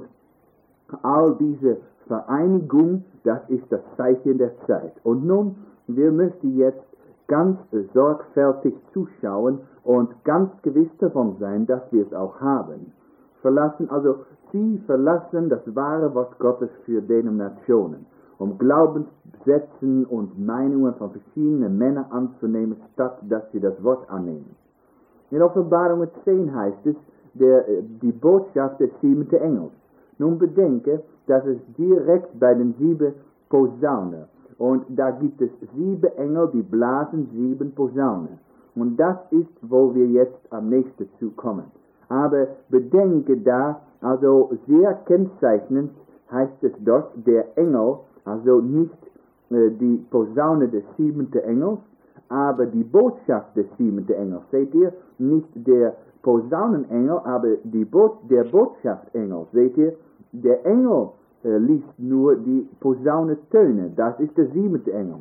all diese Vereinigung, das ist das Zeichen der Zeit. Und nun, wir möchten jetzt ganz sorgfältig zuschauen und ganz gewiss davon sein, dass wir es auch haben. Verlassen, also sie verlassen das wahre Wort Gottes für Denominationen, um Glaubenssätzen und Meinungen von verschiedenen Männern anzunehmen, statt dass sie das Wort annehmen. In Offenbarung zehn heißt es, der, die Botschaft des siebenten Engels. Nun bedenke, dass es direkt bei den sieben Posaunen, und da gibt es sieben Engel, die blasen sieben Posaunen. Und das ist, wo wir jetzt am nächsten zukommen. Aber bedenke da, also sehr kennzeichnend heißt es dort, der Engel, also nicht äh, die Posaune des siebenten Engels, aber die Botschaft des siebenten Engels. Seht ihr, nicht der Posaunenengel, aber die Bo- der Botschaftengel. Seht ihr, der Engel äh, liest nur die Posaunetöne, das ist der siebente Engel.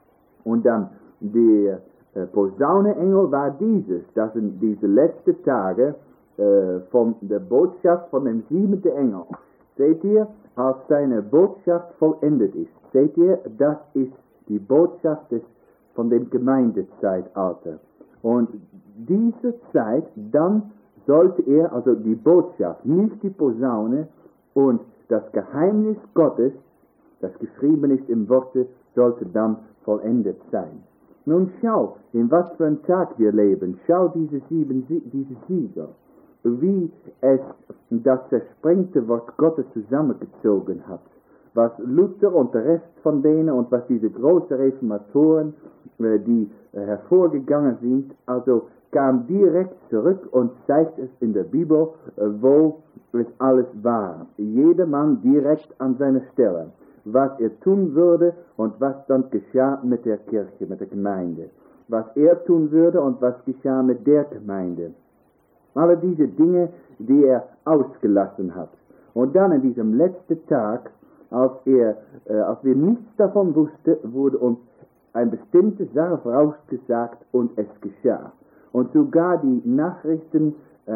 Und dann der äh, Posaunenengel war dieses, das sind diese letzten Tage äh, von der Botschaft von dem siebenten Engel. Seht ihr, als seine Botschaft vollendet ist. Seht ihr, das ist die Botschaft des, von dem Gemeindezeitalter. Und diese Zeit, dann sollte er, also die Botschaft, nicht die Posaune und das Geheimnis Gottes, das geschrieben ist im Worte, sollte dann vollendet sein. Nun schau, in was für einem Tag wir leben. Schau diese sieben, diese Siegel, wie es das versprengte Wort Gottes zusammengezogen hat. Was Luther und der Rest von denen und was diese großen Reformatoren, die hervorgegangen sind, also kam direkt zurück und zeigt es in der Bibel, wo es alles war. Jedermann direkt an seiner Stelle, was er tun würde und was dann geschah mit der Kirche, mit der Gemeinde. Was er tun würde und was geschah mit der Gemeinde. Alle diese Dinge, die er ausgelassen hat. Und dann in diesem letzten Tag, als, er, äh, als wir nichts davon wussten, wurde uns eine bestimmte Sache vorausgesagt und es geschah. Und sogar die Nachrichten, äh,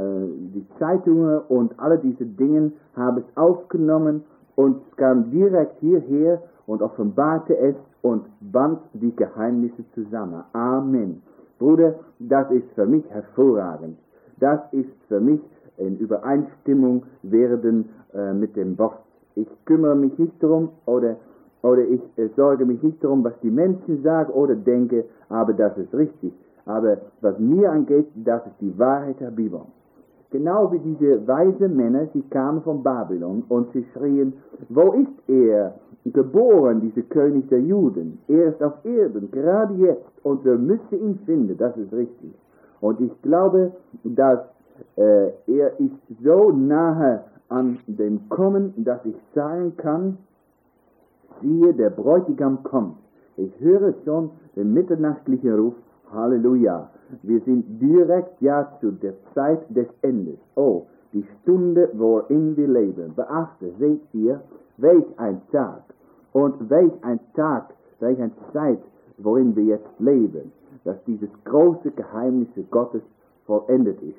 die Zeitungen und alle diese Dinge haben es aufgenommen und es kam direkt hierher und offenbarte es und band die Geheimnisse zusammen. Amen. Bruder, das ist für mich hervorragend. Das ist für mich in Übereinstimmung werden äh, mit dem Wort. Ich kümmere mich nicht darum oder, oder ich äh, sorge mich nicht darum, was die Menschen sagen oder denken, aber das ist richtig. Aber was mir angeht, das ist die Wahrheit der Bibel. Genau wie diese weisen Männer, sie kamen von Babylon und sie schrien, wo ist er geboren, dieser König der Juden? Er ist auf Erden, gerade jetzt, und wir müssen ihn finden, das ist richtig. Und ich glaube, dass äh, er ist so nahe an dem Kommen, dass ich sagen kann, siehe, der Bräutigam kommt. Ich höre schon den mitternachtlichen Ruf, Halleluja. Wir sind direkt ja zu der Zeit des Endes. Oh, die Stunde, worin wir leben. Beachte, seht ihr, welch ein Tag. Und welch ein Tag, welch eine Zeit, worin wir jetzt leben. Dass dieses große Geheimnis Gottes vollendet ist.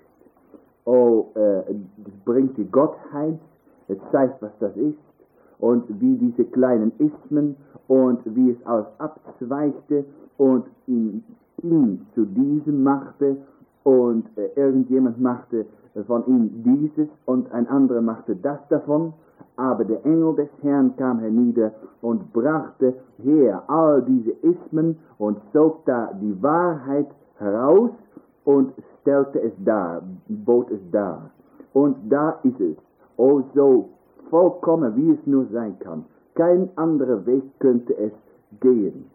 Oh, äh, es bringt die Gottheit, es zeigt, was das ist. Und wie diese kleinen Ismen und wie es alles abzweigte und ihn, ihn zu diesem machte und äh, irgendjemand machte von ihm dieses und ein anderer machte das davon. Aber der Engel des Herrn kam hernieder und brachte her all diese Ismen und zog da die Wahrheit heraus und stellte es dar, bot es dar. Und da ist es, oh so vollkommen, wie es nur sein kann. Kein anderer Weg könnte es gehen.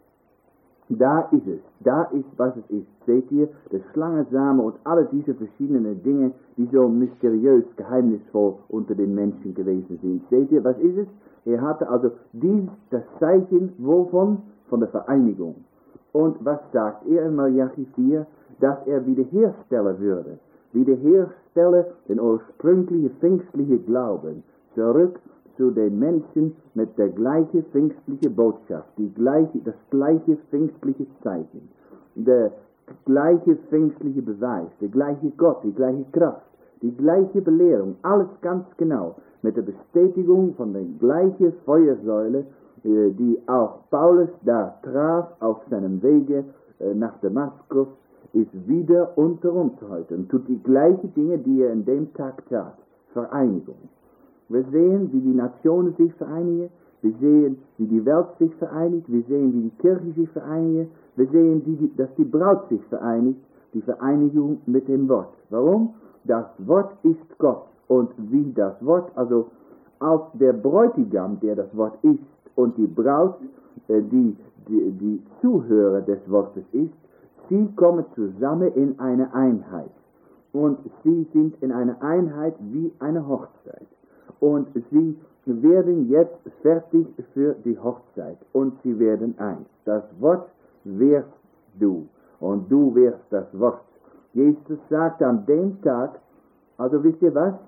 Da ist es, da ist, was es ist. Seht ihr, der Schlangensamen und alle diese verschiedenen Dinge, die so mysteriös, geheimnisvoll unter den Menschen gewesen sind. Seht ihr, was ist es? Er hatte also dies, das Zeichen, wovon? Von der Vereinigung. Und was sagt er in Malachi vier? Dass er wiederherstellen würde. Wiederherstellen den ursprünglichen pfingstlichen Glauben. Zurück zu den Menschen mit der gleichen pfingstlichen Botschaft, die gleiche, das gleiche pfingstliche Zeichen, der gleiche pfingstliche Beweis, der gleiche Gott, die gleiche Kraft, die gleiche Belehrung, alles ganz genau, mit der Bestätigung von der gleichen Feuersäule, die auch Paulus da traf auf seinem Wege äh, nach Damaskus, ist wieder unter uns heute und tut die gleichen Dinge, die er in dem Tag tat. Vereinigung. Wir sehen, wie die Nationen sich vereinigen. Wir sehen, wie die Welt sich vereinigt. Wir sehen, wie die Kirche sich vereinigt. Wir sehen, wie, dass die Braut sich vereinigt. Die Vereinigung mit dem Wort. Warum? Das Wort ist Gott. Und wie das Wort, also als der Bräutigam, der das Wort ist, und die Braut, äh, die, die, die Zuhörer des Wortes ist, sie kommen zusammen in eine Einheit. Und sie sind in einer Einheit wie eine Hochzeit. Und sie werden jetzt fertig für die Hochzeit. Und sie werden eins. Das Wort wirst du. Und du wirst das Wort. Jesus sagt an dem Tag, also wisst ihr was?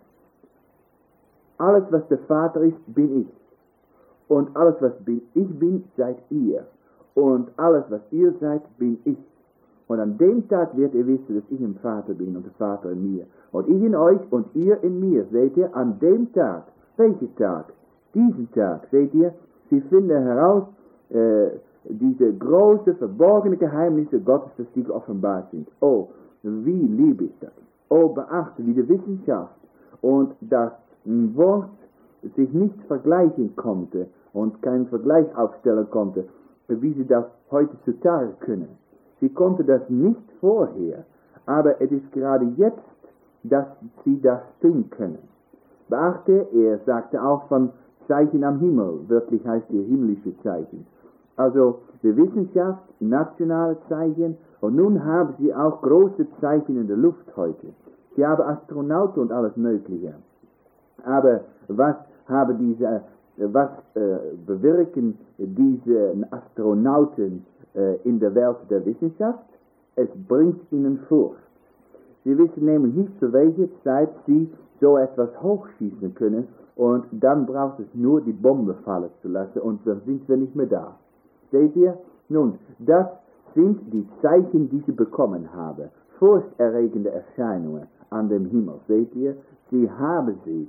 Alles, was der Vater ist, bin ich. Und alles, was bin ich bin, seid ihr. Und alles, was ihr seid, bin ich. Und an dem Tag werdet ihr wissen, dass ich im Vater bin und der Vater in mir. Und ich in euch und ihr in mir. Seht ihr, an dem Tag, welcher Tag? Diesen Tag, seht ihr, sie finden heraus, äh, diese große, verborgene Geheimnisse Gottes, dass die geoffenbart sind. Oh, wie lieb ist das. Oh, beachte, wie die Wissenschaft und das Wort sich nicht vergleichen konnte und keinen Vergleich aufstellen konnte, wie sie das heutzutage können. Sie konnte das nicht vorher, aber es ist gerade jetzt, dass sie das tun können. Beachte, er sagte auch von Zeichen am Himmel, wörtlich heißt hier himmlische Zeichen. Also die Wissenschaft, nationale Zeichen, und nun haben sie auch große Zeichen in der Luft heute. Sie haben Astronauten und alles Mögliche. Aber was haben diese, was äh, bewirken diese Astronauten äh, in der Welt der Wissenschaft? Es bringt ihnen Furcht. Sie wissen nämlich nicht, zu welcher Zeit sie so etwas hochschießen können, und dann braucht es nur die Bombe fallen zu lassen, und dann sind wir nicht mehr da. Seht ihr? Nun, das sind die Zeichen, die sie bekommen haben. Furchterregende Erscheinungen an dem Himmel. Seht ihr? Sie haben sie.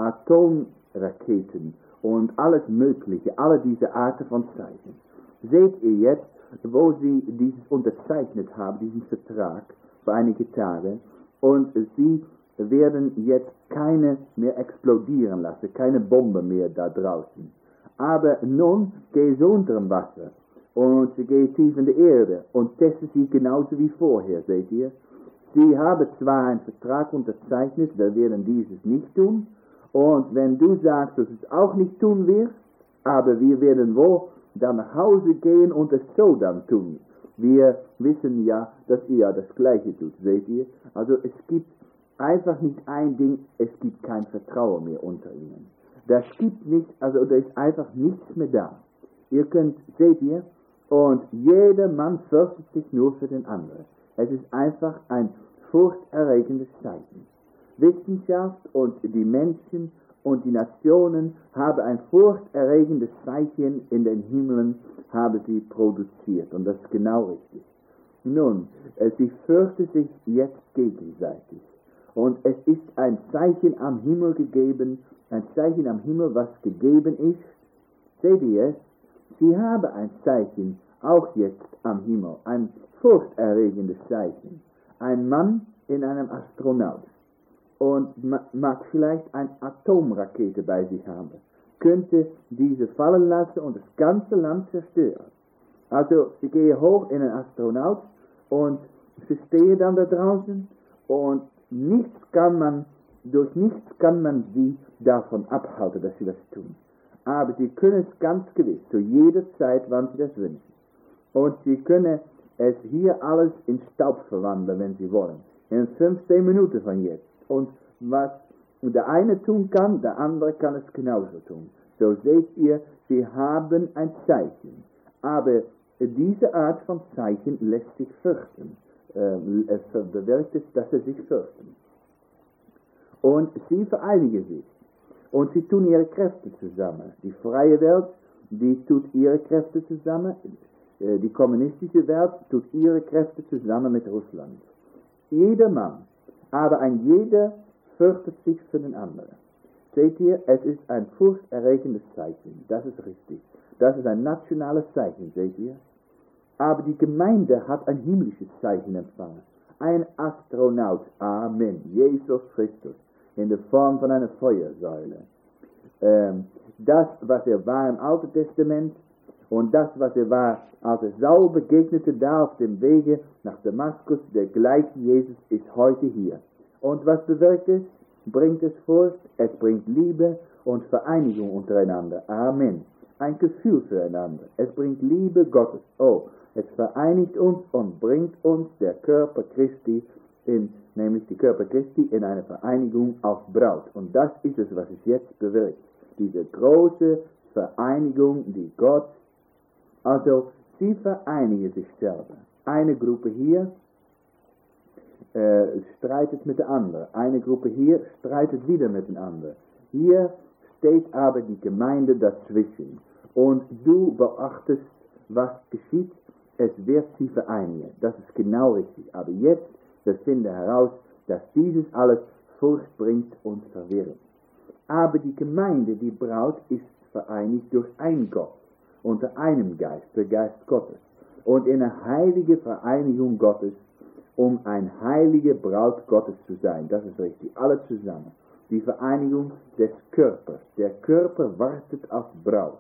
Atomraketen und alles Mögliche, alle diese Arten von Zeichen. Seht ihr jetzt, wo sie dieses unterzeichnet haben, diesen Vertrag, für einige Tage, und sie werden jetzt keine mehr explodieren lassen, keine Bombe mehr da draußen. Aber nun gehen sie unter dem Wasser und sie gehen tief in die Erde und testen sie genauso wie vorher, seht ihr. Sie haben zwar einen Vertrag unterzeichnet, wir werden dieses nicht tun, und wenn du sagst, dass du es auch nicht tun wirst, aber wir werden wohl dann nach Hause gehen und es so dann tun. Wir wissen ja, dass ihr ja das Gleiche tut, seht ihr. Also es gibt einfach nicht ein Ding, es gibt kein Vertrauen mehr unter ihnen. Das gibt nicht, also da ist einfach nichts mehr da. Ihr könnt, seht ihr, und jeder Mann fürchtet sich nur für den anderen. Es ist einfach ein furchterregendes Zeichen. Wissenschaft und die Menschen und die Nationen haben ein furchterregendes Zeichen in den Himmeln, haben sie produziert, und das ist genau richtig. Nun, äh, sie fürchten sich jetzt gegenseitig, und es ist ein Zeichen am Himmel gegeben, ein Zeichen am Himmel, was gegeben ist. Seht ihr es? Sie haben ein Zeichen, auch jetzt am Himmel, ein furchterregendes Zeichen. Ein Mann in einem Astronaut. Und mag vielleicht eine Atomrakete bei sich haben, könnte diese fallen lassen und das ganze Land zerstören. Also sie gehen hoch in einen Astronaut und sie stehen dann da draußen, und nichts kann man, durch nichts kann man sie davon abhalten, dass sie das tun. Aber sie können es ganz gewiss, zu jeder Zeit, wann sie das wünschen. Und sie können es hier alles in Staub verwandeln, wenn sie wollen. In fünfzehn Minuten von jetzt. Und was der eine tun kann, der andere kann es genauso tun. So seht ihr, sie haben ein Zeichen. Aber diese Art von Zeichen lässt sich fürchten. Ähm, es bewirkt es, dass sie sich fürchten. Und sie vereinigen sich. Und sie tun ihre Kräfte zusammen. Die freie Welt, die tut ihre Kräfte zusammen. Die kommunistische Welt tut ihre Kräfte zusammen mit Russland. Jeder Mann, aber ein jeder fürchtet sich für den anderen. Seht ihr, es ist ein furchterregendes Zeichen. Das ist richtig. Das ist ein nationales Zeichen, seht ihr. Aber die Gemeinde hat ein himmlisches Zeichen empfangen. Ein Astronaut, Amen, Jesus Christus, in der Form von einer Feuersäule. Ähm, das, was er war im Alten Testament und das, was er war, als er Saul begegnete, da auf dem Wege nach Damaskus, der gleiche Jesus ist heute hier. Und was bewirkt es? Bringt es Furcht, es bringt Liebe und Vereinigung untereinander. Amen. Ein Gefühl füreinander. Es bringt Liebe Gottes. Oh, es vereinigt uns und bringt uns der Körper Christi, in, nämlich die Körper Christi, in eine Vereinigung als Braut. Und das ist es, was es jetzt bewirkt. Diese große Vereinigung, die Gott, also sie vereinigen sich selber. Eine Gruppe hier äh, streitet mit der anderen. Eine Gruppe hier streitet wieder mit der anderen. Hier steht aber die Gemeinde dazwischen. Und du beachtest, was geschieht. Es wird sie vereinigen. Das ist genau richtig. Aber jetzt, wir finden heraus, dass dieses alles Furcht bringt und verwirrt. Aber die Gemeinde, die Braut, ist vereinigt durch einen Gott, unter einem Geist, der Geist Gottes. Und in einer heiligen Vereinigung Gottes, um eine heilige Braut Gottes zu sein. Das ist richtig. Alle zusammen. Die Vereinigung des Körpers. Der Körper wartet auf Braut.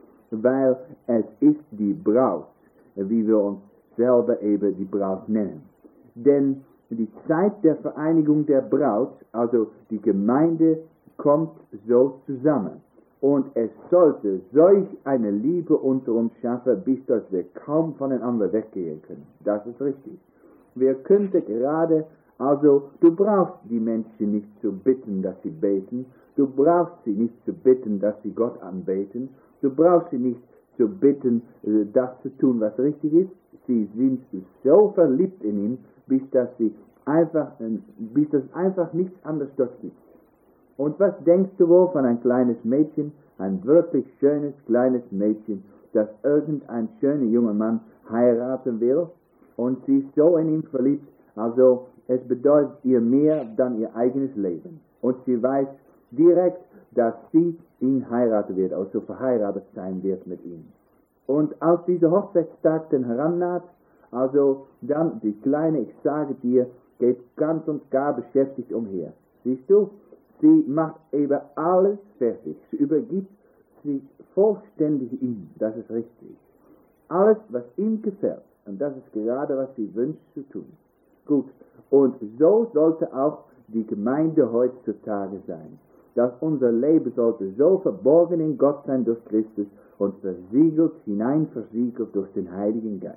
Weil es ist die Braut, wie wir uns selber eben die Braut nennen. Denn die Zeit der Vereinigung der Braut, also die Gemeinde, kommt so zusammen. Und es sollte solch eine Liebe unter uns schaffen, bis dass wir kaum voneinander weggehen können. Das ist richtig. Wir könnten gerade, also du brauchst die Menschen nicht zu bitten, dass sie beten. Du brauchst sie nicht zu bitten, dass sie Gott anbeten. Du brauchst sie nicht zu bitten, das zu tun, was richtig ist. Sie sind so verliebt in ihn, bis dass sie einfach, bis das einfach nichts anderes dort gibt. Und was denkst du wohl von ein kleines Mädchen, ein wirklich schönes kleines Mädchen, das irgendein schöner junger Mann heiraten will? Und sie ist so in ihn verliebt, also es bedeutet ihr mehr dann ihr eigenes Leben. Und sie weiß direkt, dass sie ihn heiraten wird, also verheiratet sein wird mit ihm. Und als dieser Hochzeitstag dann herannaht, also dann die Kleine, ich sage dir, geht ganz und gar beschäftigt umher. Siehst du, sie macht eben alles fertig. Sie übergibt sich vollständig ihm, das ist richtig. Alles, was ihm gefällt, und das ist gerade, was sie wünscht zu tun. Gut, und so sollte auch die Gemeinde heutzutage sein. Dass unser Leben sollte so verborgen in Gott sein durch Christus und versiegelt, hinein versiegelt durch den Heiligen Geist.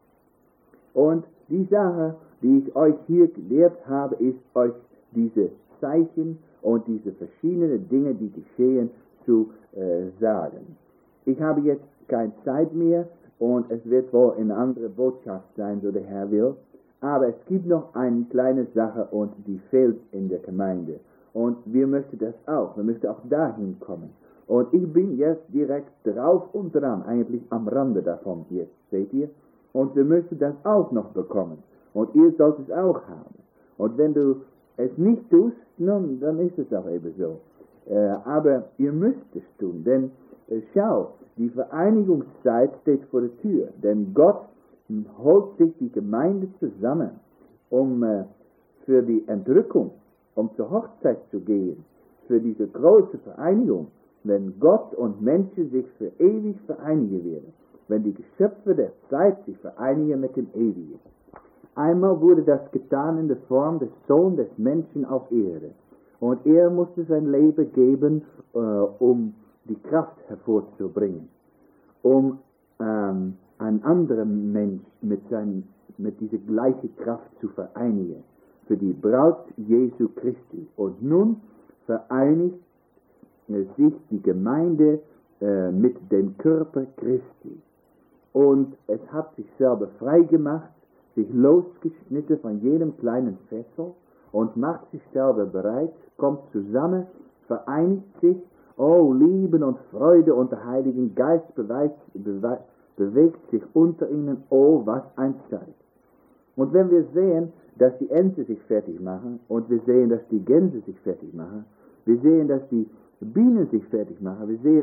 Und die Sache, die ich euch hier gelehrt habe, ist euch diese Zeichen und diese verschiedenen Dinge, die geschehen, zu äh, sagen. Ich habe jetzt keine Zeit mehr und es wird wohl eine andere Botschaft sein, so der Herr will. Aber es gibt noch eine kleine Sache und die fehlt in der Gemeinde. Und wir möchten das auch. Wir möchten auch dahin kommen. Und ich bin jetzt direkt drauf und dran, eigentlich am Rande davon jetzt, seht ihr? Und wir möchten das auch noch bekommen. Und ihr sollt es auch haben. Und wenn du es nicht tust, nun, dann ist es auch eben so. Äh, aber ihr müsst es tun, denn äh, schau, die Vereinigungszeit steht vor der Tür. Denn Gott holt sich die Gemeinde zusammen, um äh, für die Entrückung, um zur Hochzeit zu gehen, für diese große Vereinigung, wenn Gott und Menschen sich für ewig vereinigen werden, wenn die Geschöpfe der Zeit sich vereinigen mit dem Ewigen. Einmal wurde das getan in der Form des Sohnes des Menschen auf Erde. Und er musste sein Leben geben, äh, um die Kraft hervorzubringen, um ähm, einen anderen Mensch mit, sein, mit dieser gleichen Kraft zu vereinigen, für die Braut Jesu Christi. Und nun vereinigt äh, sich die Gemeinde äh, mit dem Körper Christi. Und es hat sich selber frei gemacht, sich losgeschnitten von jedem kleinen Fessel und macht sich selber bereit, kommt zusammen, vereinigt sich, oh, Liebe und Freude und der Heilige Geist bewegt, bewegt, bewegt sich unter ihnen, oh, was ein Zeit. Und wenn wir sehen, dass die Ente sich fertig machen und wir sehen, dass die Gänse sich fertig machen, wir sehen, dass die Bienen sich fertig machen, wir sehen auch,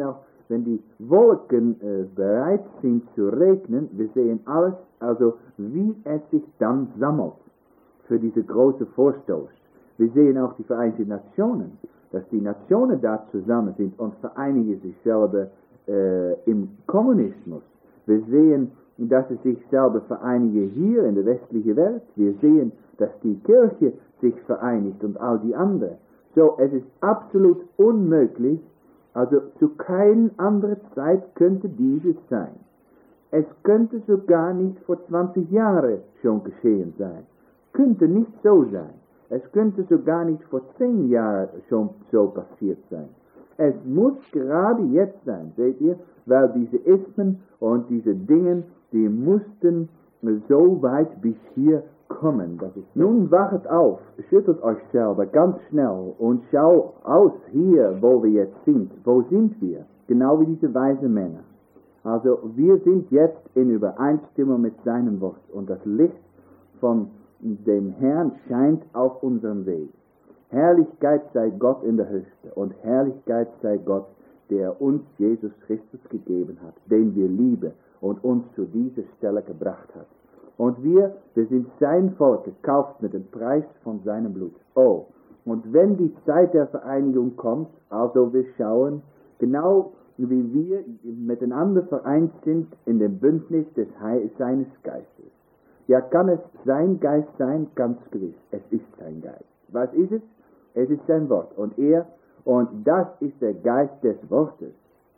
wenn die Wolken äh, bereit sind zu regnen, wir sehen alles, also wie es sich dann sammelt für diese große Vorstoß. Wir sehen auch die Vereinten Nationen, dass die Nationen da zusammen sind und vereinigen sich selber äh, im Kommunismus. Wir sehen, dass sie sich selber vereinigen hier in der westlichen Welt. Wir sehen, dass die Kirche sich vereinigt und all die anderen. So, es ist absolut unmöglich, also zu keiner anderen Zeit könnte dieses sein. Es könnte sogar nicht vor zwanzig Jahren schon geschehen sein. Könnte nicht so sein. Es könnte sogar nicht vor zehn Jahren schon so passiert sein. Es muss gerade jetzt sein, seht ihr, weil diese Ismen und diese Dinge, die mussten so weit bis hier kommen. Das ist Nun wachet auf, schüttelt euch selber ganz schnell und schau aus hier, wo wir jetzt sind. Wo sind wir? Genau wie diese weisen Männer. Also wir sind jetzt in Übereinstimmung mit seinem Wort und das Licht von dem Herrn scheint auf unserem Weg. Herrlichkeit sei Gott in der Höchste und Herrlichkeit sei Gott, der uns Jesus Christus gegeben hat, den wir lieben und uns zu dieser Stelle gebracht hat. Und wir, wir sind sein Volk, gekauft mit dem Preis von seinem Blut. Oh, und wenn die Zeit der Vereinigung kommt, also wir schauen, genau wie wir miteinander vereint sind in dem Bündnis des Heil seines Geistes. Ja, kann es sein Geist sein? Ganz gewiss, es ist sein Geist. Was ist es? Es ist sein Wort. Und er, und das ist der Geist des Wortes.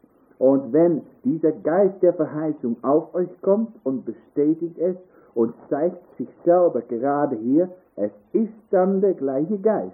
Und wenn dieser Geist der Verheißung auf euch kommt und bestätigt es und zeigt sich selber gerade hier, es ist dann der gleiche Geist.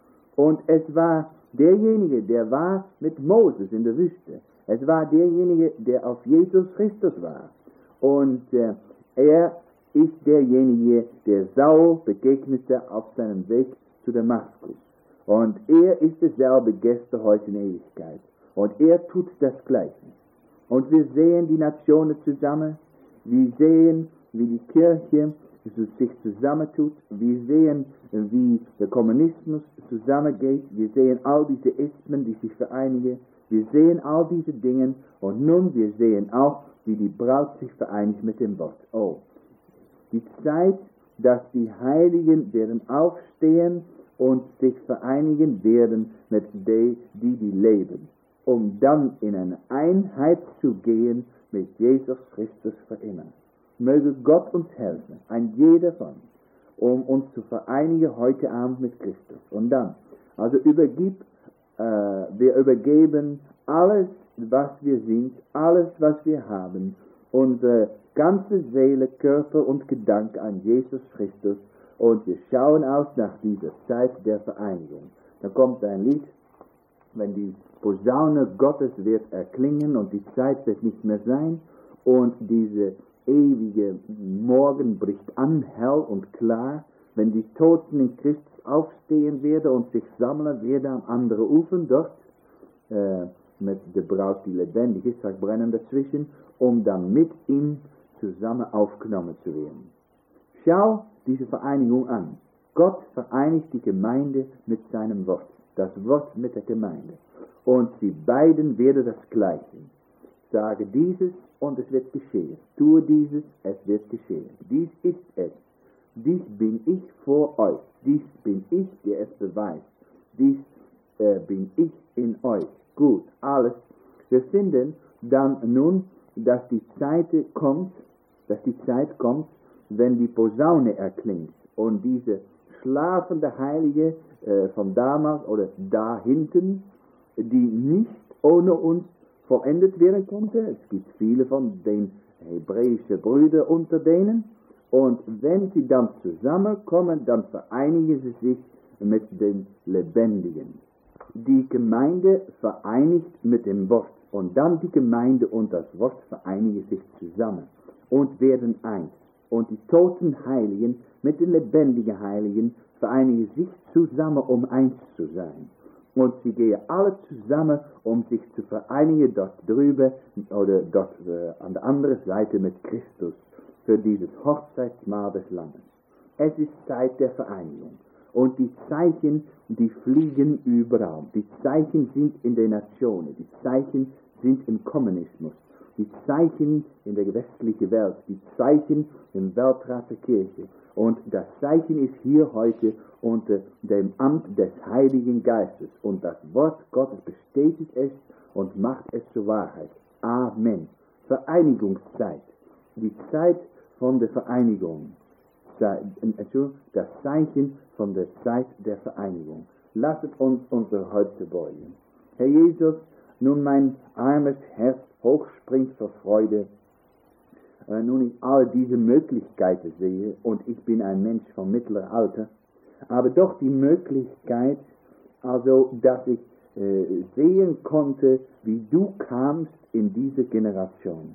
Und es war derjenige, der war mit Moses in der Wüste. Es war derjenige, der auf Jesus Christus war. Und äh, er ist derjenige, der Saul begegnete auf seinem Weg zu Damaskus. Und er ist derselbe gestern, heute in Ewigkeit. Und er tut das Gleiche. Und wir sehen die Nationen zusammen. Wir sehen, wie die Kirche sich zusammentut. Wir sehen, wie der Kommunismus zusammengeht. Wir sehen all diese Ismen, die sich vereinigen. Wir sehen all diese Dinge. Und nun, wir sehen auch, wie die Braut sich vereinigt mit dem Wort. Oh, die Zeit, dass die Heiligen werden aufstehen und sich vereinigen werden mit denen, die, die leben, um dann in eine Einheit zu gehen mit Jesus Christus für immer. Möge Gott uns helfen, ein jeder von uns, um uns zu vereinigen heute Abend mit Christus. Und dann, also übergib, äh, wir übergeben alles, was wir sind, alles, was wir haben, unsere ganze Seele, Körper und Gedanke an Jesus Christus. Und wir schauen aus nach dieser Zeit der Vereinigung. Da kommt ein Lied, wenn die Posaune Gottes wird erklingen und die Zeit wird nicht mehr sein und diese ewige Morgen bricht an, hell und klar, wenn die Toten in Christus aufstehen werden und sich sammeln werden am anderen Ufer dort, äh, mit der Braut, die lebendig ist, sagt brennen dazwischen, um dann mit ihm zusammen aufgenommen zu werden. Schau diese Vereinigung an. Gott vereinigt die Gemeinde mit seinem Wort. Das Wort mit der Gemeinde. Und sie beiden werden das Gleiche. Sage dieses und es wird geschehen. Tue dieses, es wird geschehen. Dies ist es. Dies bin ich vor euch. Dies bin ich, der es beweist. Dies äh, bin ich in euch. Gut, alles. Wir finden dann nun, dass die Zeit kommt, dass die Zeit kommt, wenn die Posaune erklingt und diese schlafende Heilige äh, von damals oder da hinten, die nicht ohne uns vollendet werden konnte. Es gibt viele von den hebräischen Brüdern unter denen. Und wenn sie dann zusammenkommen, dann vereinigen sie sich mit den Lebendigen. Die Gemeinde vereinigt mit dem Wort. Und dann die Gemeinde und das Wort vereinigen sich zusammen und werden eins. Und die toten Heiligen mit den lebendigen Heiligen vereinigen sich zusammen, um eins zu sein. Und sie gehen alle zusammen, um sich zu vereinigen dort drüben oder dort äh, an der anderen Seite mit Christus für dieses Hochzeitsmahl des Lammes. Es ist Zeit der Vereinigung. Und die Zeichen, die fliegen überall. Die Zeichen sind in den Nationen. Die Zeichen sind im Kommunismus. Die Zeichen in der westlichen Welt, die Zeichen im Weltrat der Kirche. Und das Zeichen ist hier heute unter dem Amt des Heiligen Geistes. Und das Wort Gottes bestätigt es und macht es zur Wahrheit. Amen. Vereinigungszeit. Die Zeit von der Vereinigung. Das Zeichen von der Zeit der Vereinigung. Lasset uns unsere Häupter beugen. Herr Jesus, nun mein armes Herz hochspringt vor Freude, äh, nun ich all diese Möglichkeiten sehe, und ich bin ein Mensch von mittlerem Alter, aber doch die Möglichkeit, also dass ich äh, sehen konnte, wie du kamst in diese Generation,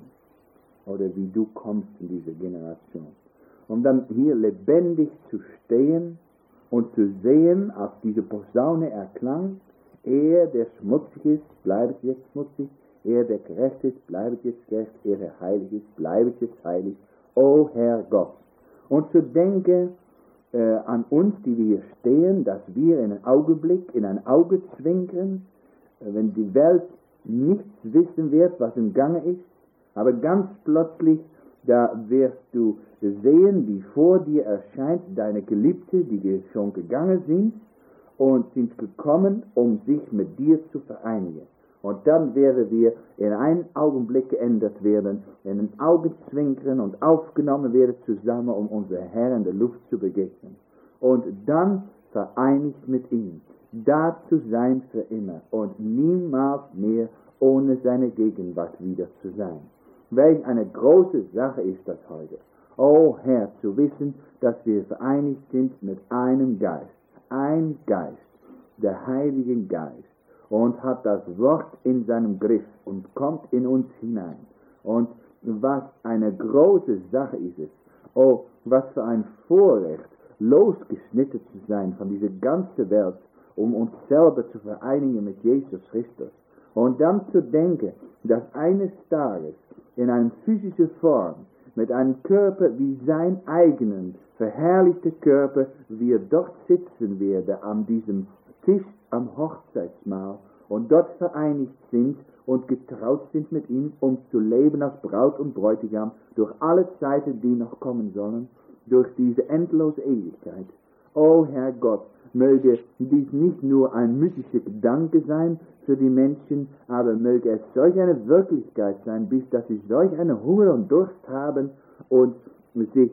oder wie du kommst in diese Generation, um dann hier lebendig zu stehen und zu sehen, als diese Posaune erklang, er, der schmutzig ist, bleibt jetzt schmutzig, er, der gerecht ist, bleibt jetzt gerecht, er, der heilig ist, bleibt jetzt heilig, o Herr Gott. Und zu denken äh, an uns, die wir hier stehen, dass wir in einem Augenblick, in ein Auge zwinkern, äh, wenn die Welt nichts wissen wird, was im Gange ist, aber ganz plötzlich, da wirst du sehen, wie vor dir erscheint deine Geliebte, die schon gegangen sind, und sind gekommen, um sich mit dir zu vereinigen. Und dann werden wir in einem Augenblick geändert werden, in ein Augenzwinkern und aufgenommen werden zusammen, um unser Herr in der Luft zu begegnen. Und dann vereinigt mit ihm, da zu sein für immer und niemals mehr ohne seine Gegenwart wieder zu sein. Welch eine große Sache ist das heute. O Herr, zu wissen, dass wir vereinigt sind mit einem Geist. Ein Geist, der Heilige Geist, und hat das Wort in seinem Griff und kommt in uns hinein. Und was eine große Sache ist es, oh, was für ein Vorrecht, losgeschnitten zu sein von dieser ganzen Welt, um uns selber zu vereinigen mit Jesus Christus. Und dann zu denken, dass eines Tages in einer physischen Form, mit einem Körper wie sein eigenen, verherrlichter Körper, wir dort sitzen werden an diesem Tisch am Hochzeitsmahl und dort vereinigt sind und getraut sind mit ihm, um zu leben als Braut und Bräutigam durch alle Zeiten, die noch kommen sollen, durch diese endlose Ewigkeit. O Herr Gott, möge dies nicht nur ein mystischer Gedanke sein für die Menschen, aber möge es solch eine Wirklichkeit sein, bis dass sie solch einen Hunger und Durst haben und sich,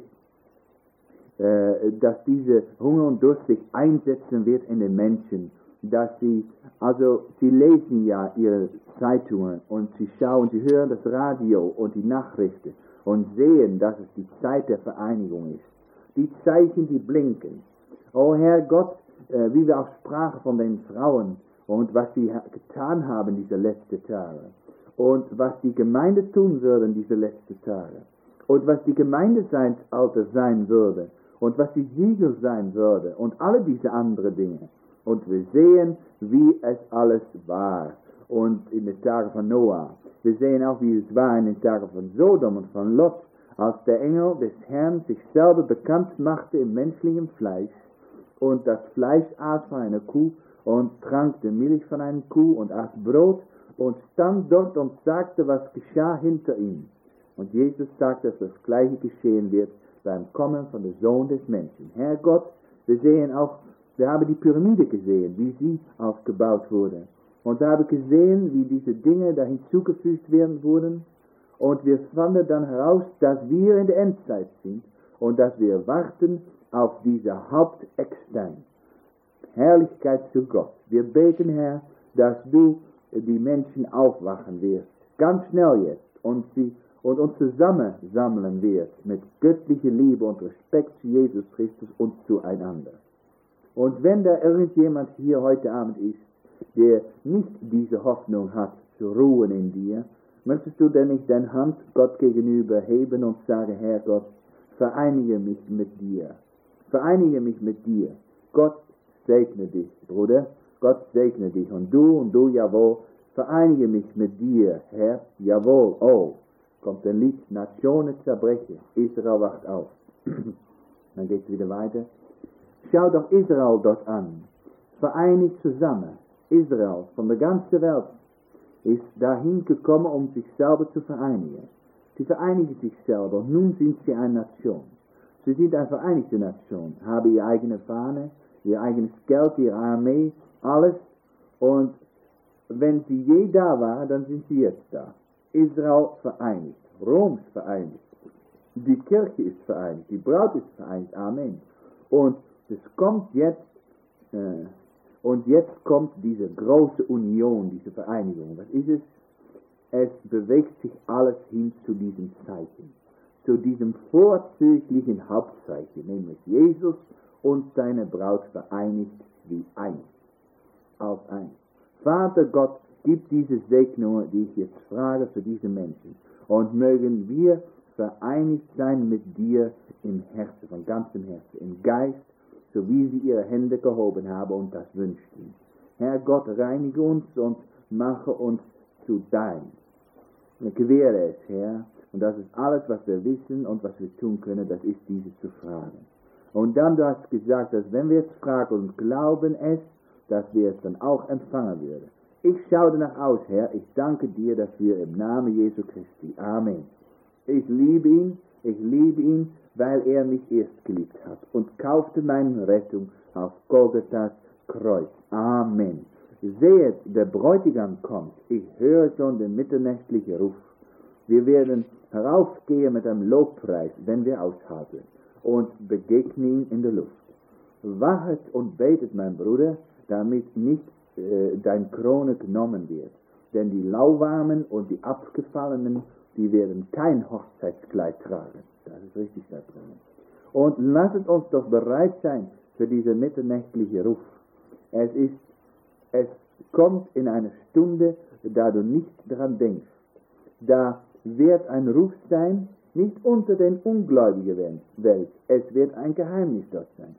äh, dass diese Hunger und Durst sich einsetzen wird in den Menschen, dass sie, also sie lesen ja ihre Zeitungen und sie schauen, sie hören das Radio und die Nachrichten und sehen, dass es die Zeit der Vereinigung ist. Die Zeichen, die blinken. O Herr Gott, äh, wie wir auch sprachen von den Frauen und was sie ha- getan haben diese letzten Tage und was die Gemeinde tun würden diese letzten Tage und was die Gemeindeseinsalter sein würde und was die Siegel sein würde und alle diese anderen Dinge. Und wir sehen, wie es alles war und in den Tagen von Noah. Wir sehen auch, wie es war in den Tagen von Sodom und von Lot, als der Engel des Herrn sich selber bekannt machte im menschlichen Fleisch und das Fleisch aß von einer Kuh und trank die Milch von einer Kuh und aß Brot und stand dort und sagte, was geschah hinter ihm. Und Jesus sagte, dass das Gleiche geschehen wird beim Kommen von dem Sohn des Menschen. Herr Gott, wir sehen auch, wir haben die Pyramide gesehen, wie sie aufgebaut wurde. Und wir haben gesehen, wie diese Dinge da hinzugefügt werden wurden. Und wir fanden dann heraus, dass wir in der Endzeit sind und dass wir warten auf diese Haupteckstein. Herrlichkeit zu Gott. Wir beten, Herr, dass du die Menschen aufwachen wirst, ganz schnell jetzt, und sie und uns zusammen sammeln wirst mit göttlicher Liebe und Respekt zu Jesus Christus und zueinander. Und wenn da irgendjemand hier heute Abend ist, der nicht diese Hoffnung hat, zu ruhen in dir, möchtest du denn nicht deine Hand Gott gegenüber heben und sagen, Herr Gott, vereinige mich mit dir. Vereinige mich mit dir. Gott segne dich, Bruder. Gott segne dich. Und du und du, jawohl, vereinige mich mit dir, Herr. Jawohl, oh. Kommt ein Lied, Nationen zerbrechen. Israel wacht auf. Dann geht es wieder weiter. Schau doch Israel dort an. Vereinigt zusammen. Israel von der ganzen Welt. ist dahin gekommen, um sich selber zu vereinigen. Sie vereinigen sich selber und nun sind sie eine Nation. Sie sind eine vereinigte Nation, haben ihre eigene Fahne, ihr eigenes Geld, ihre Armee, alles. Und wenn sie je da waren, dann sind sie jetzt da. Israel vereinigt, Rom ist vereinigt, die Kirche ist vereinigt, die Braut ist vereinigt, Amen. Und es kommt jetzt, äh, und jetzt kommt diese große Union, diese Vereinigung. Was ist es? Es bewegt sich alles hin zu diesem Zeichen, zu diesem vorzüglichen Hauptzeichen, nämlich Jesus und seine Braut vereinigt wie eins, als eins. Vater Gott, gib diese Segnungen, die ich jetzt frage für diese Menschen, und mögen wir vereinigt sein mit dir im Herzen, von ganzem Herzen, im Geist, so wie sie ihre Hände gehoben haben und das wünschten. Herr Gott, reinige uns und mache uns zu dein. Gewähre es, Herr, und das ist alles, was wir wissen und was wir tun können, das ist diese zu fragen. Und dann, du hast gesagt, dass wenn wir es fragen und glauben es, dass wir es dann auch empfangen würden. Ich schaue danach aus, Herr, ich danke dir dafür im Namen Jesu Christi. Amen. Ich liebe ihn, ich liebe ihn, weil er mich erst geliebt hat und kaufte meine Rettung auf Golgathas Kreuz. Amen. Seht, der Bräutigam kommt. Ich höre schon den mitternächtlichen Ruf. Wir werden heraufgehen mit einem Lobpreis, wenn wir aushalten, und begegnen ihn in der Luft. Wachet und betet, mein Bruder, damit nicht äh, dein Krone genommen wird. Denn die Lauwarmen und die Abgefallenen, die werden kein Hochzeitskleid tragen. Das ist richtig, Herr Bruder. Und lasset uns doch bereit sein für diesen mitternächtlichen Ruf. Es ist, es kommt in einer Stunde, da du nicht daran denkst. Da wird ein Ruf sein, nicht unter den Ungläubigen Welt. Es wird ein Geheimnis dort sein.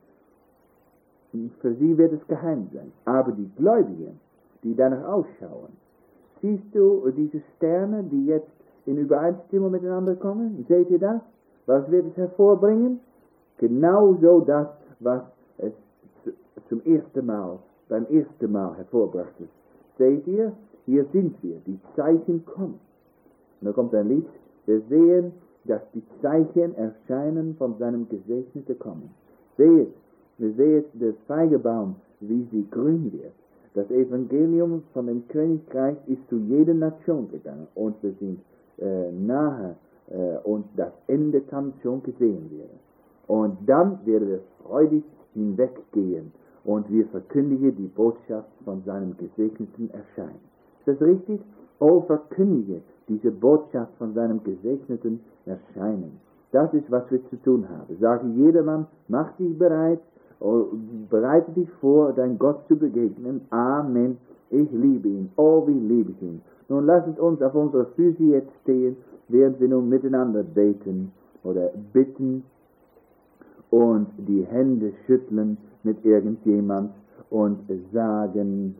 Für sie wird es geheim sein. Aber die Gläubigen, die danach ausschauen, siehst du diese Sterne, die jetzt in Übereinstimmung miteinander kommen? Seht ihr das? Was wird es hervorbringen? Genauso das, was es zum ersten Mal, beim ersten Mal hervorbrachte. Seht ihr? Hier sind wir. Die Zeichen kommen. Und da kommt ein Lied. Wir sehen, dass die Zeichen erscheinen von seinem Gesegneten kommen. Seht, wir sehen den Feigebaum, wie sie grün wird. Das Evangelium von dem Königreich ist zu jeder Nation gegangen und wir sind äh, nahe äh, und das Ende kann schon gesehen werden. Und dann wird es freudig hinweggehen und wir verkündigen die Botschaft von seinem gesegneten Erscheinen. Ist das richtig? Oh, verkündige diese Botschaft von seinem gesegneten Erscheinen. Das ist, was wir zu tun haben. Sage jedermann, mach dich bereit, oh, bereite dich vor, dein Gott zu begegnen. Amen. Ich liebe ihn. Oh, wie liebe ich ihn. Nun lasst uns auf unsere Füße jetzt stehen, während wir nun miteinander beten oder bitten und die Hände schütteln mit irgendjemand und sagen,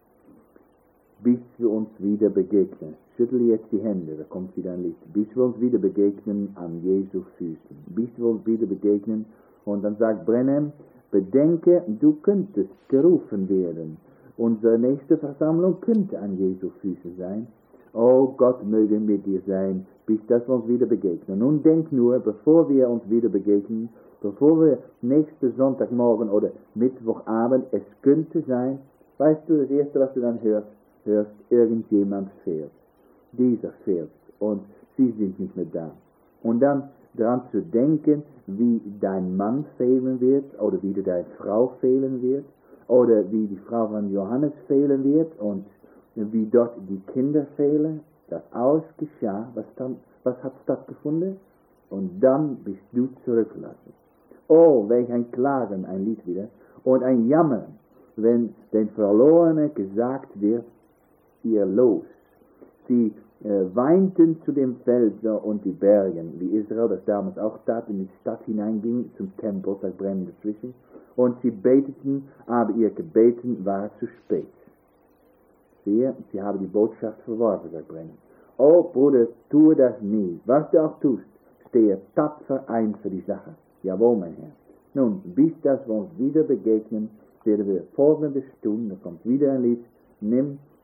bis wir uns wieder begegnen. Schüttle jetzt die Hände, da kommt wieder ein Licht. Bis wir uns wieder begegnen an Jesu Füßen. Bis wir uns wieder begegnen. Und dann sagt Brenhem, bedenke, du könntest gerufen werden. Unsere nächste Versammlung könnte an Jesu Füßen sein. Oh Gott, möge mit dir sein, bis dass wir uns wieder begegnen. Nun denk nur, bevor wir uns wieder begegnen, bevor wir nächsten Sonntagmorgen oder Mittwochabend, es könnte sein, weißt du, das Erste, was du dann hörst, hörst, irgendjemand fährt. Dieser fährt und sie sind nicht mehr da. Und dann daran zu denken, wie dein Mann fehlen wird oder wie deine Frau fehlen wird oder wie die Frau von Johannes fehlen wird und wie dort die Kinder fehlen. Das alles geschah. Was, dann, was hat stattgefunden? Und dann bist du zurückgelassen. Oh, welch ein Klagen, ein Lied wieder. Und ein Jammern, wenn den Verlorenen gesagt wird, ihr los. Sie äh, weinten zu dem Felsen und die Bergen, wie Israel das damals auch tat, in die Stadt hineinging, zum Tempel, das Brennen dazwischen. Und sie beteten, aber ihr Gebeten war zu spät. Siehe, sie haben die Botschaft verworfen, sagt Brennen. Oh Bruder, tue das nie. Was du auch tust, stehe tapfer ein für die Sache. Jawohl, mein Herr. Nun, bis dass wir uns wieder begegnen, werden wir folgende Stunde, da kommt wieder ein Lied, nimm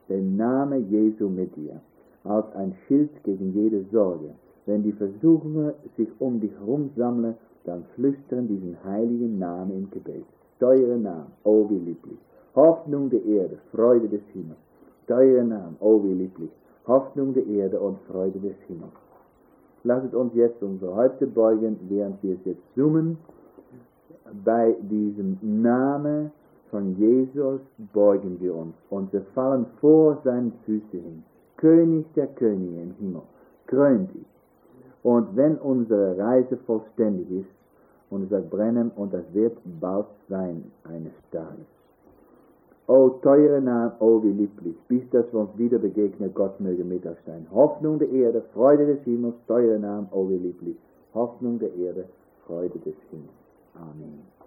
den Namen Jesu mit dir, als ein Schild gegen jede Sorge. Wenn die Versuchungen sich um dich herum sammeln, dann flüstern diesen heiligen Namen im Gebet. Teure Namen, oh wie lieblich. Hoffnung der Erde, Freude des Himmels. Teure Namen, oh wie lieblich. Hoffnung der Erde und Freude des Himmels. Lasst uns jetzt unsere Häupter beugen, während wir es jetzt summen. Bei diesem Namen von Jesus beugen wir uns und wir fallen vor seinen Füßen hin. König der Könige im Himmel, krönt dich. Und wenn unsere Reise vollständig ist, unser Brennen, und das wird bald sein, eines Tages. O teure Name, o wie lieblich, bis dass wir uns wieder begegnen, Gott möge mit uns sein. Hoffnung der Erde, Freude des Himmels, teure Name, o wie lieblich, Hoffnung der Erde, Freude des Himmels. Amen.